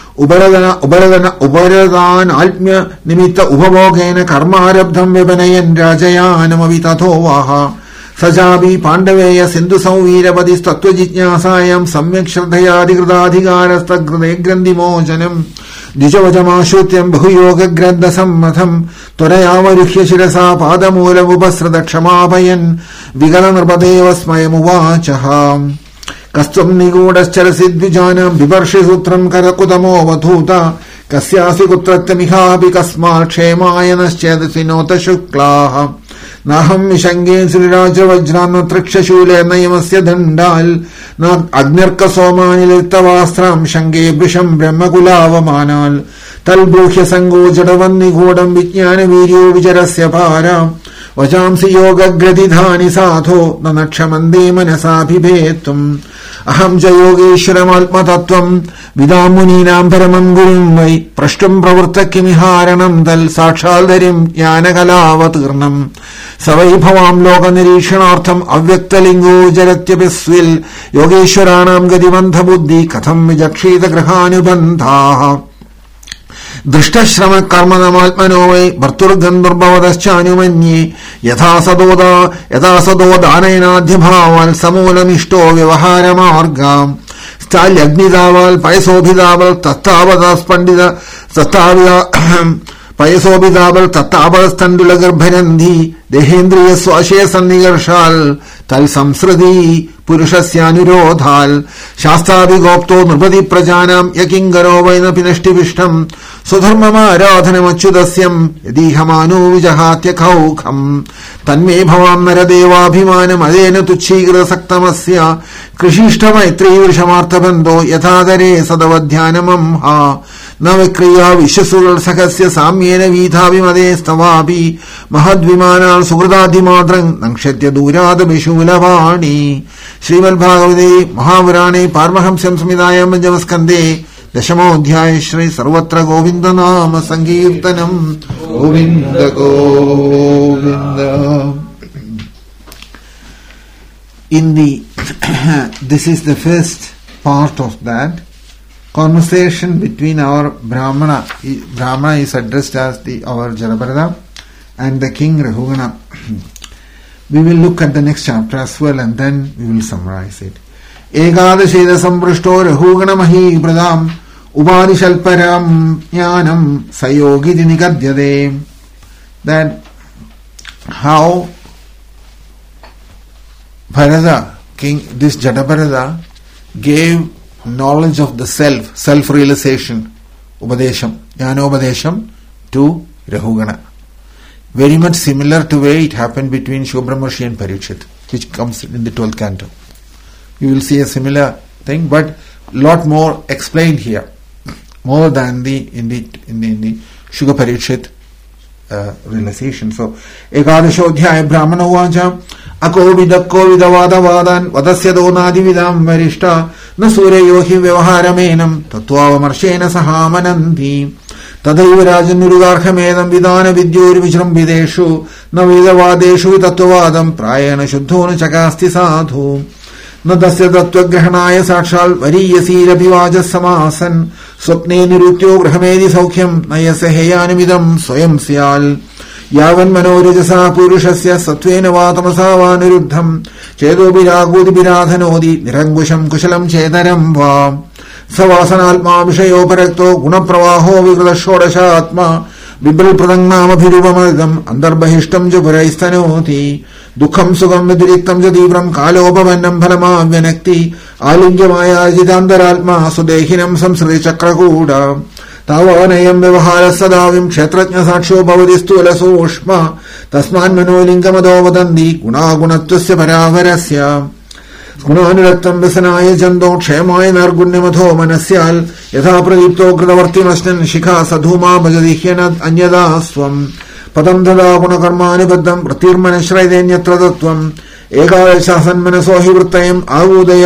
ഉപരതാനാത്മ്യ നിമിത്ത ഉപഭോഗേന കർമാരബ്ധം വിപനയൻ രാജയാനമവി തഥോവാഹ സജാപി പാണ്ഡവേയ സിന്ധു സൗവീരപതി തത്വജിജ്ഞാസായം സമ്യക് ശ്രദ്ധയാധികൃതാധികാരസ്ഥൃതേ ഗ്രന്ഥിമോചനം ദ്വിജവചമാശ്രുത്യം ബഹുയോഗഗ്രന്ഥസമ്മതം ത്വരയാവരുഹ്യ ശിരസാ പാദമൂലമുപസൃത ക്ഷമാപയൻ വികലനൃപദേവ സ്മയമുവാചഃ കസ്ത്വം നിഗൂഢശ്ചരസി ദ്വിജാനാം ബിഭർഷി സൂത്രം കരകുതമോവധൂത കസ്യാസി കുത്രത്യമിഹാപി കസ്മാത് ക്ഷേമായ നശ്ചേദസി നോത ശുക്ലാഃ നാഹം വിശങ്കേ ശ്രീരാജവജ്രാന്ന തൃക്ഷശൂലേ നയമസ്യ ദണ്ഡാൽ അഗ്നിർക്ക സോമാനിലിത്തവാസ്ത്രം ശങ്കേ വൃഷം ബ്രഹ്മകുലാവമാനാൽ തൽബ്രൂഹ്യ സങ്കോ ജഡവന്നിഗൂഢം വിജ്ഞാനവീര്യോ വിചരസ്യ param വചാംസി യോഗഗ്രതിധാനി സാധോ നക്ഷമന്തേ മനസാഭിഭേത്തും അഹം ച യോഗേശ്വരമാത്മതത്വം വിദാമുനീനാം പരമം ഗുരും Y പ്രഷ്ടും പ്രവൃത്തക്കിമിഹാരണം തൽ സാക്ഷാൽധരിം ജ്ഞാനകലാവതീർണം സവൈഭവാം ലോകനിരീക്ഷണാർത്ഥം അവ്യക്തലിംഗോചരത്യപിസ്വിൽ യോഗേശ്വരാണാം ഗതിബന്ധബുദ്ധി കഥം വിചക്ഷീത ഗൃഹാനുബന്ധാഃ ദൃഷ്ടശ്രമ കർമ്മനമാത്മനോ Y ഭർത്തുർഗന്ധർഭവതശ്ചാനുമന്യേ യഥാസദോ ദാനയനാദ്യഭാവാൽ സമൂലമിഷ്ടോ വ്യവഹാരമാർഗാം സ്ഥാല്യഗ്നിതാവാൽ പയസോഭിതാവൽ തത്താപതസ്തണ്ഡുലഗർഭരന്ധി ദേഹേന്ദ്രിയ സ്വാശയ സന്നികർഷാൽ തൽസംസൃതി പുരുഷസ്യാനുരോധാൽ ശാസ്ത്രാഭിഗോപ്തോ നൃപതി പ്രജാനാം യകിങ്കരോ വൈന പിനഷ്ടിവിഷ്ടം സ്വധർമ്മമാരാധനമച്യുതസ്യം യദീഹമാനോ വിജഹാത്യഖൗഖം തന്മേ ഭവാം നരദേവാഭിമാനം അദേന തുച്ഛീകൃതസക്തമസ്യ കൃഷിഷ്ടമൈത്രീവൃഷമാർത്ഥബന്ധോ യഥാതരേ സദവധ്യാനമംഹാ ന വിക്രിയാ വിശ്വസുകൾ സഹസ്യ സാമ്യേന വീഥാഭിമതേ സ്തവാപി മഹദ്വിമാനാൽ സുഹൃദാധിമാത്രം നങ്ഷ്യത്യ ദൂരാദഭിശൂലവാണി. ശ്രീമദ്ഭാഗവതേ മഹാപുരാണേ പാരമഹംസ്യം സംഹിതായാം പഞ്ചമസ്കന്ധേ ദശമോധ്യായ. ശ്രീ സർവത്ര ഗോവിന്ദനാമ സങ്കീർത്തനം. Govinda Govinda. This is the first part of that conversation between our Brahmana. Brahmana is addressed as our Jarabarada and the king Rahugana. We will look at the next chapter as well and then we will summarize it. Ekadasheda samprishto Rahugana mahi pradam upadishalparam jnanam sayogiti nikadyade. That how Bharata, king, this Jataparada gave knowledge of the self-realization, Upadesham, Jnanobadesham to Rahugana. Very much similar to the way it happened between Shubhramarshi and Parikshit, which comes in the 12th canto. You will see a similar thing, but lot more explained here, more than in the Shubha Parikshit realization. So, Ekadashodhyaya Brahmana Uvacha Akovidakkovidavadavadan vadasya donadividam varishta na suryohi vyavaharamenam tatvavamarshena sahamananti तदैव राजन्नुरुगार्हमेदं विधान विद्योरि विजृम्भितेषु न वेदवादेषु तत्त्ववादं प्रायेण शुद्धो न चकास्ति साधु न तस्य तत्त्वग्रहणाय साक्षात् वरीयसीरपि वाचः समासन् स्वप्ने निरुत्यो गृहमेदि सौख्यं न यस्य हेयानिमिदं स्वयं स्याल् यावन्मनोरजसा पुरुषस्य सत्त्वेन वा तमसा वा निरुद्धं चेदोऽपि रागोऽतिभिराधनोति निरङ्कुशं कुशलं चेतरं वा सवासनात्मा विषयोपरक्तो गुणप्रवाहो विकृत षोडशात्मा बिभ्रप्रदङ्नामभिरूपमर्गम् अन्तर्बहिष्टम् च पुरैस्तनोति दुःखम् सुखम् व्यतिरिक्तम् च तीव्रम् कालोपपन्नम् फलमाव्यनक्ति आलिङ्ग्यमायाजितान्तरात्मा सुदेहिनम् संसृति चक्रकूट तावानयम् व्यवहारः सदाविम् क्षेत्रज्ञसाक्ष्यो भवति स्थूलसूक्ष्म तस्मान्मनोलिङ्गमदो वदन्ति गुणागुणत्वस्य परावरस्य गुणानुरक्तम् व्यसनाय चन्दो क्षेमाय नैर्गुण्यमथो मनस्याल् यथा प्रदीप्तो कृतवर्तिमश्नन् शिखा सधूमा भजति ह्यनद् अन्यदा स्वम् पदम् तदा गुणकर्मानुबद्धम् वृत्तिर्मनश्रयतेऽन्यत्र तत्त्वम् एकादशासन्मनसो हि वृत्तयम् आऊदय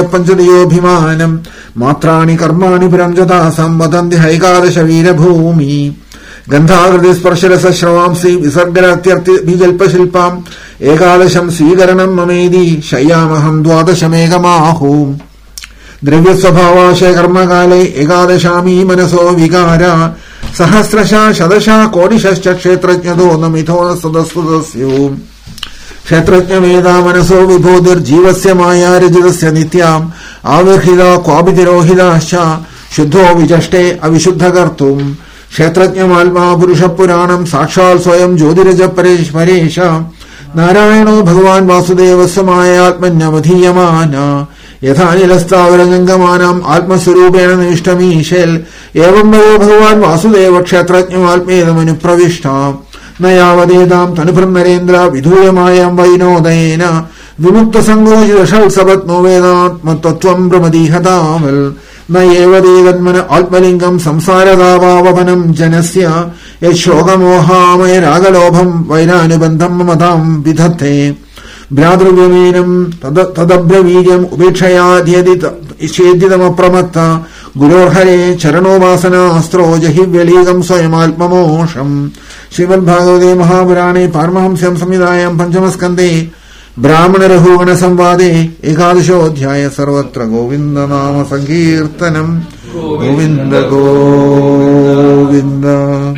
पञ्चदयोऽभिमानम् मात्राणि कर्माणि पुरम् जतासाम् वदन्ति हैकादश वीरभूमि ഗന്ധാകൃതി സ്പർശരസശ്രവാംസി വിസർഗരാത്യർത്ഥി ബീജൽപശില്പാം ഏകാദശം സ്വീകരണം മമേതി ശയ്യാമഹം ദ്വാദശമേകമാഹൂം ദ്രവ്യസ്വഭാവാശയ കർമ്മകാലേ ഏകാദശാമീ മനസോ വികാര സഹസ്രശ ശതശ കോടിശ്ച ക്ഷേത്രജ്ഞതോ നമിഥോ സദസ്സുതസ്യൂം ക്ഷേത്രജ്ഞവേദാ മനസോ വിഭൂതിർജീവസ്യ മായാരജിതസ്യ നിത്യാം ആവിർഹിത ക്വാപിതിരോഹിതാശ്ച ശുദ്ധോ വിചഷ്ടേ അവിശുദ്ധകർത്തും ക്ഷേത്രജ്ഞമാത്മാ പുരുഷപുരാണം സാക്ഷാൽ സ്വയം ജ്യോതിരജ പരേശ നാരായണോ ഭഗവാൻ വാസുദേവസ്വമായാത്മന്യമധീയമാന യഥാനിലസ്ഥാവരജംഗമാനം ആത്മസ്വരൂപേണ നിവിഷ്ടമീശൽ ഏവം ഭവോ ഭഗവാൻ വാസുദേവ ക്ഷേത്രജ്ഞമാത്മേതമനുപ്രവിഷ്ട നയാവതേതാം തനുഭൃം നരേന്ദ്ര വിധൂയമായം വൈനോദയേന വിമുക്തസങ്കോചിതഷൽസപത്നോ വേദാത്മതത്വം പ്രമദീഹതാവൽ നയേവതേതന്മന ആത്മലിംഗം സംസാരതാവാവപനം ജനസ്യ യശോകമോഹാമയ രാഗലോഭം വൈരാനുബന്ധം മമതാം വിധത്തെ ഭ്രാതൃവ്യമീനം തദബ്രവീര്യം ഉപേക്ഷയാധ്യേദിതമപ്രമത്ത ഗുരോർഹരേ ചരണോപാസനാസ്ത്രോ ജഹിവ്യലീകം സ്വയമാത്മമോഷം. ശ്രീമദ്ഭാഗവതേ മഹാപുരാണേ പാരമഹംസ്യം സംഹിതായാം പഞ്ചമസ്കന്ധേ ബ്രാഹ്മണരഘുഗണ സംവാദേ ഏകാദശോധ്യായ സർവത്ര ഗോവിന്ദനാമ സങ്കീർത്തനം. Govinda Govinda.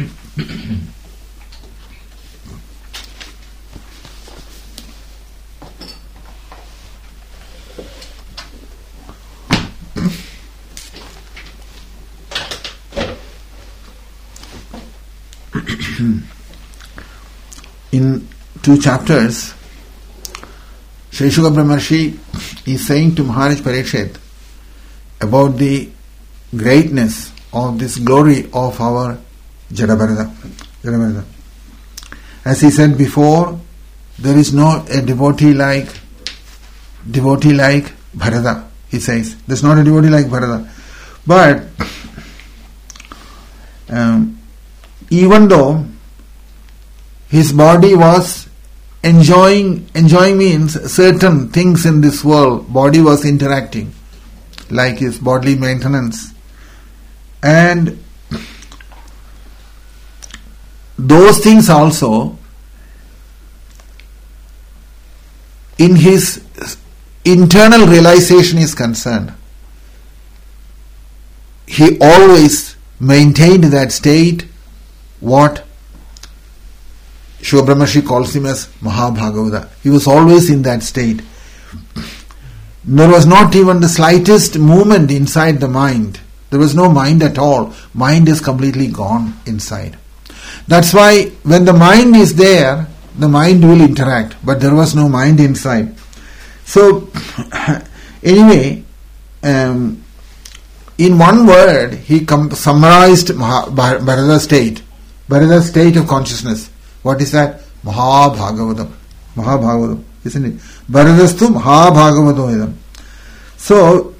In 2 chapters, Sri Shuka Brahmarshi is saying to Maharaj Parikshit about the greatness of this glory of our Jadabharata. As he said before, there is no a devotee like Bharata, he says. There's not a devotee like Bharata. But even though his body was enjoying means certain things in this world, body was interacting, like his bodily maintenance. And those things also, in his internal realization is concerned, he always maintained that state, what Shuka Brahmarshi calls him as Mahabhagavata. He was always in that state. There was not even the slightest movement inside the mind. There was no mind at all. Mind is completely gone inside. That's why when the mind is there, the mind will interact, but there was no mind inside. So, anyway, in one word, he summarized Bharata's state of consciousness. What is that? Mahabhagavatam, isn't it? Bharatastu Mahabhagavatam. So,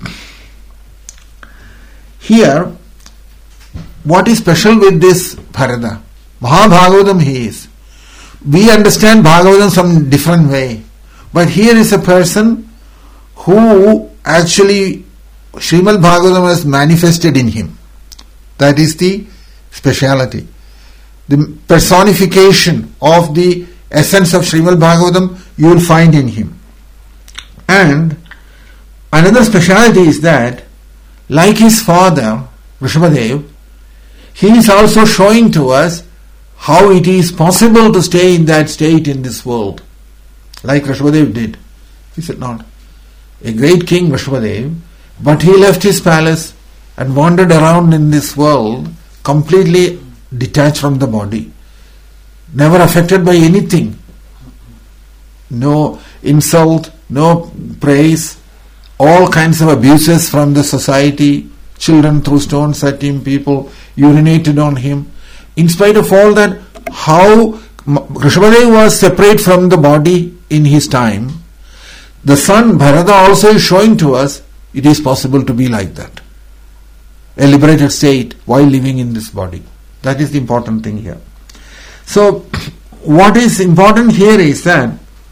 here, what is special with this Bharata? Mahabhagavatam he is. We understand Bhagavatam some different way. But here is a person who actually Srimad Bhagavatam has manifested in him. That is the speciality. The personification of the essence of Srimad Bhagavatam you will find in him. And another speciality is that, like his father, Vrishabhadev, he is also showing to us how it is possible to stay in that state in this world. Like Vrishabhadev did. Is it not? A great king, Vrishabhadev, but he left his palace and wandered around in this world completely detached from the body, never affected by anything. No insult, no praise, all kinds of abuses from the society. Children threw stones at him, people urinated on him. In spite of all that, how Vrishabhadev was separate from the body in his time, the son Bharata also is showing to us it is possible to be like that. A liberated state while living in this body. That is the important thing here. So, what is important here is that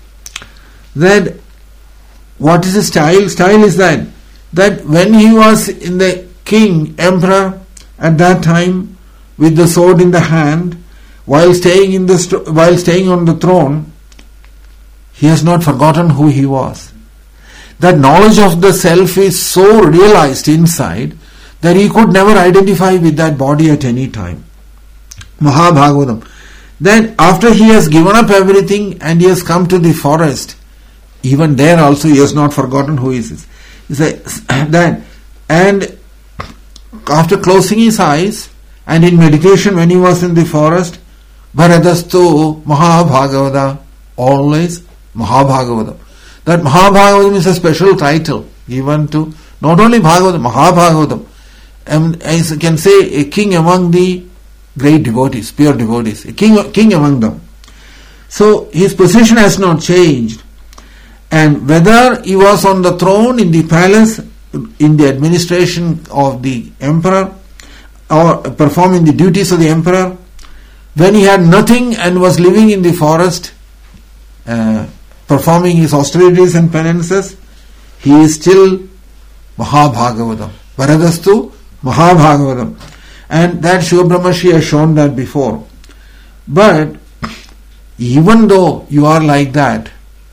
what is the style? Style is that when he was in the king, emperor, at that time, with the sword in the hand, while staying on the throne, he has not forgotten who he was. That knowledge of the self is so realized inside that he could never identify with that body at any time. Mahabhagavatam. Then after he has given up everything and he has come to the forest, even there also he has not forgotten who he is. He says that, and after closing his eyes and in meditation when he was in the forest, Bharadastu Mahabhagavata, always Mahabhagavatam. That Mahabhagavatam is a special title given to not only Bhagavatam, Mahabhagavatam. As you can say, a king among the great devotees, pure devotees, a king among them. So his position has not changed. And whether he was on the throne, in the palace, in the administration of the emperor, or performing the duties of the emperor, when he had nothing and was living in the forest, performing his austerities and penances, he is still Mahabhagavatam. Varadastu Mahabhagavatam. And that Shuka Brahmarshi has shown that before. But even though you are like that,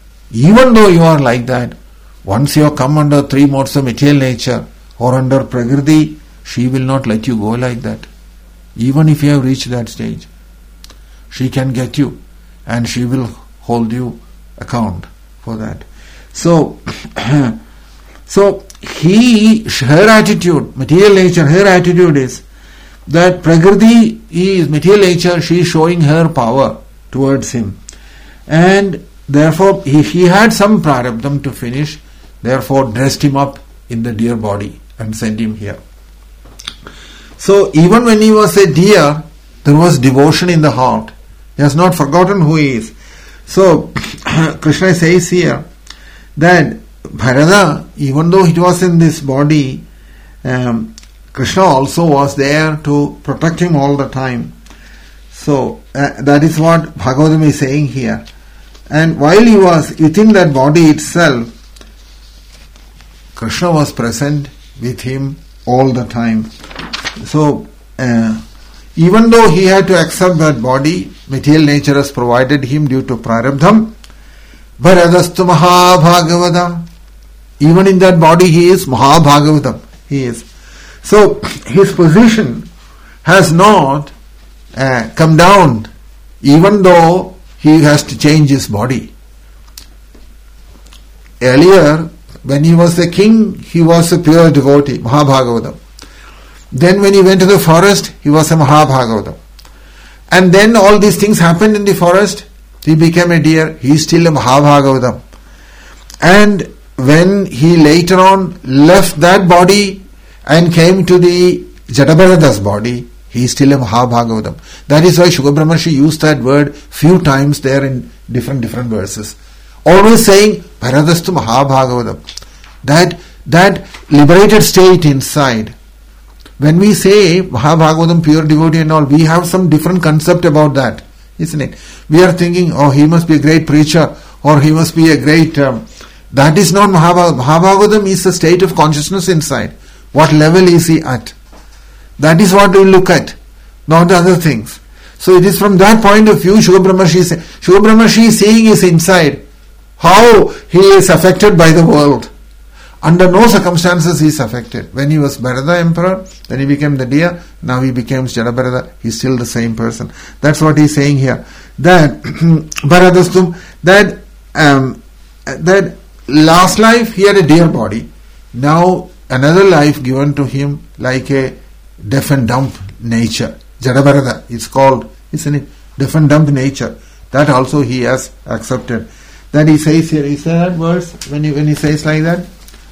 once you have come under three modes of material nature or under Prakriti, she will not let you go like that. Even if you have reached that stage, she can get you and she will hold you account for that. So her attitude, material nature, her attitude is that Prakriti is material nature, she is showing her power towards him. And therefore, he had some prarabdham to finish, therefore dressed him up in the deer body and sent him here. So even when he was a deer, there was devotion in the heart. He has not forgotten who he is. So Krishna says here that Bharata, even though he was in this body, Krishna also was there to protect him all the time. So that is what Bhagavatam is saying here. And while he was within that body itself, Krishna was present with him all the time. So even though he had to accept that body, material nature has provided him due to prarabdham, Bharadastu Mahabhagavata. Even in that body he is Mahabhagavatam. He is. So his position has not come down, even though he has to change his body. Earlier, when he was a king, he was a pure devotee, Mahabhagavatam. Then when he went to the forest, he was a Mahabhagavatam. And then all these things happened in the forest, he became a deer, he is still a Mahabhagavatam. And when he later on left that body and came to the Jadabharada's body, he is still a Mahabhagavatam. That is why Shuka Brahmarshi used that word few times there in different verses. Always saying, Bharadastu Mahabhagavatam. That liberated state inside. When we say Mahabhagavatam, pure devotee and all, we have some different concept about that, isn't it? We are thinking, oh, he must be a great preacher, or he must be a great... that is not Mahabhagavatam. Mahabhagavatam is a state of consciousness inside. What level is he at? That is what we look at, not the other things. So it is from that point of view Shuka Brahmarshi is seeing his inside, how he is affected by the world. Under no circumstances he is affected. When he was Bharata emperor, then he became the deer, now he becomes Jadabharata, he is still the same person. That's what he is saying here. That Bharadastum, that last life he had a deer body. Now another life given to him like a deaf and dumb nature. Jadabharata, it's called, isn't it? Deaf and dumb nature. That also he has accepted. That he says here, is that verse when he says like that?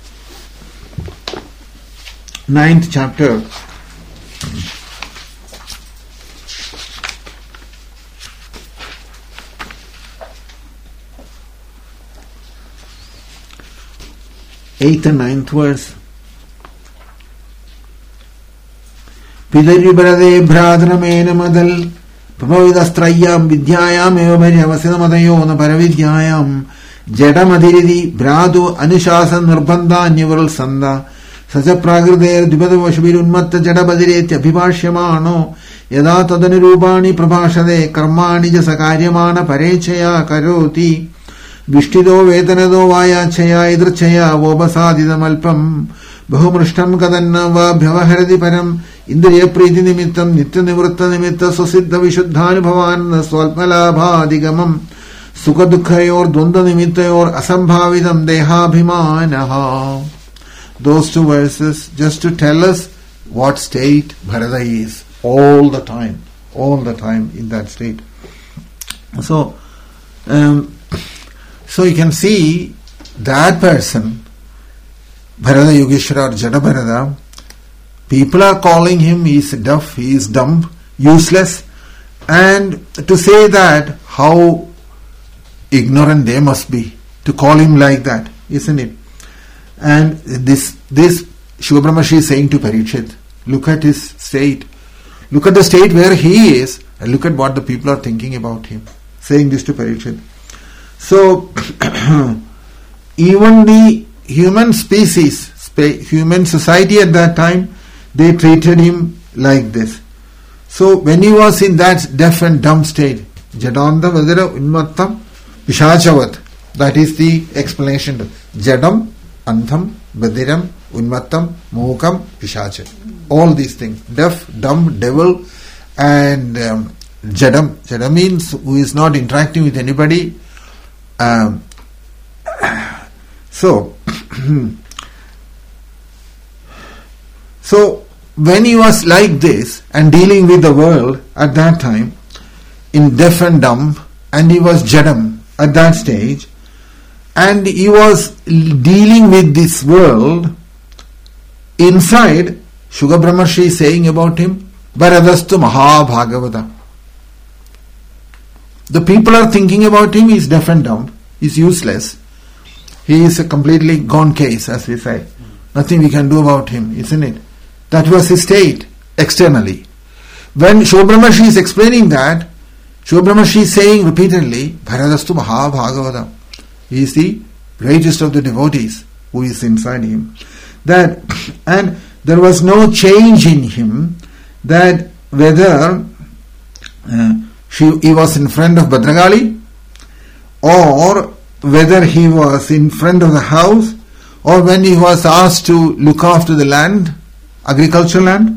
9th chapter. Eighth and 9th verse. Pidaribharade bhradramena madal prabhavidastrayam vidyayam eva bharyavasidamadayona paravidyayam jadamadhiridi bhradu anushasa nirbandha anyavarul sanda saja pragrudher dvipadav vashabir unmatta jadabadhireti abhibhashyamano यदा तदनुरूपाणि प्रभाषते कर्माणि च सकार्यमाण परेच्छया करोति विष्टितो वेतनतो वायाच्छया एदृच्छया वोपसादितमल्पम् बहुमृष्टम् कदन्न वा व्यवहरति परम् इन्द्रियप्रीतिनिमित्तम् नित्यनिवृत्तनिमित्त स्वसिद्धविशुद्धानुभवान् स्वल्पलाभाधिगमम् सुखदुःखयोर्द्वन्द्वनिमित्तयोर् असम्भावितम् देहाभिमानः. Those two verses just to tell us what state Bharata is all the time in that state. So you can see that person, Bharata Yogeshwara or Jada Bharata, people are calling him, he is deaf, he is dumb, useless, and to say that, how ignorant they must be to call him like that, isn't it? And this Shubha Brahmashi is saying to Parikshit, look at his state, look at the state where he is, and look at what the people are thinking about him, saying this to Parikshit. So even the human species, human society at that time, they treated him like this. So when he was in that deaf and dumb state, Jadanta Vadira Unmattam Pishachavat, that is the explanation. Jadam, Antham, Badiram, Unmattam, Mokam, Pishacha. All these things. Deaf, dumb, devil, and Jadam. Jadam means who is not interacting with anybody. So when he was like this and dealing with the world at that time, in deaf and dumb, and he was Jadam at that stage, and he was dealing with this world, inside, Shubha Brahmashi is saying about him, Bharadastu Mahabhagavata. The people are thinking about him, he is deaf and dumb, he is useless, he is a completely gone case, as we say. Nothing we can do about him, isn't it? That was his state, externally. When Shubha Brahmashi is explaining that, Shubha Brahmashi is saying repeatedly, Bharadastu Mahabhagavata. He is the greatest of the devotees who is inside him. That, and there was no change in him, that whether he was in front of Bhadragali, or whether he was in front of the house, or when he was asked to look after the land, agricultural land,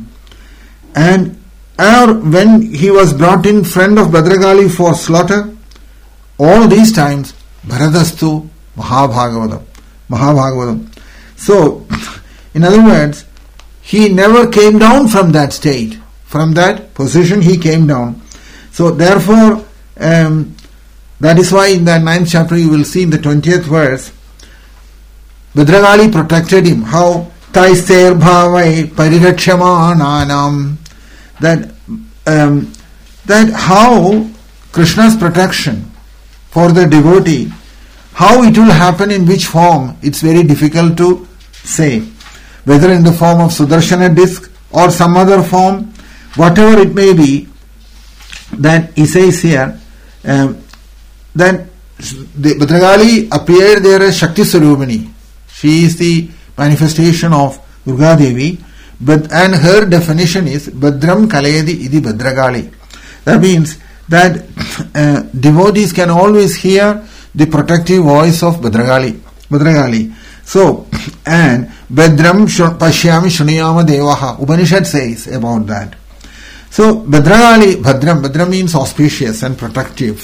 or when he was brought in front of Bhadragali for slaughter, all these times, Bharadastu Mahabhagavatam. So, in other words, he never came down from that state. From that position he came down. So therefore, that is why in the 9th chapter you will see in the 20th verse, Bhadragali protected him. How? Taister bhavai parirakshyamananam. That how Krishna's protection for the devotee, how it will happen, in which form, it's very difficult to say. Whether in the form of Sudarshana disc or some other form, whatever it may be, that he says here, that the Bhadragali appeared there as Shakti Swarupini. She is the manifestation of Durga Devi, and her definition is Bhadram Kalayadi Idi Bhadragali. That means that devotees can always hear the protective voice of Bhadragali. So, and Bhadram Pashyami Shuniyama Devaha, Upanishad says about that. So, Bhadram means auspicious and protective.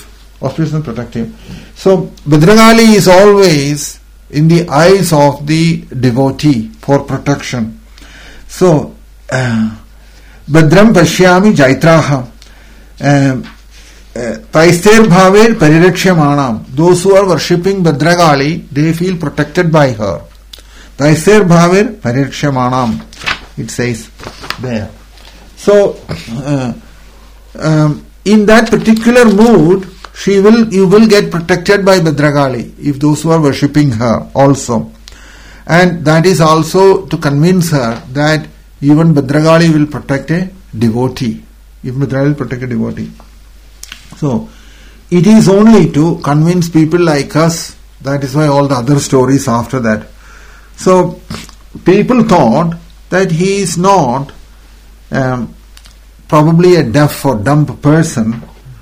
So, Bhadragali is always in the eyes of the devotee for protection. So, Bhadram Pashyami Jaitraha. Taister Bhaver Parirakshyamanam. Those who are worshipping Bhadragali, they feel protected by her. Taister Bhaver Parirakshyamanam. It says there. So, in that particular mood, you will get protected by Bhadragali, if those who are worshipping her also. And that is also to convince her that even Bhadragali will protect a devotee. If Bhadragali will protect a devotee. So, it is only to convince people like us. That is why all the other stories after that. So, people thought that he is not probably a deaf or dumb person,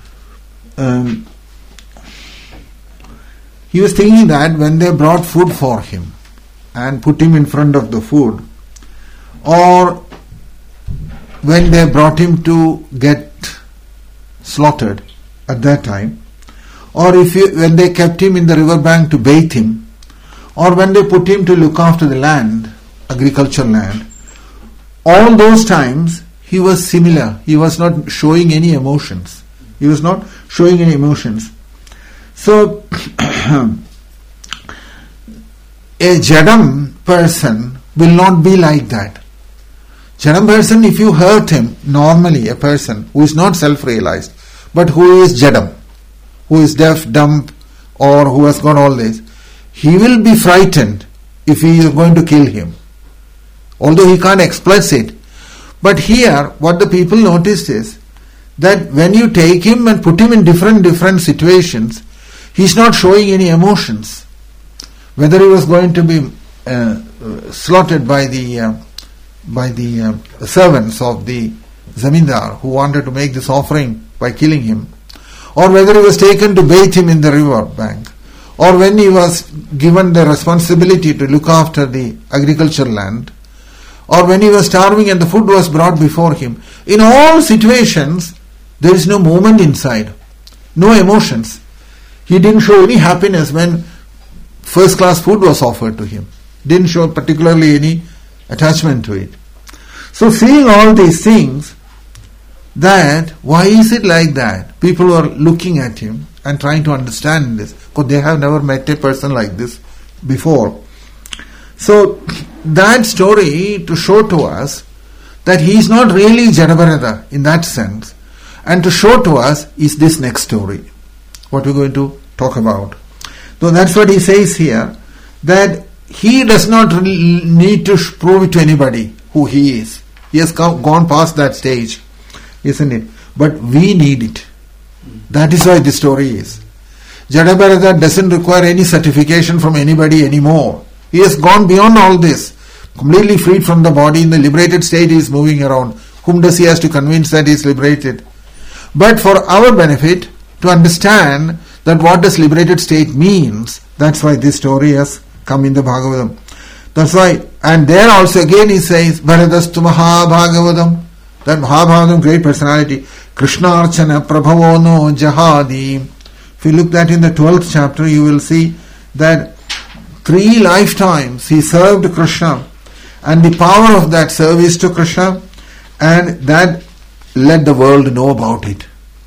he was thinking that when they brought food for him and put him in front of the food, or when they brought him to get slaughtered at that time, or when they kept him in the riverbank to bathe him, or when they put him to look after the land, agricultural land, all those times he was similar. He was not showing any emotions. So, a Jadam person will not be like that. Jadam person, if you hurt him, normally a person who is not self-realized, but who is Jadam, who is deaf, dumb, or who has got all this, he will be frightened if he is going to kill him, although he can't express it. But here, what the people noticed is that when you take him and put him in different situations, he is not showing any emotions. Whether he was going to be slaughtered by the servants of the zamindar who wanted to make this offering by killing him, or whether he was taken to bathe him in the river bank, or when he was given the responsibility to look after the agricultural land, or when he was starving and the food was brought before him. In all situations, there is no movement inside, no emotions. He didn't show any happiness when first class food was offered to him. Didn't show particularly any attachment to it. So seeing all these things, that why is it like that? People were looking at him and trying to understand this, because they have never met a person like this before. So that story to show to us that he is not really Jadabharata in that sense, and to show to us is this next story, what we're going to talk about. So that's what he says here, that he does not need to prove it to anybody who he is. He has gone past that stage, isn't it? But we need it. That is why this story is. Jadabharata doesn't require any certification from anybody anymore. He has gone beyond all this, completely freed from the body. In the liberated state he is moving around. Whom does he has to convince that he is liberated? But for our benefit, to understand that what does liberated state means, that's why this story has come in the Bhagavatam. That's why, and there also again he says, Bharadastu Mahabhagavatam, that Mahabhagavatam, great personality, Krishna Archana Prabhavo no Jahadi. If you look that in the 12th chapter, you will see that 3 lifetimes he served Krishna, and the power of that service to Krishna, and that let the world know about it.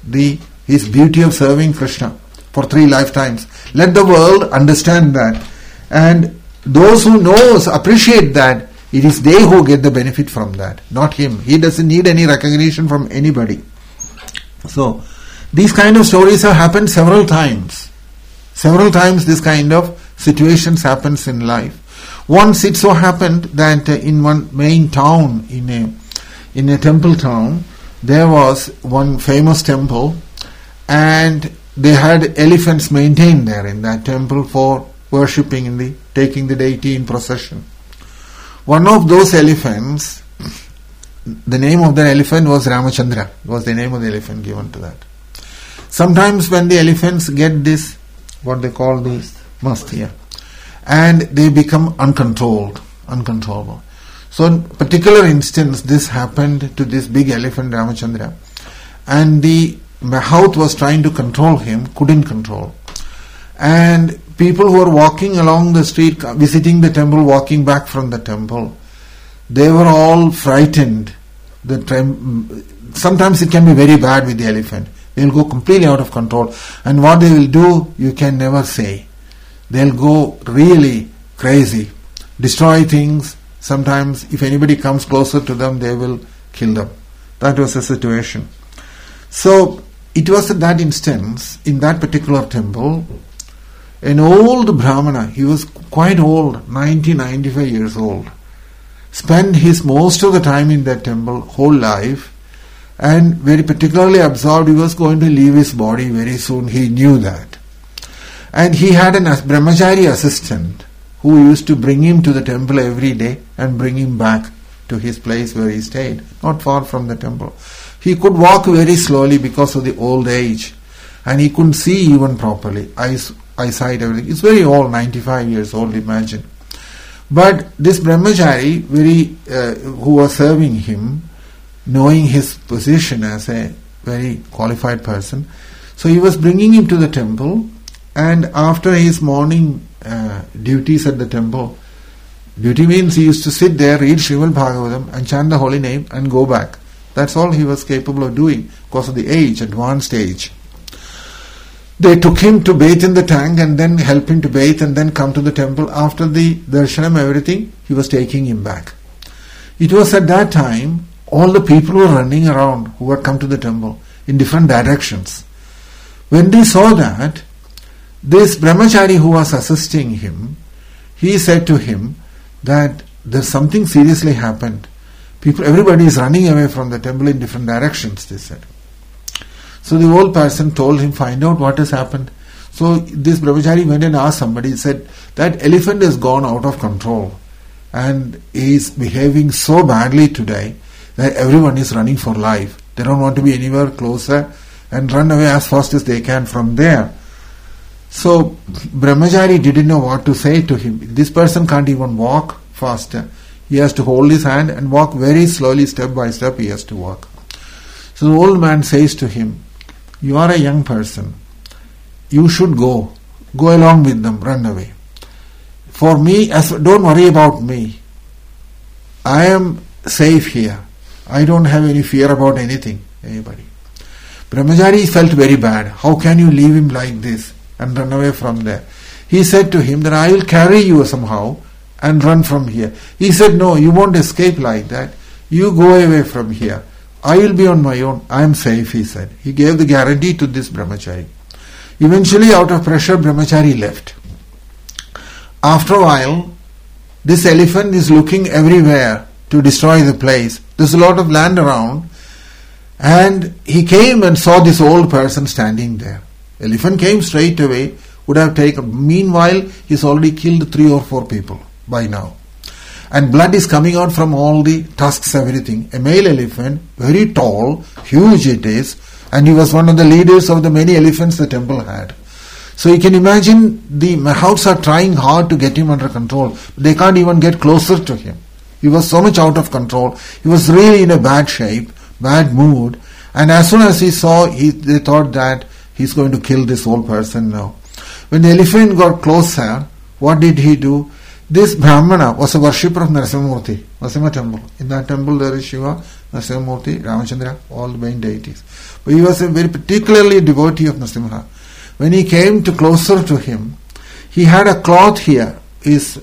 His beauty of serving Krishna for 3 lifetimes. Let the world understand that. And those who knows, appreciate that, it is they who get the benefit from that, not him. He doesn't need any recognition from anybody. So, these kind of stories have happened several times. Several times this kind of situations happens in life. Once it so happened that in one main town, in a temple town, there was one famous temple, and they had elephants maintained there in that temple for worshipping taking the deity in procession. One of those elephants, the name of the elephant was Ramachandra, was the name of the elephant given to that. Sometimes when the elephants get this, what they call this, masti, and they become uncontrollable. So in particular instance, this happened to this big elephant Ramachandra, and the Mahout was trying to control him, couldn't control. And people who were walking along the street, visiting the temple, walking back from the temple, they were all frightened. Sometimes it can be very bad with the elephant. They will go completely out of control. And what they will do, you can never say. They will go really crazy, destroy things. Sometimes if anybody comes closer to them, they will kill them. That was the situation. So it was at that instance, in that particular temple, an old Brahmana, he was quite old, 95 years old, spent his most of the time in that temple, whole life, and very particularly absorbed. He was going to leave his body very soon, he knew that. And he had an brahmachari assistant who used to bring him to the temple every day and bring him back to his place where he stayed, not far from the temple. He could walk very slowly because of the old age, and he couldn't see even properly. Eyesight, everything. It's very old, 95 years old, imagine. But this brahmachari, who was serving him, knowing his position as a very qualified person, so he was bringing him to the temple, and after his morning duties at the temple, duty means he used to sit there, read Srimad Bhagavatam and chant the holy name and go back. That's all he was capable of doing because of the age, advanced age. They took him to bathe in the tank and then help him to bathe and then come to the temple. After the darshanam, everything, he was taking him back. It was at that time, all the people were running around who had come to the temple in different directions. When they saw that, this brahmachari who was assisting him, he said to him that there's something seriously happened. Everybody is running away from the temple in different directions, they said. So the old person told him, find out what has happened. So this brahmachari went and asked somebody, he said, that elephant has gone out of control and is behaving so badly today that everyone is running for life. They don't want to be anywhere closer and run away as fast as they can from there. So brahmachari didn't know what to say to him. This person can't even walk faster. He has to hold his hand and walk very slowly, step by step he has to walk. So the old man says to him, you are a young person. You should go along with them, run away. For me, don't worry about me. I am safe here. I don't have any fear about anybody. Brahmachari felt very bad. How can you leave him like this and run away from there? He said to him that I will carry you somehow and run from here. He said, no, you won't escape like that. You go away from here. I will be on my own. I am safe, he said. He gave the guarantee to this brahmachari. Eventually, out of pressure, brahmachari left. After a while, this elephant is looking everywhere to destroy the place. There's a lot of land around. And he came and saw this old person standing there. Elephant came straight away, would have taken. Meanwhile, he's already killed 3 or 4 people by now. And blood is coming out from all the tusks, everything. A male elephant, very tall, huge it is, and he was one of the leaders of the many elephants the temple had. So you can imagine the Mahouts are trying hard to get him under control. They can't even get closer to him. He was so much out of control. He was really in a bad shape, bad mood. And as soon as he saw, they thought that he's going to kill this old person now. When the elephant got closer, what did he do? This Brahmana was a worshipper of Narasimhamurti, Narasimha temple. In that temple there is Shiva, Narasimhamurti, Ramachandra, all the main deities. But he was a very particularly devotee of Narasimha. When he came closer to him, he had a cloth here, his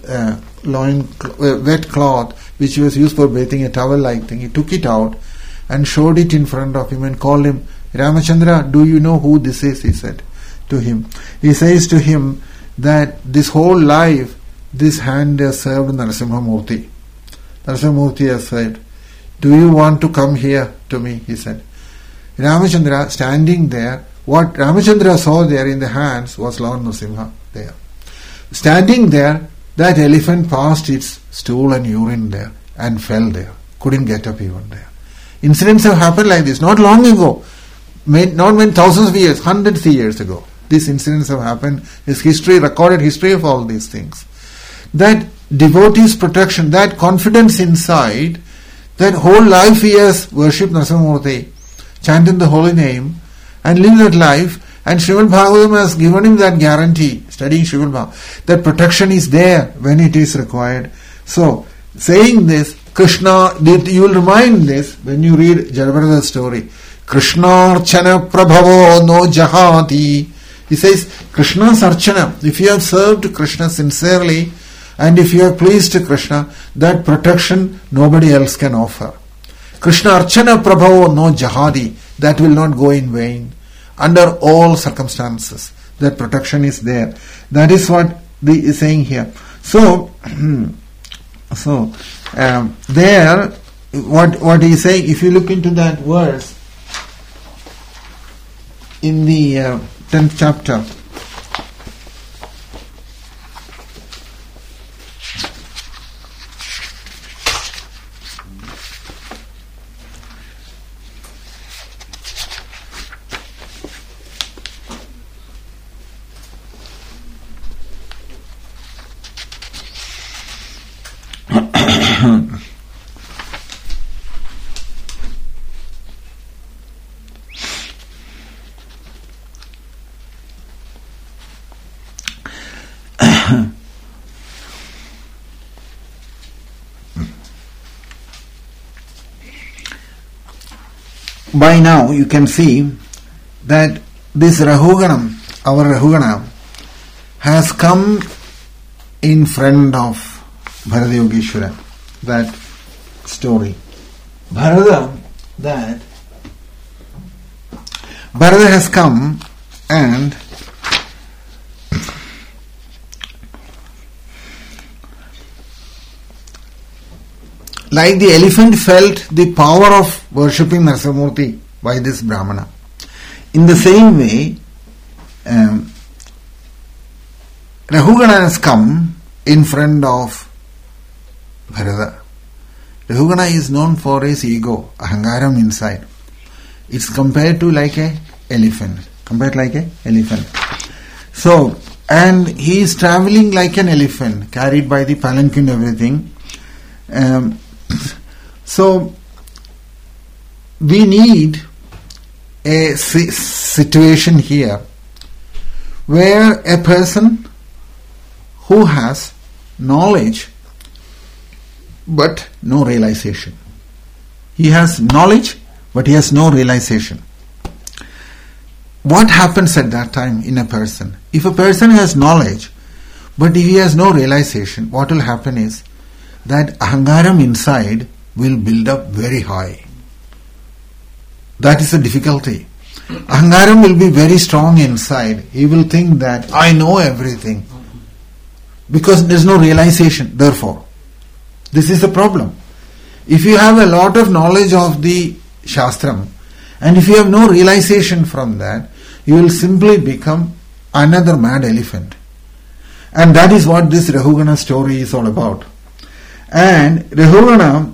wet cloth, which was used for bathing, a towel-like thing. He took it out and showed it in front of him and called him, Ramachandra, do you know who this is? He said to him. He says to him that this whole life, this hand has served Narasimhamurti. Narasimhamurti has said, do you want to come here to me? He said. Ramachandra standing there, what Ramachandra saw there in the hands was Lord Narasimha there. Standing there, that elephant passed its stool and urine there and fell there. Couldn't get up even there. Incidents have happened like this, not long ago. Not when thousands of years, hundreds of years ago. These incidents have happened. There's history, recorded history of all these things. That devotee's protection, that confidence inside, that whole life he has worshipped Narasimhamurti, chanted the holy name, and lived that life, and Srimad Bhagavatam has given him that guarantee, studying Srimad Bhagavatam, that protection is there when it is required. So, saying this, Krishna, you will remind this when you read Jadabrata's story. Krishna Archana Prabhavo no Jahati. He says, Krishna's Archana, if you have served Krishna sincerely, and if you are pleased to Krishna, that protection nobody else can offer. Krishna Archana Prabhavo no Jahadi, that will not go in vain. Under all circumstances, that protection is there. That is what he is saying here. So there, what he is saying, if you look into that verse, in the 10th chapter, by now you can see that this Rahuganam, our Rahugana, has come in front of Bharata Yogeshwara. That story. Bharata has come and like the elephant felt the power of worshipping Narasimhamurti by this Brahmana. In the same way, Rahugana has come in front of Bharata. Rahugana is known for his ego, ahangaram inside. It's compared to like a elephant. So, and he is traveling like an elephant, carried by the palanquin and everything. So, we need a situation here where a person who has knowledge but no realization. He has knowledge but he has no realization. What happens at that time in a person? If a person has knowledge but he has no realization, what will happen is that ahangaram inside will build up very high. That is the difficulty. Ahangaram will be very strong inside. He will think that I know everything. Because there is no realization. Therefore, this is the problem. If you have a lot of knowledge of the Shastram and if you have no realization from that, you will simply become another mad elephant. And that is what this Rahugana story is all about. And Rahugana,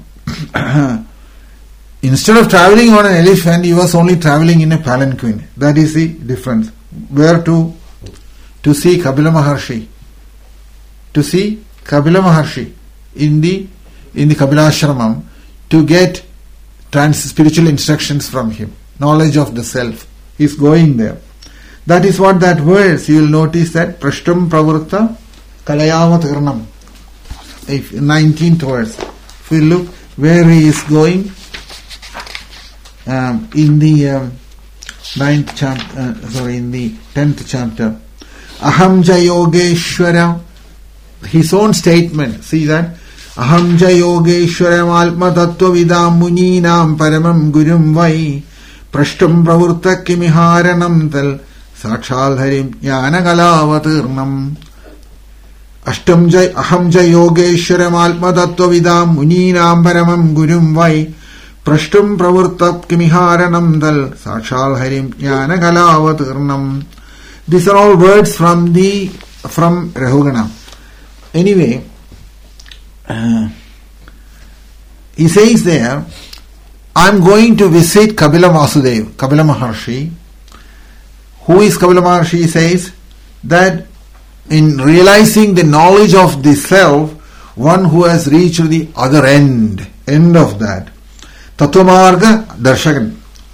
instead of traveling on an elephant, he was only traveling in a palanquin. That is the difference. Where to see Kapila Maharshi. To see Kapila Maharshi in the Kapila Ashramam to get spiritual instructions from him. Knowledge of the self. He is going there. That is what that verse, you will notice that Prashtam Pravurta Kalayavat Irnam. 19th verse. If we look where he is going, in the 9th chapter, in the 10th chapter, Aham Jayogeshwara, his own statement, see that? Aham Jayogeshwaram Alma Tattva Vidam Muninam Paramam Gurum Vai Prashtam Pravurta Kimiharanam Tal Sakshal Harim Jnana Kalavatirnam Ashtam Jay Aham Jayogeshwaram Alma Tattva Vidam Muninam Paramam Gurum Vai Prashtam Pravurta Kimiharanam Tal Sakshal Harim Jnana Kalavatirnam. These are all words from Rahugana. Anyway, he says there, I am going to visit Kapila Vasudev, Kapila Maharshi. Who is Kapila Maharshi? He says that in realizing the knowledge of the self, one who has reached the other end of that. Tattvamarga Darshakan.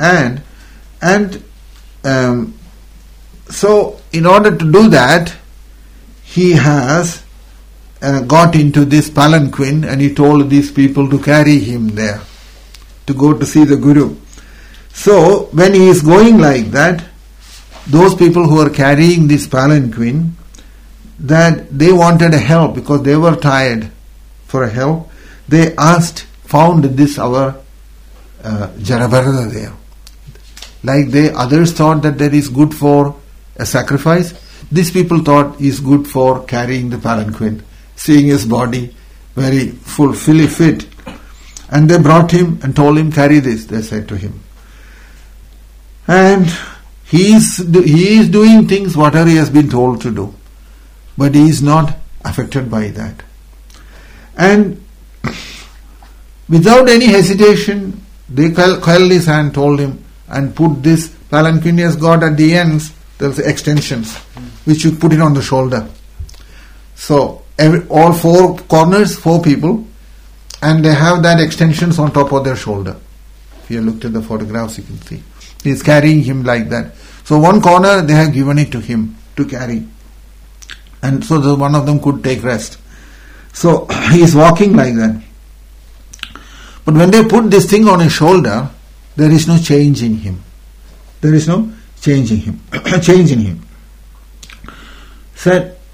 And so in order to do that, he has got into this palanquin and he told these people to carry him there to go to see the Guru. So when he is going like that, those people who are carrying this palanquin, that they wanted a help because they were tired for a help. They found this our Jarabharata there. Like others thought that that is good for a sacrifice. These people thought is good for carrying the palanquin, seeing his body very fully fit. And they brought him and told him, carry this, they said to him. And he is doing things whatever he has been told to do. But he is not affected by that. And without any hesitation, they held his hand, told him, and put this palanquin he has got at the ends, there's extensions, which you put it on the shoulder. So, all four corners, 4 people, and they have that extensions on top of their shoulder. If you looked at the photographs, you can see. He is carrying him like that. So, one corner, they have given it to him to carry. And so, one of them could take rest. So, he is walking like that. But when they put this thing on his shoulder, there is no change in him. There is no change in him. Change in him. Said,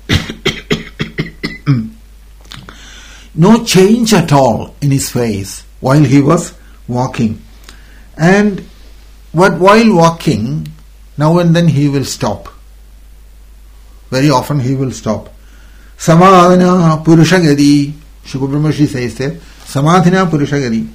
no change at all in his face while he was walking. And while walking, now and then he will stop. Very often he will stop. Samadhana Purushagadi. Shukra Brahmashi says there, Samadhana Purushagadi.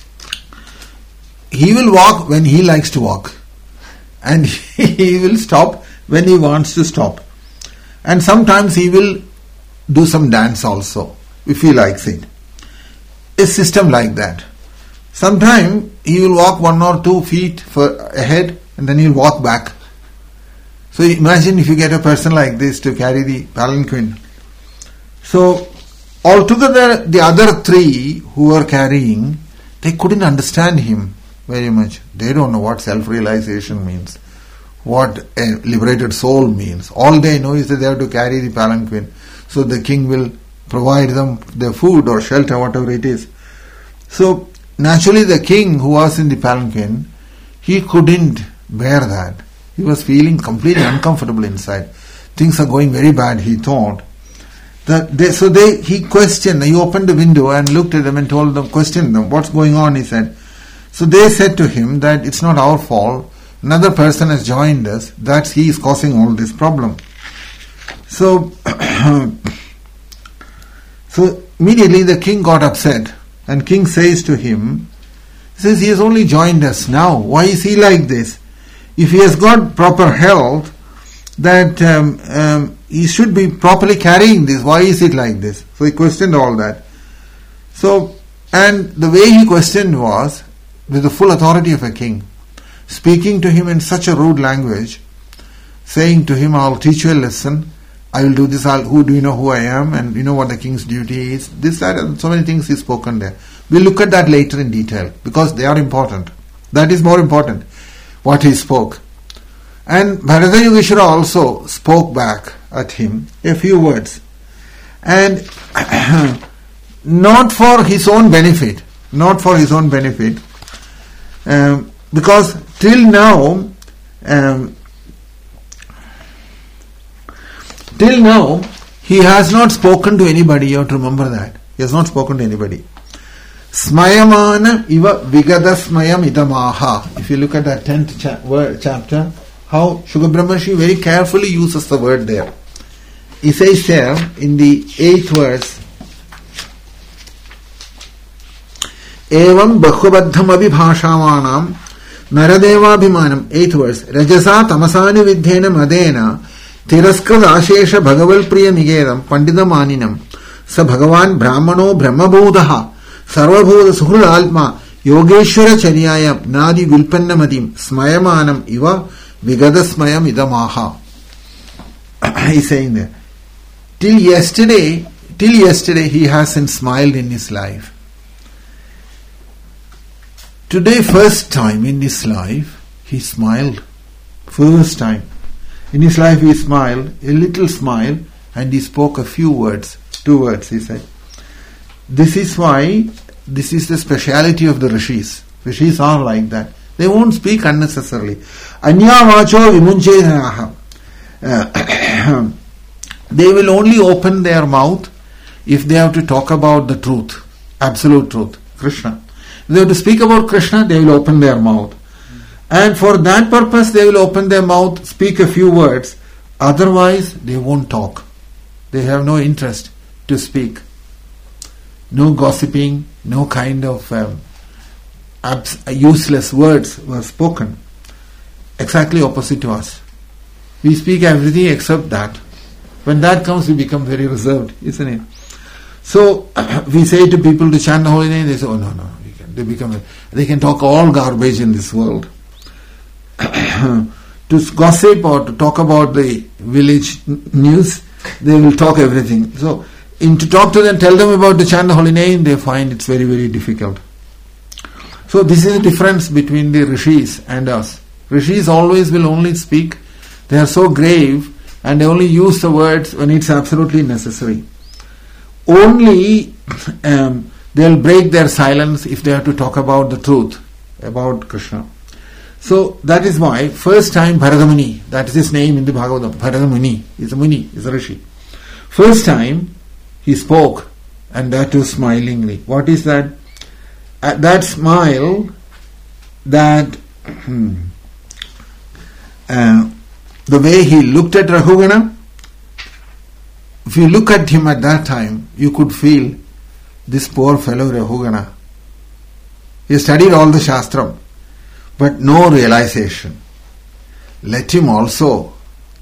He will walk when he likes to walk. And he will stop when he wants to stop. And sometimes he will do some dance also, if he likes it. A system like that. Sometimes he will walk 1 or 2 feet ahead and then he will walk back. So imagine if you get a person like this to carry the palanquin. So altogether the other 3 who were carrying, they couldn't understand him very much. They don't know what self-realization means, what a liberated soul means. All they know is that they have to carry the palanquin. So the king will provide them their food or shelter, whatever it is. So naturally the king who was in the palanquin, he couldn't bear that. He was feeling completely uncomfortable inside. Things are going very bad, he thought. He questioned, he opened the window and looked at them and questioned them, what's going on, he said. So they said to him that it's not our fault, another person has joined us, that he is causing all this problem. So immediately the king got upset, and king says to him, he says, he has only joined us now, why is he like this? If he has got proper health, that he should be properly carrying this, why is it like this? So he questioned all that. So, and the way he questioned was with the full authority of a king, speaking to him in such a rude language, saying to him, I'll teach you a lesson, I will do this, who do you know who I am, and you know what the king's duty is, this, that, and so many things he's spoken there. We'll look at that later in detail, because they are important. That is more important, what he spoke. And Bharata Yogeshwara also spoke back at him a few words. And not for his own benefit, because till now he has not spoken to anybody. You have to remember that. He has not spoken to anybody. Smayamana iva vigadasmayam idamaha. If you look at that 10th chapter, how Shukra Brahmashi very carefully uses the word there. He says there in the 8th verse, Evam bahubaddham abhibhashamanam naradevabhimanam, 8th verse, Rajasa tamasani vidhena madena tiraskrad ashesha bhagaval priya nigedam pandidamaninam sa bhagavan brahmano brahmabodha sarvabodha suhrul alma yogeshwara charyayam nadi vilpannamadim smayamanam iva vigadasmayam idamaha. He is saying there, till yesterday he hasn't smiled in his life. Today, first time in his life, he smiled. First time in his life he smiled, a little smile, and he spoke a few words, 2 words, he said. This is why, this is the speciality of the rishis. Rishis are like that. They won't speak unnecessarily. Anya vacho vimunchedanaha. They will only open their mouth if they have to talk about the truth, absolute truth, Krishna. If they have to speak about Krishna, they will open their mouth. And for that purpose, they will open their mouth, speak a few words. Otherwise, they won't talk. They have no interest to speak. No gossiping, no kind of useless words were spoken. Exactly opposite to us. We speak everything except that. When that comes, we become very reserved, isn't it? So we say to people to chant the holy name, they say, oh no, they can talk all garbage in this world. To gossip or to talk about the village news, they will talk everything. So to talk to them, tell them about the chant the holy name, they find it's very, very difficult. So this is the difference between the rishis and us. Rishis always will only speak. They are so grave and they only use the words when it's absolutely necessary. Only they'll break their silence if they have to talk about the truth. about Krishna. So that is why first time Bharadamuni, that is his name in the Bhagavatam, Bharadamuni, is a Muni, is a Rishi. First time he spoke, and that too smilingly. What is that? That smile, that the way he looked at Rahugana, if you look at him at that time, you could feel this poor fellow Rahugana. He studied all the Shastram, but no realization. Let him also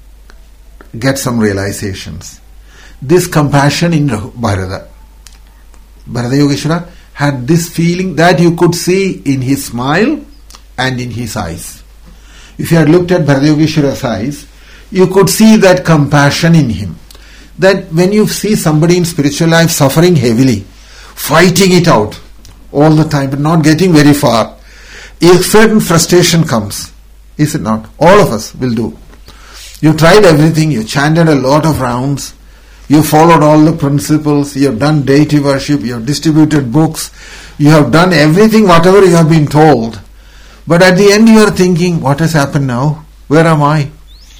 get some realizations. This compassion in Bharata. Bharata Yogeshwara had this feeling that you could see in his smile and in his eyes. If you had looked at Bharata Yogeshwara's eyes, you could see that compassion in him. That when you see somebody in spiritual life suffering heavily, fighting it out all the time but not getting very far, a certain frustration comes. Is it not? All of us will do. You tried everything, you chanted a lot of rounds, you followed all the principles, you have done deity worship, you have distributed books, you have done everything, whatever you have been told. But at the end you are thinking, what has happened now? Where am I?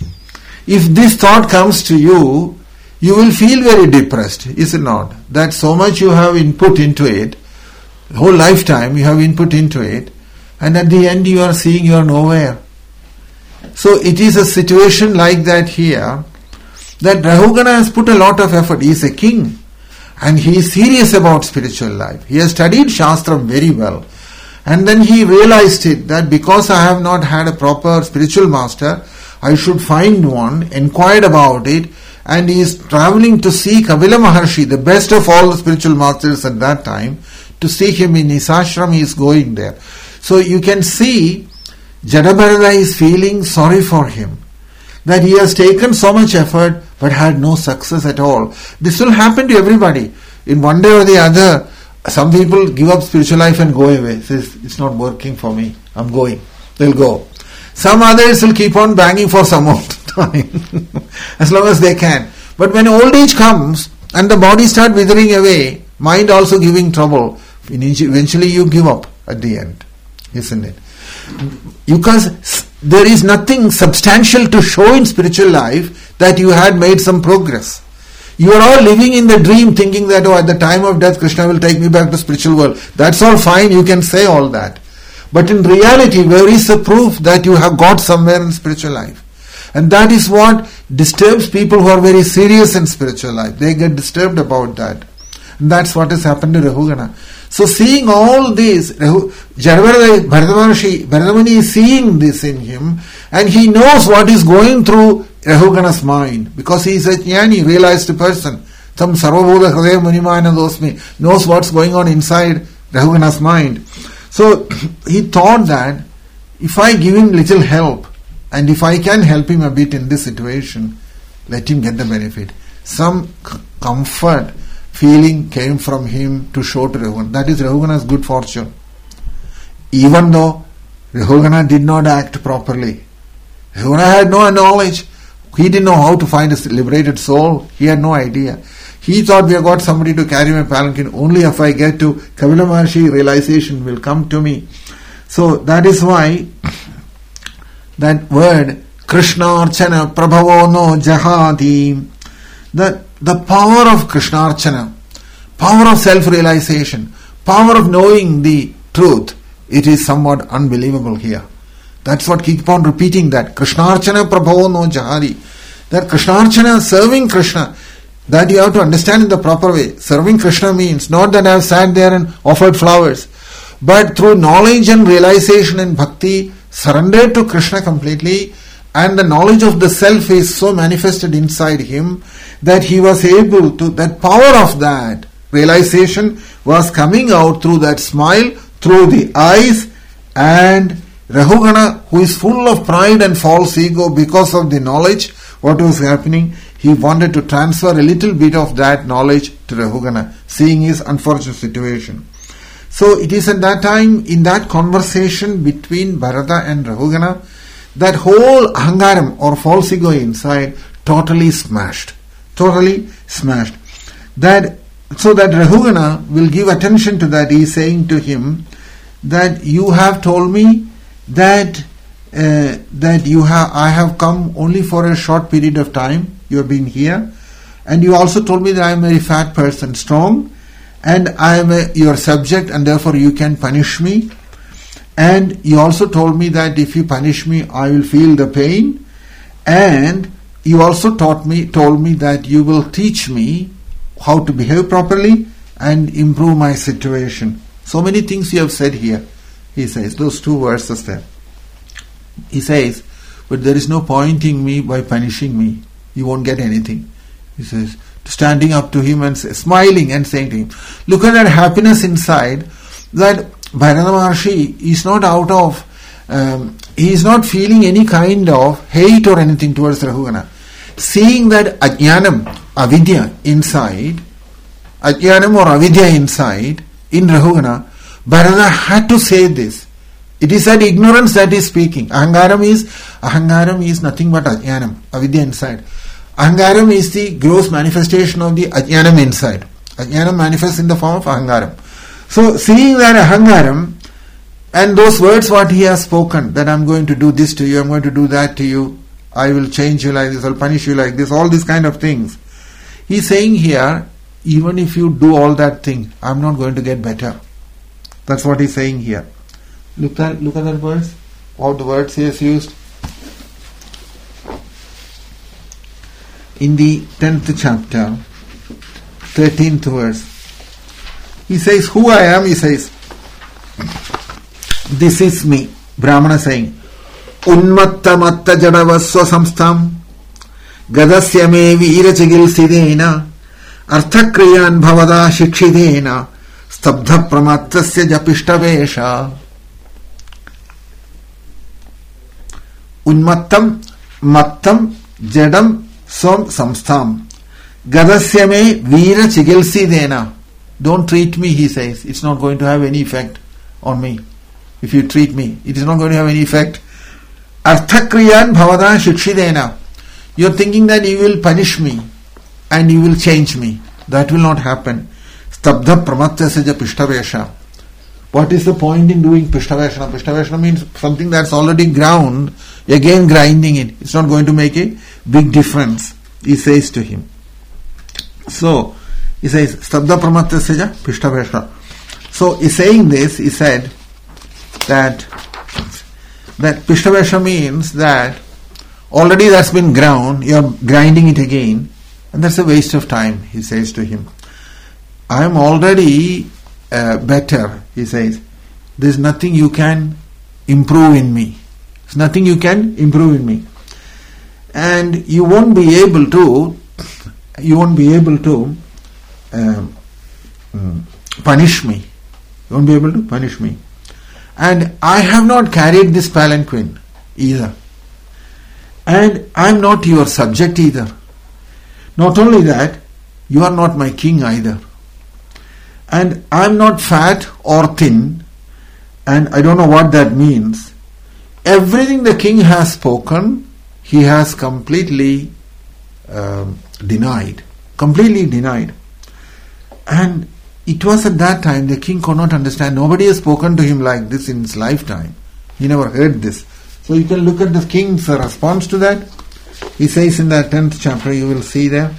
If this thought comes to you, you will feel very depressed, is it not? That so much you have input into it, whole lifetime you have input into it, and at the end you are seeing you are nowhere. So it is a situation like that here, that Rahugana has put a lot of effort. He is a king and he is serious about spiritual life. He has studied Shastra very well. And then he realized it, that because I have not had a proper spiritual master, I should find one, inquired about it, and he is traveling to see Kapila Maharshi, the best of all the spiritual masters at that time, to see him in his ashram. He is going there. So you can see Jadabharata is feeling sorry for him, that he has taken so much effort but had no success at all. This will happen to everybody. In one day or the other, some people give up spiritual life and go away. Says, it's not working for me, I'm going. They'll go. Some others will keep on banging for some more time, as long as they can. But when old age comes and the body starts withering away, mind also giving trouble, eventually you give up at the end, isn't it? Because there is nothing substantial to show in spiritual life that you had made some progress. You are all living in the dream thinking that, at the time of death Krishna will take me back to spiritual world. That's all fine, you can say all that. But in reality, where is the proof that you have got somewhere in spiritual life? And that is what disturbs people who are very serious in spiritual life. They get disturbed about that. And that's what has happened to Rahugana. So seeing all this, Bharadamuni is seeing this in him, and he knows what is going through Rahugana's mind, because he is a jnani, realized person. Tam sarvabhuta hridaya munimana dosmi, knows what's going on inside Rahugana's mind. So he thought that if I give him little help, and if I can help him a bit in this situation, let him get the benefit. Some comfort feeling came from him to show to Rahugana. That is Rahugana's good fortune. Even though Rahugana did not act properly, Rahugana had no knowledge. He didn't know how to find a liberated soul. He had no idea. He thought, we have got somebody to carry my palanquin. Only if I get to Kapila Maharshi, realization will come to me. So that is why that word Krishna Archana Prabhavo no Jahati, the power of Krishna Archana, power of self-realization, power of knowing the truth, it is somewhat unbelievable here. That's what keep on repeating, that Krishna Archana Prabhavo no Jahati, that Krishna Archana, serving Krishna, that you have to understand in the proper way. Serving Krishna means not that I have sat there and offered flowers, but through knowledge and realization and bhakti, surrendered to Krishna completely, and the knowledge of the self is so manifested inside him that he was able to, that power of that realization was coming out through that smile, through the eyes. And Rahugana, who is full of pride and false ego because of the knowledge, what was happening, he wanted to transfer a little bit of that knowledge to Rahugana, seeing his unfortunate situation. So it is at that time, in that conversation between Bharata and Rahugana, that whole ahangaram or false ego inside totally smashed. That so that Rahugana will give attention to that. He is saying to him that you have told me that I have come only for a short period of time. You have been here, and you also told me that I am a very fat person, strong, and I am your subject, and therefore you can punish me. And you also told me that if you punish me, I will feel the pain. And you also told me that you will teach me how to behave properly and improve my situation. So many things you have said here. He says, those 2 verses there. He says, but there is no pointing me by punishing me. You won't get anything. He says, standing up to him and smiling and saying to him, look at that happiness inside, that Bharata Maharshi is not he is not feeling any kind of hate or anything towards Rahugana. Seeing that Ajnanam, Avidya inside, Ajnanam or Avidya inside, in Rahugana, Bharata had to say this. It is that ignorance that is speaking. Ahangaram is nothing but Ajnanam, Avidya inside. Ahangaram is the gross manifestation of the Ajnanam inside. Ajnanam manifests in the form of Ahangaram. So, seeing that Ahangaram and those words what he has spoken, that I am going to do this to you, I am going to do that to you, I will change you like this, I will punish you like this, all these kind of things. He is saying here, even if you do all that thing, I am not going to get better. That's what he is saying here. Look at that verse. What the words he has used. In the 10th chapter, 13th verse. He says, who I am, he says, this is me. Brahmana saying, Unmatta matta jadavaswa samstam gadasya me veera chigilsidena arthakriyan bhavada shikshidena stabdha pramattasya japishtavesha. Unmattam mattam jadam swam samstam gadasya me veera chigilsidena. Don't treat me, he says. It's not going to have any effect on me. If you treat me, it is not going to have any effect. Arthakriyan bhavada shikshidena. You are thinking that you will punish me and you will change me. That will not happen. Stabdha pramattasya pishtavesha. What is the point in doing pishtaveshana? Pishtaveshana means something that's already ground, again grinding it. It's not going to make a big difference, he says to him. So, he says, Stabdha pramattasya pishtavesha. So, he's saying this, he said that pishtavesha means that already that's been ground, you're grinding it again, and that's a waste of time, he says to him. I am already better, he says. There's nothing you can improve in me. There's nothing you can improve in me. And you won't be able to punish me. You won't be able to punish me. And I have not carried this palanquin either. And I am not your subject either. Not only that, you are not my king either. And I am not fat or thin, and I don't know what that means. Everything the king has spoken, he has completely denied. Completely denied. And it was at that time the king could not understand. Nobody has spoken to him like this in his lifetime. He never heard this. So you can look at the king's response to that. He says in that 10th chapter, you will see there.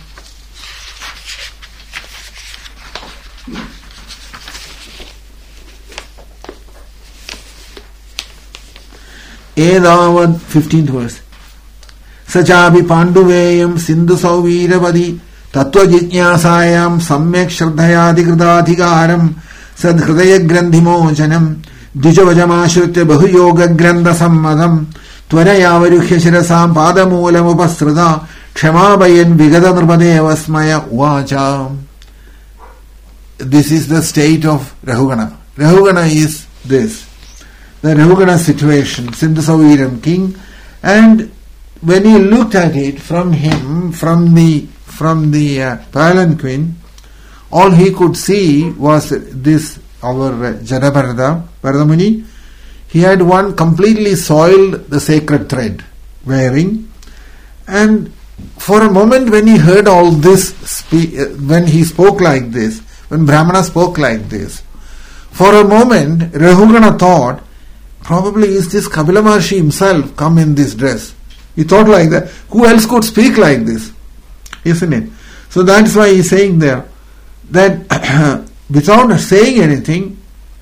Edavad 15th verse. Sachabi Panduveyam Sindhu Sauveeravadi Tattva Jijñāsāyam Samyak Shraddhayādi Kritādhikāram Sadhridaya Grandhimojanam Dijavajamāshritya Bahuyoga Grandha Sammadam Tvaraya Varuhya Shirasam Padamulam Upasrada Kshamabayan Vigada Nirmadevasmaya Uvacha. This is the state of Rahugana. Rahugana is this. The Rahugana situation, Sindhu Sauveeram king, and when he looked at it from him, from the palanquin, all he could see was this, our Jadabharata, Bharadamuni. He had one completely soiled the sacred thread wearing, and for a moment when he heard all this, when he spoke like this, when Brahmana spoke like this, For a moment, Rahugana thought, probably is this Kapila Maharshi himself come in this dress. He thought like that. Who else could speak like this? Isn't it? So that's why he's saying there that without saying anything,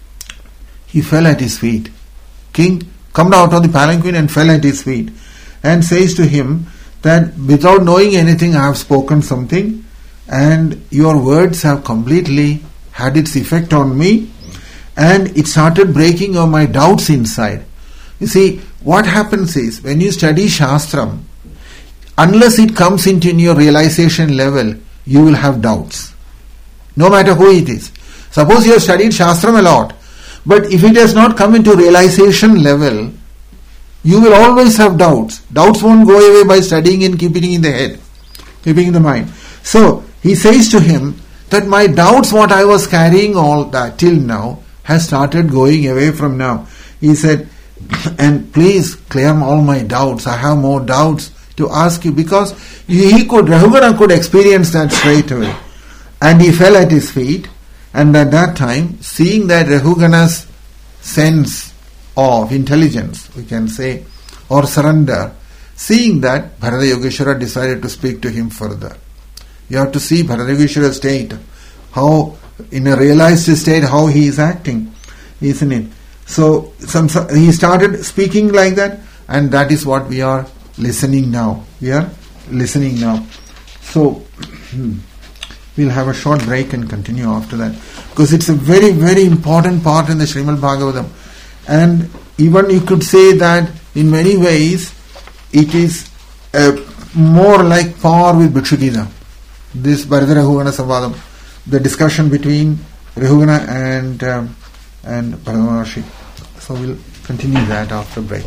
he fell at his feet. King come out of the palanquin and fell at his feet and says to him that without knowing anything I have spoken something and your words have completely had its effect on me and it started breaking all my doubts inside. You see, what happens is when you study Shastram, unless it comes into your realization level, you will have doubts. No matter who it is. Suppose you have studied Shastram a lot, but if it has not come into realization level, you will always have doubts. Doubts won't go away by studying and keeping it in the head, keeping in the mind. So, he says to him that my doubts, what I was carrying all that till now, has started going away from now. He said, and please clear all my doubts. I have more doubts to ask you, because Rahugana could experience that straight away. And he fell at his feet, and at that time, seeing that Rahugana's sense of intelligence, we can say, or surrender, seeing that, Bharata Yogeshwara decided to speak to him further. You have to see Bharata Yogeshwara's state, how, in a realized state, how he is acting, isn't it? So, he started speaking like that, and that is what we are listening now. We are listening now. So, we'll have a short break and continue after that, because it's a very, very important part in the Srimad Bhagavatam. And even you could say that in many ways it is more like par with Bhikshu Gita. This Bharata Rahugana Samvadam, the discussion between Rahugana and Bharata Maharshi. So we'll continue that after break.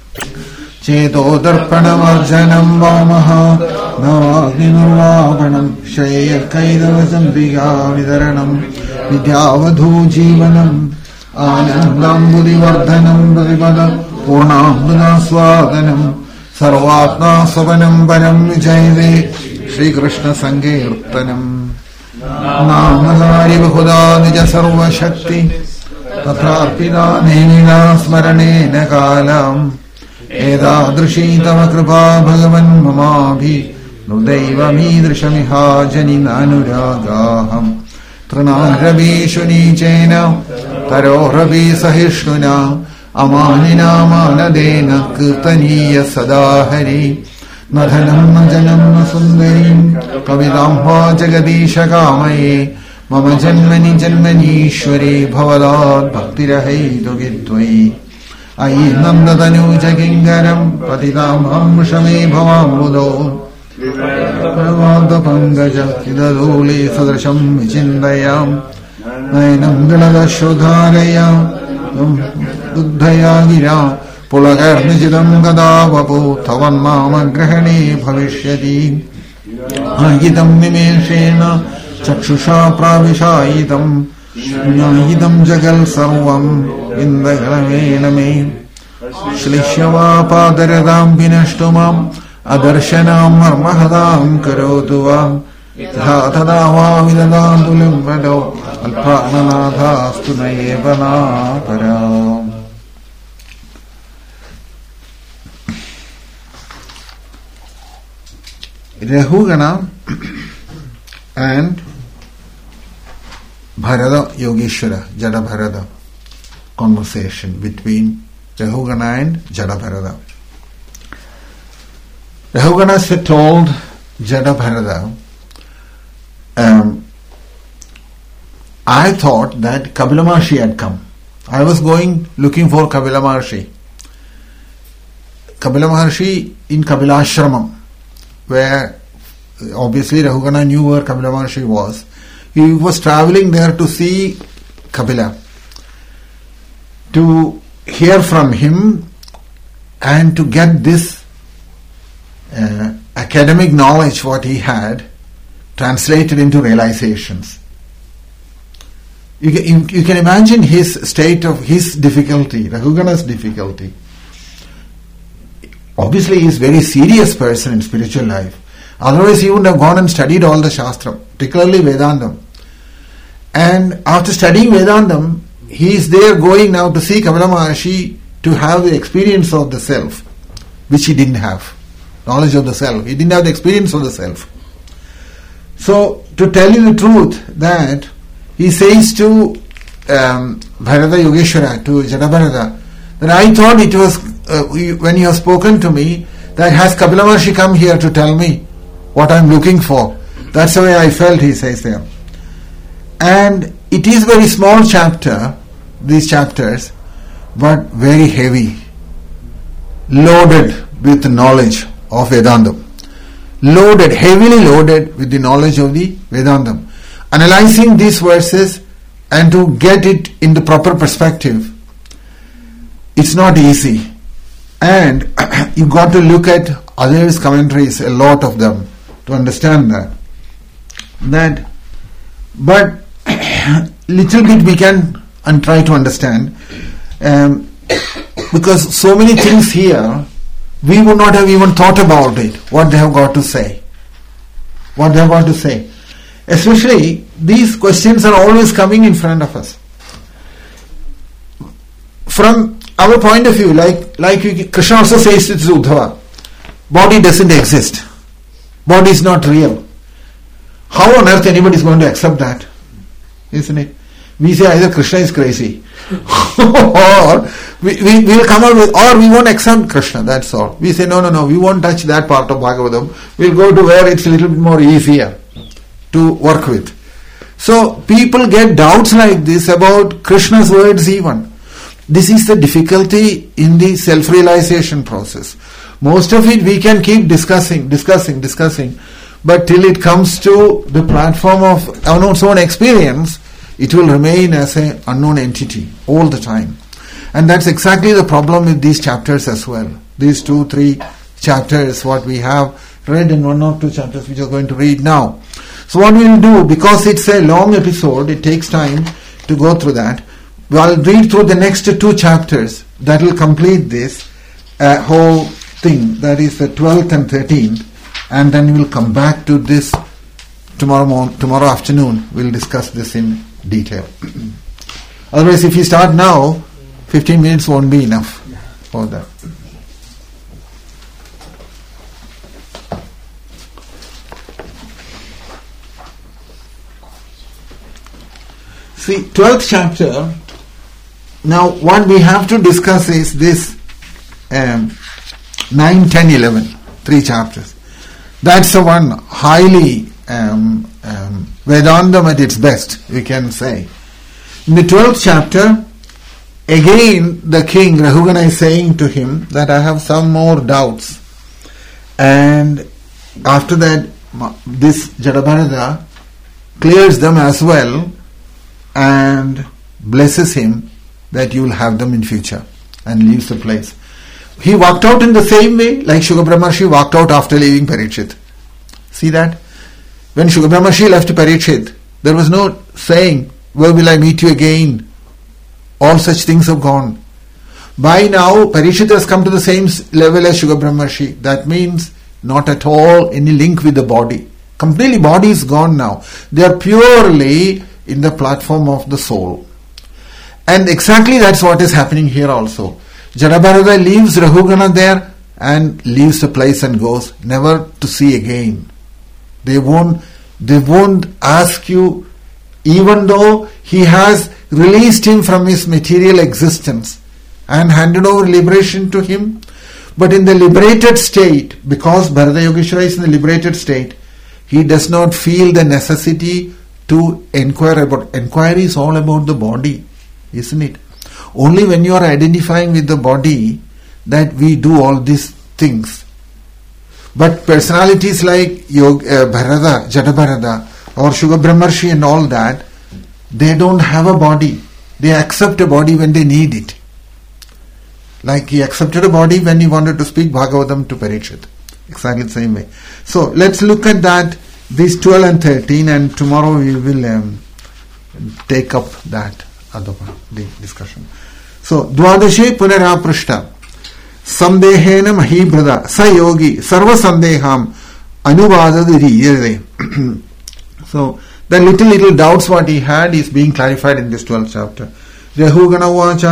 Cheto darpanamarjanam vamaha navagninurvapanam shreya kaidavasam viga vidaranam vidyavadhu jivanam anandam buddhivardhanam pradipad purnamrita swadanam sarvatma swapanam param vijayve Shri Krishna Sankirtanam Namadhari Bahuda Nija Sarva Shakti Tathapida Nenina Smaranena Kalam Edadrishi Tava Kripa Bhagavan Mamabhi Nudaiva Midrishamiha Janina Anuragaham Tranaravi Shunichena Taroravi Sahishuna Amanina Manadena Kirtaniya Sadahari Madhanam Janam Sundarim Kavidamha Jagadisha Kamaye Mama Janmani Janmanishwari Bhavadad Bhaktirahe Dugitwai Ayi Nandadanu Jagingaram Patidamham Shame Bhavamudo Pravada Pangaja Kidaluli Sadrasham Vichindayam Nainam Ganada Shodharayam Duddhaya Gira Pulagarnijidam Gadavapu Tavanmama Grahani Bhavishyati Ayidam Nimeshena Chakshusha Pravishayidam Nyayidam Jagal Sarvam Indagalaveename Shlishava Padaradam Vinashtumam Adarshanam Marmahadam Karotuvam Tadava Vidadantulim Vado Alprananadha Stunayevana Param. Rahugana and Bharata Yogeshwara, Jada Bharata, conversation between Rahugana and Jada Bharata. Rahugana said, told Jada Bharata, I thought that Kapila Maharshi had come. I was looking for Kapila Maharshi. Kapila Maharshi in Kapilashramam, where obviously Rahugana knew where Kapila Maharshi was. He was travelling there to see Kapila, to hear from him and to get this academic knowledge what he had translated into realizations. You can imagine his state of his difficulty, Rahugana's difficulty. Obviously he is a very serious person in spiritual life. Otherwise he would have gone and studied all the Shastra, particularly Vedantam. And after studying Vedantam, he is there going now to see Kapila Maharshi to have the experience of the self, which he didn't have. Knowledge of the self. He didn't have the experience of the self. So, to tell you the truth, that he says to Bharata Yogeshwara, to Jadabharata, that I thought it was, when you have spoken to me, that has Kapila Maharshi come here to tell me what I am looking for. That's the way I felt, he says there. And it is very small chapter, these chapters, but very heavy, loaded with knowledge of Vedantam. Loaded, heavily loaded with the knowledge of the Vedantam. Analyzing these verses and to get it in the proper perspective, it's not easy. And you got to look at others' commentaries, a lot of them, to understand that. But little bit we can and try to understand, because so many things here, we would not have even thought about it, what they have got to say. What they have got to say. Especially, these questions are always coming in front of us. From our point of view, like Krishna also says to Uddhava, body doesn't exist. Body is not real. How on earth anybody is going to accept that? Isn't it? We say either Krishna is crazy or we will come out with, or we won't accept Krishna, that's all. We say no, we won't touch that part of Bhagavatam. We'll go to where it's a little bit more easier to work with. So people get doubts like this about Krishna's words even. This is the difficulty in the self-realization process. Most of it we can keep discussing, but till it comes to the platform of our own experience, it will remain as an unknown entity all the time. And that's exactly the problem with these chapters as well. These 2-3 chapters, what we have read, and 1 or 2 chapters which are going to read now. So what we will do, because it's a long episode, it takes time to go through that. I'll read through the next 2 chapters that will complete this whole thing, that is the 12th and 13th, and then we will come back to this tomorrow afternoon. We'll discuss this in detail. Otherwise, if you start now, 15 minutes won't be enough for that. See, 12th chapter. Now, what we have to discuss is this 9, 10, 11, 3 chapters. That's the one highly Vedantam at its best, we can say. In the 12th chapter, again the king Rahugana is saying to him that I have some more doubts. And after that, this Jadabharata clears them as well and blesses him that you will have them in future, and leaves the place. He walked out in the same way like Shukra Brahmarshi walked out after leaving Parikshit. See that? When Shukra Brahmarshi left Parikshit, there was no saying, where will I meet you again? All such things have gone. By now, Parikshit has come to the same level as Shukra Brahmarshi. That means not at all any link with the body. Completely body is gone now. They are purely in the platform of the soul. And exactly that's what is happening here also. Jadabharata leaves Rahugana there and leaves the place and goes, never to see again. They won't ask you, even though he has released him from his material existence and handed over liberation to him. But in the liberated state, because Bharata Yogeshwara is in the liberated state, he does not feel the necessity to inquire about. Inquiry is all about the body, isn't it? Only when you are identifying with the body that we do all these things. But personalities like Bharata, Jadabharata or Shukra Brahmarshi and all that, they don't have a body. They accept a body when they need it. Like he accepted a body when he wanted to speak Bhagavatam to Parikshit. Exactly the same way. So let's look at that, these 12 and 13, and tomorrow we will take up that other part, the discussion. So, Dwadashe Punaraprishta Sandehena Mahibrada Sa Yogi Sarva Sandeham Anuvadadiri. So, the little doubts what he had is being clarified in this 12th chapter. Rahugana ഉവാച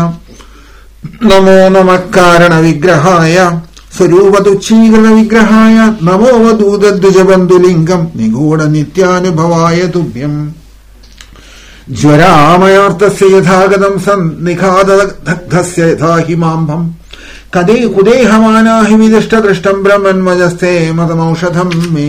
നമോ നമഃ കാരണ വിഗ്രഹായ സ്വരൂപതുച്ഛീകൃത വിഗ്രഹായ നമോ വദൂതദ്വിജബന്ധുലിംഗം നിഗൂഢ നിത്യാനുഭവായ തുഭ്യം ജ്വരാമയാർത്തസ്യ യഥാഗതം സന്നിഘാതദഗ്ധസ്യ യഥാ ഹിമാംബം കദേ കുദേഹമാനാ he വിദിഷ്ടദൃഷ്ടം ബ്രഹ്മന്മജസ്തേ മതമൗഷധം may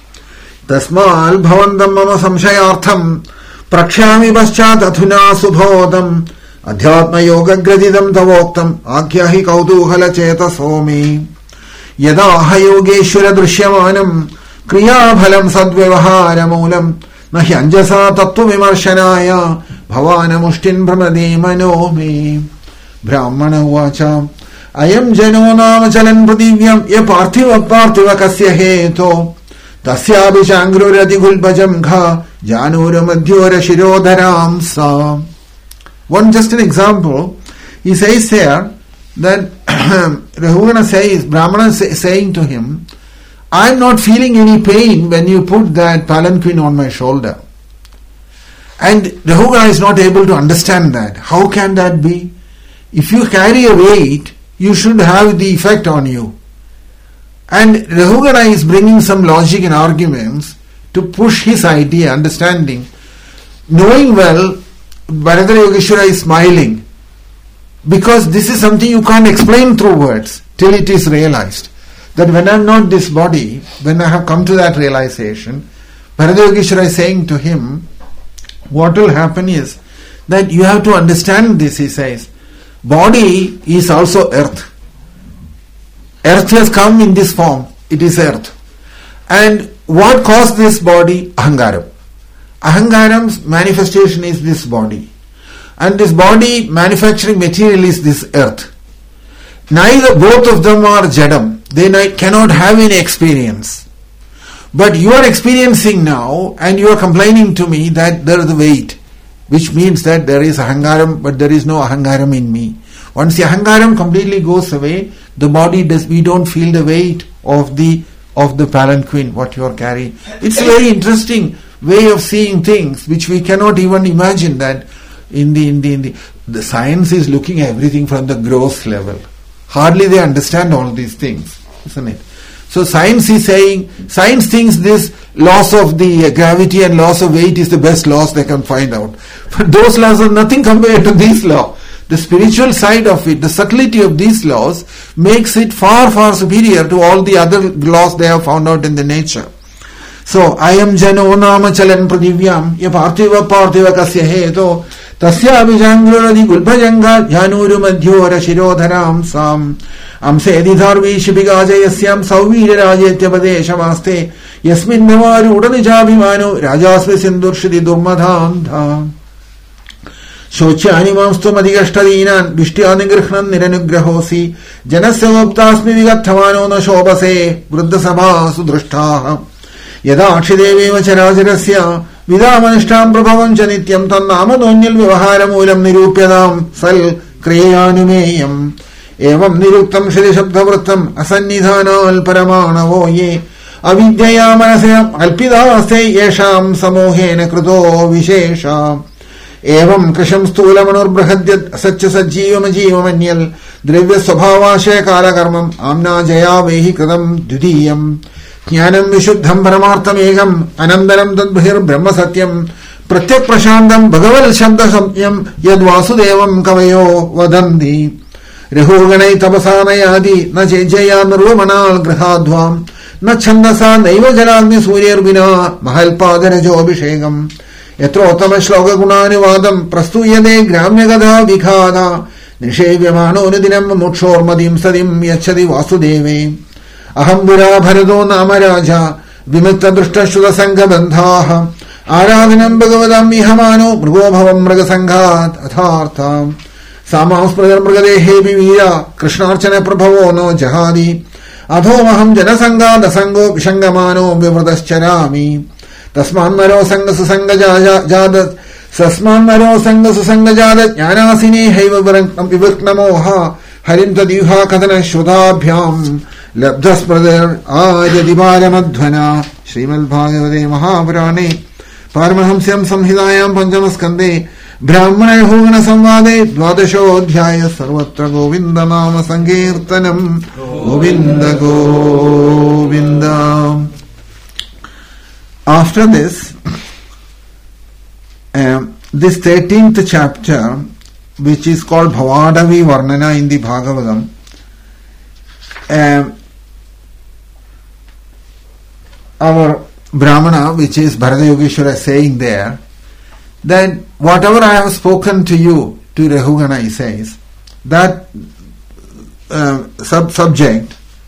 തസ്മാൽ ഭവന്തം മമ സംശയാർത്ഥം പ്രക്ഷ്യാമി പശ്ചാത് അധുനാ സുബോധം അധ്യാത്മയോഗഗ്രഥിതം തവോക്തം ആഖ്യാഹി കൗതൂഹലചേതസോ may യഥാഹ യോഗേശ്വര ദൃശ്യമാനം ക്രിയാഫലം സദ്വ്യവഹാരമൂലം ന ഹ്യഞ്ജസാ തത്വവിമർശനായ ഭവാനമുഷ്ടിൻ ഭ്രമതേ മനോ may. ബ്രാഹ്മണ ഉവാച അയം ജനോ നാമ ചലൻ പൃഥിവ്യം യ പാർത്ഥിവ കസ്യ ഹേതോ തസ്യാപി ചാംഗ്രുരതിഗുൽഭജം ഘ ജാനൂരമധ്യോര ശിരോധരാം സാ. One just an example, he says here that Rahugana says, Brahmana saying to him, I am not feeling any pain when you put that palanquin on my shoulder. And Rahugana is not able to understand that. How can that be? If you carry a weight, you should have the effect on you. And Rahugana is bringing some logic and arguments to push his idea, understanding, knowing well Bharadra Yogeshwara is smiling because this is something you can't explain through words till it is realized. That when I am not this body, when I have come to that realization, Bharadra Yogeshwara is saying to him, what will happen is that you have to understand this, he says. Body is also earth. Earth has come in this form. It is earth. And what caused this body? Ahangaram. Ahangaram's manifestation is this body. And this body manufacturing material is this earth. Neither both of them are jadam. They cannot have any experience. But you are experiencing now and you are complaining to me that there is a weight, which means that there is ahangaram but there is no ahangaram in me. Once the ahangaram completely goes away, the body we don't feel the weight of the palanquin what you are carrying. It's a very interesting way of seeing things which we cannot even imagine that the science is looking at everything from the gross level. Hardly they understand all these things, isn't it? So science is saying, science thinks this loss of the gravity and loss of weight is the best laws they can find out. But those laws are nothing compared to this law. The spiritual side of it, the subtlety of these laws makes it far, far superior to all the other laws they have found out in the nature. So, ayam jano nama chalan pradhivyam ya parthiva kasya heto tasya abhijangruradi gulbhajanga jhanuru madhyora shirodharam sam amse edidharvi shibigajayasyam sauvira rajetyapadeshamaste yasmin navaru udanijabhimano rajasve sindurshidi durmadhandha शोच्यानि मांस्तुमधिकष्टदीनान् विष्ट्यानिगृह्णन् निरनुग्रहोऽसि जनस्य वक्तास्मि विगद्धमानो न शोभसे वृद्धसभासु दृष्टाः यदा अक्षिदेवेव चराचरस्य विदामनिष्ठाम् प्रभवम् च नित्यम् तन्नामदोऽन्यल्व्यवहारमूलम् निरूप्यताम् सल् क्रिययानुमेयम् एवम् निरुक्तम् श्रुतिशब्दवृत्तम् असन्निधानाल् परमाणवो ये अविद्यया मनसि अल्पितास्ते येषाम् समूहेन कृतो विशेषा एवं कृशं स्थूलमनुर्बृहद्यत् असच्च सज्जीवमजीवमन्यल् द्रव्य स्वभावाशय कालकर्मम् आम्ना जया वेहि कृतम् द्वितीयम् ज्ञानम् विशुद्धम् परमार्थमेकम् अनन्तरम् तद्बहिर्ब्रह्म सत्यम् प्रत्यक् प्रशान्तम् भगवत् शब्द संज्ञम् यद्वासुदेवम् कवयो वदन्ति रघुगणै तपसा नयादि न चेज्जया निर्वमणाल् गृहाध्वाम् न छन्दसा नैव जलाग्नि सूर्यर्विना महल्पादरजोऽभिषेकम् यत्रोत्तम श्लोक गुणानुवादम् प्रस्तूयते ग्राम्यगधा विखादा निषेव्यमाणोनुदिनम् मोक्षोर्मदीम् सदिम् यच्छति वासुदेवे अहम् पुरा भरतो नाम राजा विमुक्तदृष्टश्रुतसङ्गबन्धाः आराधनम् भगवताम् इहमानो मृगो भवम् मृगसङ्घात् अथार्थाम् सामास्मृतमृगदेहेऽपि वीरा कृष्णार्चन प्रभवो नो जहादि अथोमहम् जनसङ्गादसङ्गो विषङ्गमानो विवृतश्चरामि तस्मान्नरो सङ्गसुसङ्गजात ज्ञानासिने हैव विवृक्नमोह हरिम् तद्युहा कथन श्रुताभ्याम् लब्धस्मृतिर्आर्यदिपारमध्वना श्रीमद्भागवते महापुराणे पारमहंस्याम् संहितायाम् पञ्चमस्कन्धे ബ്രാഹ്മണ സംവാദേ ദ്വാദശോധ്യായ സർവത്ര ഗോവിന്ദനാമ സങ്കീർത്തനം. Govinda Govinda. After this, this 13th chapter, which is called Bhavadavi Varnana in the Bhagavatam, our Brahmana, which is Bharata Yogeshwara, saying there that whatever I have spoken to you, to Rahugana, he says, that subject,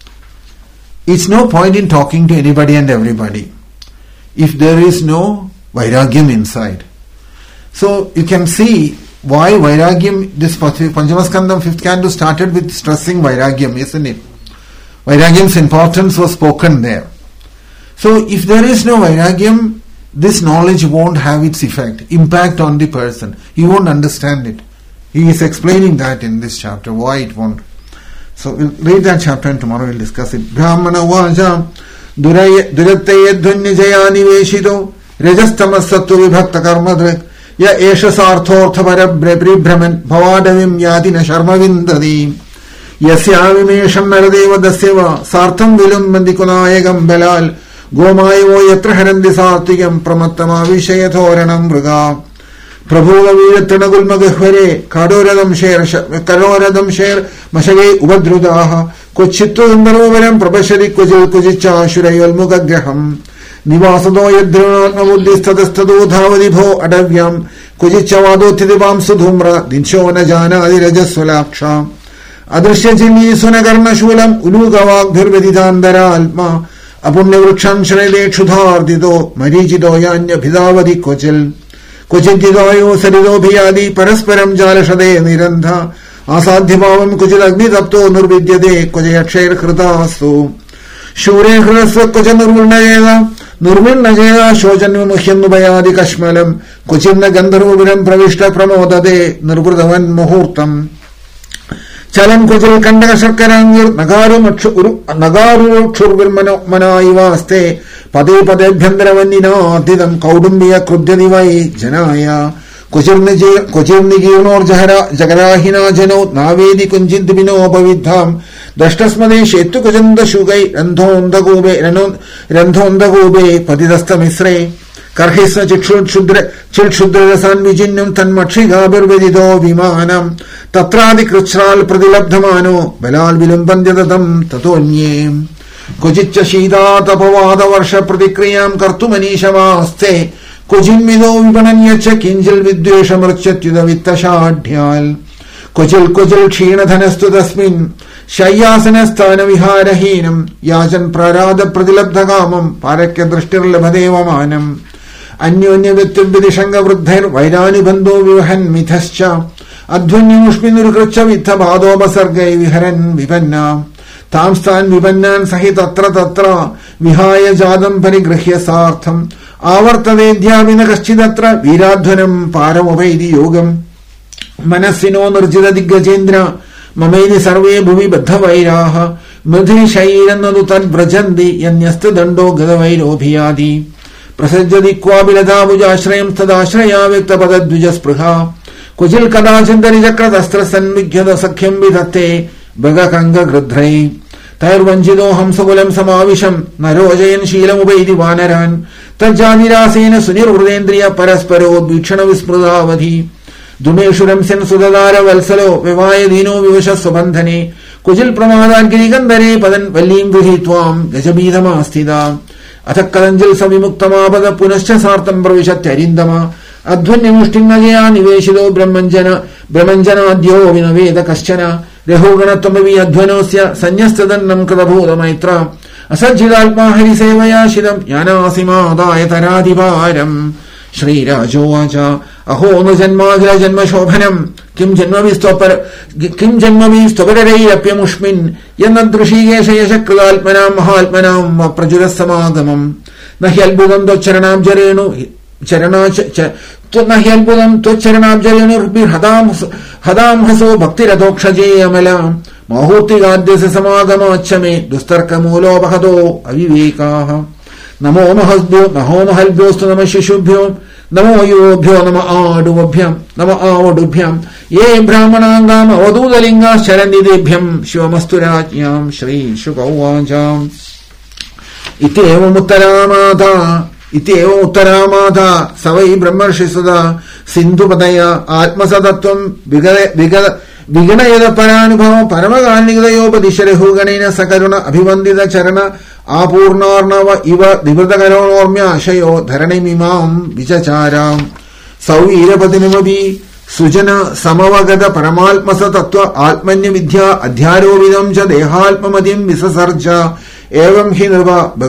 it's no point in talking to anybody and everybody if there is no Vairagyam inside. So you can see why Vairagyam, this Panchamaskandam 5th canto started with stressing Vairagyam, isn't it? Vairagyam's importance was spoken there. So if there is no Vairagyam, this knowledge won't have its effect, impact on the person. He won't understand it. He is explaining that in this chapter, why it won't. So we'll read that chapter and tomorrow we'll discuss it. Brahmana vaja Durattayadhunya Jayaniveshito Rajastamasattu Vibhakta Karmadrik Ya Esha Sarthortha Parabribhraman Bhavadavim Yadina Sharmavindadi Yasyavimesham Naradeva Dasyava Sartham Vilum Mandikunayagam Belal Gomayo Yatra Harandi Sartigam Pramattama Vishayathoranam Mruga Prabhuva Virattanagul Magahvare Kadoradam Sher Mashage Ubadrudaha Kochittu Indarovaram Prabhashari Kujil Kujicha Shurayal Mugagraham Nivasado Yadrunatma Buddhistadastado Dhavadibho Adavyam Kujichavado Tidibam Sudhumra Dinshona Jana Adirajaswalaksha Adrishya Jini Sunagarna Shulam Ulugavak Dhirvedidandara Alma Apunyavrukshan Shrele Kshudhardido Marijido Yanya Bhidavadi Kochil Kochitidoyo Sarido Bhiyadi Parasparam Jalashade Nirandha Asadhibhavam Kuchil Agni Tapto Nurvidyade Kojayakshair Kritasu Shure Hrasva Kojanurvurnayeva Nurvirnajeva Shojanyu Muhyanubhayadi Kashmalam Kuchinna Gandharvaviram Pravishta Pramodade Nurvrdavan Muhurtam Chalam Kuchil Kandaka Sharkarangir Nagaru Churvirmanayivaste Pade Pade Bhyandravannina Didam Kaudumbiya Krudyadivai Janaya Kuchirnigirnor Jagarahina Jano Navedi Kunjindibino Pavidham Dashtasmade Shetu Kujanda Shugai Randhonda Gobe Padidasta Misre Karhisna Chilshudra San Vijinam Tanmatri Gaber Vedido Vimanam Tatradi Kruchral Pradilabdhamano Belal Vilumbandadam Tatonye Kujicha Shida Tapavada Varsha Pradikriyam Kartumanishavaste Kujinmido Vipananyacha Kinjal Vidveshamarchatyuda Vittashadhyal Kujil Ksheenadhanastu Dasmin Shayasanasthana Viharahinam Yajan Prarada Pradilabdhagamam Parakya Drashtirlabhadevamanam Anyonya Vittibidishanga Vruddhair Vairani Bandho Vivahan Mithascha Adhvanyamushminurkracha Vithabhado Basargai Viharan Vipanna Tamstan Vipannan Sahitatra Tatra Vihaya Jadam Parigrahya Sartham Avartadedhyavina Kaschidatra Viradhvanam Paramovaidi Yogam Manasino Nurjida Diggajendra Mamaini Sarve Bhuvi Baddhavairaha Mudhi Shairanadu Tad Brajandi Yanyasta Dando Gadavairo Bhiyadi Prasajadi Kwabilada Bujashrayam Tadashraya Viktapadadvijasprha Kujil Kadachandari Jakradastra Sanvigyada Sakhyam Vidhate Bhagakanga Grudhrai Tairvanjido Hamsagulam Samavisham Narojayan Sheelam Ubaidi Vanaran Tajanirasena Sunir Urdendriya Parasparo Dvikshana Visprudavadhi Dumeshuram Sen Sudadara Valsalo Vivayadino Vivasha Subandhane Kujil Pramadan Girigandare Padan Valim Vihitwam Gajabidama Astida Athakalanjil Savimuktamapada Punascha Sartam Pravishatyarindama Adhvanyamushtinnagaya Niveshido Brahmanjana Adyo Vinaveda Kaschana Rehoganattamavi Adhvanosya Sanyastadannam Kadabhoda Maitra Asajjidalpa Harisevaya Shidam Yanasima Dayataradivaram Shri Rajovacha Aho no Janmagra Janma Shobhanam Kim Janmavi Stopadarei Apyamushmin Yanadrushige Shayashakradalpanam Mahalpanam Prajurassamagamam Nahyalbudam Docharanam Jarenu Nahyalbudam Tocharanam Jarenu Hadam Haso Bhakti Radokshaje Amala Mahuti Gadyasa Samagama Chame Dustarkamulo Bahado Avivekaha Namo Mahalbhyo Namo Shishubhyo നമോ യോഭ്യോ നമ ആടുവഭ്യം നമ ആവടുഭ്യം യേ ബ്രാഹ്മണാംഗാം അവധൂതലിംഗാശ്ചരന്തിദേഭ്യം ശിവമസ്തുരാജ്ഞാം ശ്രീ ശുകൗവാചാം ഇത്യേവമുത്തരാമാത സ Y ബ്രഹ്മർഷി സദാ സിന്ധുപതയ ആത്മസതത്വം വിഗണയത പരാനുഭവം പരമകാലികതയോപദിശരഹുഗണേന സകരുണ അഭിവന്ദിത ചരണ ആപൂർണാർണവ ഇവ ദിവൃതകരോണോർമ്യാശയോ ധരണിമിമാം വിചചാരാം സൗവീരപതിനുമപി സുജന സമവഗത പരമാത്മസതത്വ ആത്മന്യവിദ്യ അധ്യാരോപിതം ച ദേഹാത്മമതിം വിസസർജ ഏവം he നൃപ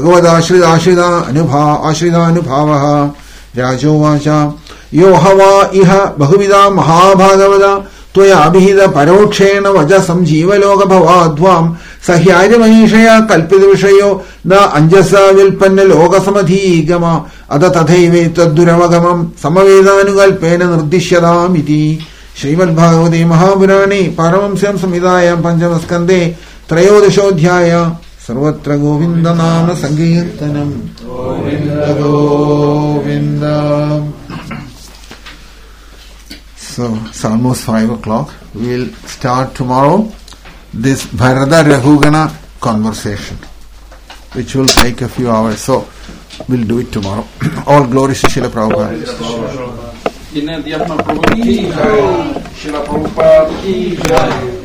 ഭഗവദാശ്രിതാനുഭാവഃ രാജോവാച യോ ഹവാ ഇഹ ബഹുവിധ മഹാഭാഗവത ത്വയാഭിഹിത പരോക്ഷേണ വച സംജീവലോകഭവാദ്വാം സഹ്യാര്യമനീഷയാ കൽപ്പിതവിഷയോ ന അഞ്ജസാ വിൽപ്പന്ന ലോകസമധീഗമ അത തഥൈവേത്തദ്ദുരവഗമം സമവേദാനുകൽപ്പേന നിർദ്ദിശ്യതാമിതി. ശ്രീമദ്ഭാഗവതേ മഹാപുരാണേ പാരമംസ്യാം സംഹിതായാം പഞ്ചമസ്കന്ധേ ത്രയോദശോऽധ്യായ. സർവത്ര ഗോവിന്ദനാമ സങ്കീർത്തനം. Govinda. So it's almost 5 o'clock. We'll start tomorrow this Bharata Rahugana conversation, which will take a few hours. So we'll do it tomorrow. All glories to Srila Prabhupada. Shila Prabhupada ki jai.